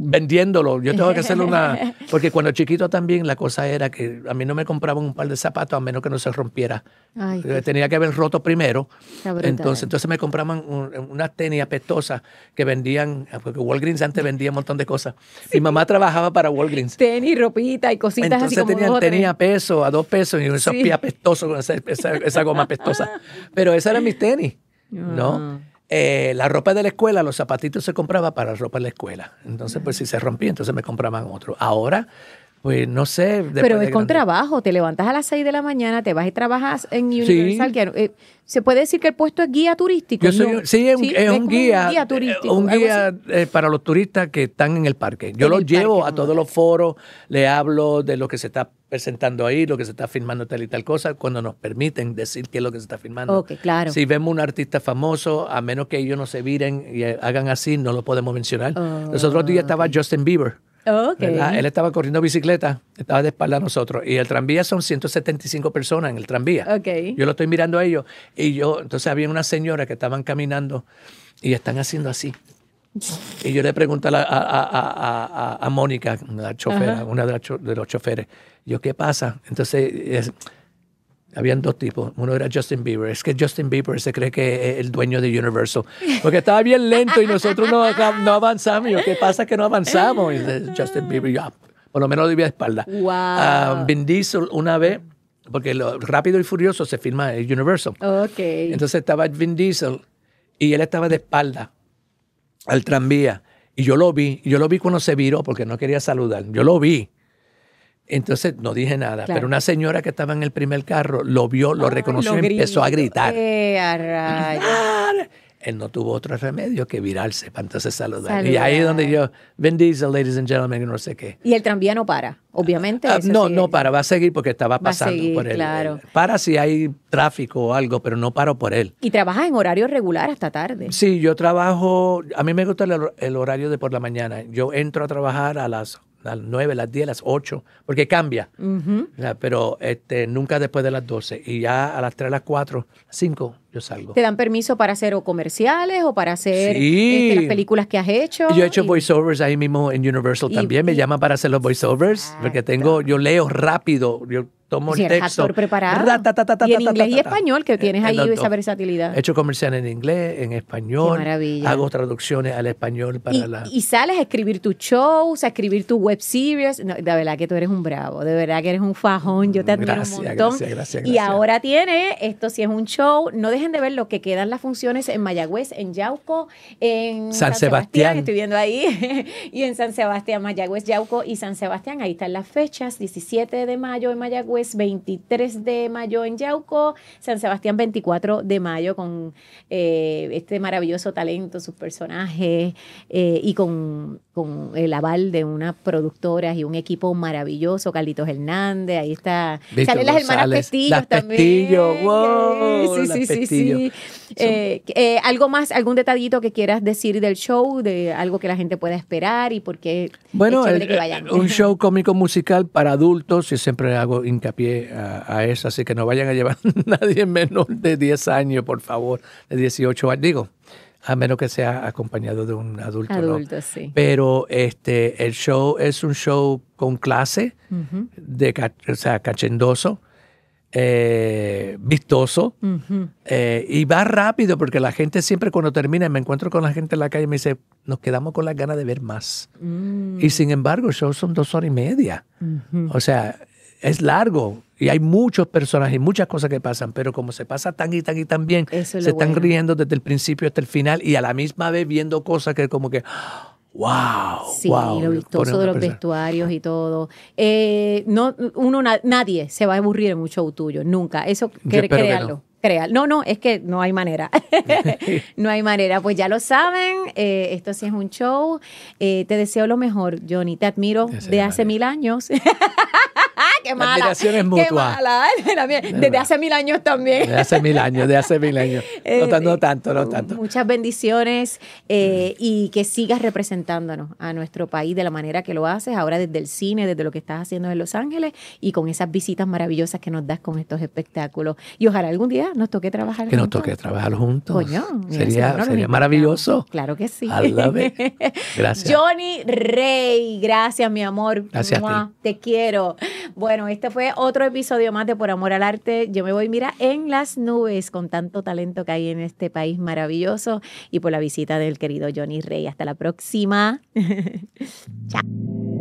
vendiéndolo. Yo tengo que hacerle una... Porque cuando chiquito también la cosa era que a mí no me compraban un par de zapatos a menos que no se rompiera. Ay, tenía que haber roto primero. Entonces, entonces me compraban un, unas tenis apestosas que vendían, porque Walgreens antes vendía un montón de cosas. Mi mamá trabajaba para Walgreens. Tenis, ropita y cositas entonces así como tenían tenis a peso, a dos pesos y esos sí. pies apestosos con esa, esa, esa goma apestosa. Pero esas eran mis tenis, ¿no? Eh, la ropa de la escuela, los zapatitos se compraba para ropa de la escuela. Entonces, pues si se rompía, entonces me compraban otro. Ahora, pues no sé. Pero es de con grande. trabajo. Te levantas a las seis de la mañana, te vas y trabajas en Universal. Sí. Que, eh, ¿se puede decir que el puesto es guía turístico? Yo soy, ¿no? sí, es un, sí, es un guía. un guía turístico. Un guía eh, para los turistas que están en el parque. Yo En los el llevo parque, a todos los foros, le hablo de lo que se está presentando ahí, lo que se está filmando, tal y tal cosa, cuando nos permiten decir qué es lo que se está filmando. Ok, claro. Si vemos un artista famoso, a menos que ellos no se viren y hagan así, no lo podemos mencionar. Oh, los otros días estaba okay. Justin Bieber. Okay. Él estaba corriendo bicicleta, estaba de espalda a nosotros. Y el tranvía son ciento setenta y cinco personas en el tranvía. Okay. Yo lo estoy mirando a ellos. Y yo, entonces había una señora que estaban caminando y están haciendo así. Y yo le pregunto a, la, a, a, a, a, a Mónica, la chofera, Ajá. una de, la cho, de los choferes, yo, ¿qué pasa? Entonces, es, habían dos tipos. Uno era Justin Bieber. Es que Justin Bieber se cree que es el dueño de Universal. Porque estaba bien lento y nosotros no, no avanzamos. Y yo, ¿qué pasa que no avanzamos? Y dice, Justin Bieber, ya, por lo menos lo di de espalda. Wow. Uh, Vin Diesel una vez, porque lo Rápido y Furioso se filma en Universal. Okay. Entonces estaba Vin Diesel y él estaba de espalda al tranvía. Y yo lo vi. Yo lo vi cuando se viró porque no quería saludar. Yo lo vi. Entonces no dije nada, claro. Pero una señora que estaba en el primer carro lo vio, lo Ay, reconoció lo y empezó a gritar. Eh, a rayos. Él no tuvo otro remedio que virarse para entonces saludar. saludar. Y ahí es donde yo, Vin Diesel, ladies and gentlemen, no sé qué. Y el tranvía no para, obviamente. Uh, no, sí no es. para, va a seguir porque estaba pasando seguir, por él. Claro. Para si hay tráfico o algo, pero no paro por él. ¿Y trabajas en horario regular hasta tarde? Sí, yo trabajo, a mí me gusta el, el horario de por la mañana. Yo entro a trabajar a las a las nueve, a las diez, a las ocho, porque cambia. Uh-huh. O sea, pero este, nunca después de las doce. Y ya a las tres, a las cuatro, cinco, yo salgo. ¿Te dan permiso para hacer o comerciales o para hacer sí. este, las películas que has hecho? Yo he hecho y... voiceovers ahí mismo en Universal y, también. Me y... llaman para hacer los voiceovers, exacto. Porque tengo, yo leo rápido, yo tomo si el texto. Actor preparado. Ra-ta-ta-ta-ta-ta-ta-ta. Y en inglés y español, que tienes ahí esa versatilidad. He hecho comerciales en inglés, en español. Qué maravilla. Hago traducciones al español para y, la... Y sales a escribir tus shows, a escribir tu web series. No, de verdad que tú eres un bravo, de verdad que eres un fajón. Yo te admiro gracias, un montón. Gracias, gracias, gracias. Y ahora tiene, esto sí es un show. No dejen de ver lo que quedan las funciones en Mayagüez, en Yauco, en San, San Sebastián. Sebastián. Estoy viendo ahí. Y en San Sebastián, Mayagüez, Yauco y San Sebastián. Ahí están las fechas. diecisiete de mayo en Mayagüez, veintitrés de mayo en Yauco, San Sebastián veinticuatro de mayo con eh, este maravilloso talento, sus personajes eh, y con, con el aval de unas productoras y un equipo maravilloso, Carlitos Hernández, ahí está, Víctor salen las hermanas González, Pestillo las también. Pestillo, wow, sí, las sí, sí, Pestillo. sí. Eh, eh, algo más, algún detallito que quieras decir del show, de algo que la gente pueda esperar y por qué bueno, es el, que vayan. Un show cómico musical para adultos, y siempre hago hincapié a, a eso, así que no vayan a llevar nadie menor de diez años, por favor, de dieciocho años, digo, a menos que sea acompañado de un adulto. Adulto, ¿no? Sí. Pero este, el show es un show con clase, uh-huh. de, o sea, cachendoso, eh, vistoso, uh-huh. eh, y va rápido porque la gente siempre cuando termina, me encuentro con la gente en la calle y me dice, nos quedamos con las ganas de ver más. Uh-huh. Y sin embargo, el show son dos horas y media. Uh-huh. O sea, es largo y hay muchos personajes y muchas cosas que pasan, pero como se pasa tan y tan y tan bien, es se están bueno. riendo desde el principio hasta el final y a la misma vez viendo cosas que como que... ¡Wow! Sí, wow, lo vistoso de los persona. vestuarios y todo. Eh, no, uno, na, nadie se va a aburrir en un show tuyo, nunca. Eso, cre, créalo. No. Créalo. No, no, es que no hay manera. No hay manera. Pues ya lo saben, eh, esto sí es un show. Eh, te deseo lo mejor, Johnny. Te admiro de hace mil años. ¡Qué mala! La admiración es ¡Qué mutua. mala! Desde hace mil años también. Desde hace mil años, desde hace mil años. No, tan- no tanto, no tanto. Muchas bendiciones eh, y que sigas representándonos a nuestro país de la manera que lo haces, ahora desde el cine, desde lo que estás haciendo en Los Ángeles y con esas visitas maravillosas que nos das con estos espectáculos. Y ojalá algún día nos toque trabajar Que nos juntos. toque trabajar juntos. Coño, mira, sería seguro nos sería encantamos. maravilloso. Claro que sí. I love it. Gracias. Johnny Rey, gracias, mi amor. Gracias a ti. Mua, te quiero. Bueno, este fue otro episodio más de Por Amor al Arte. Yo me voy, mira, en las nubes con tanto talento que hay en este país maravilloso y por la visita del querido Johnny Rey. Hasta la próxima. Chao.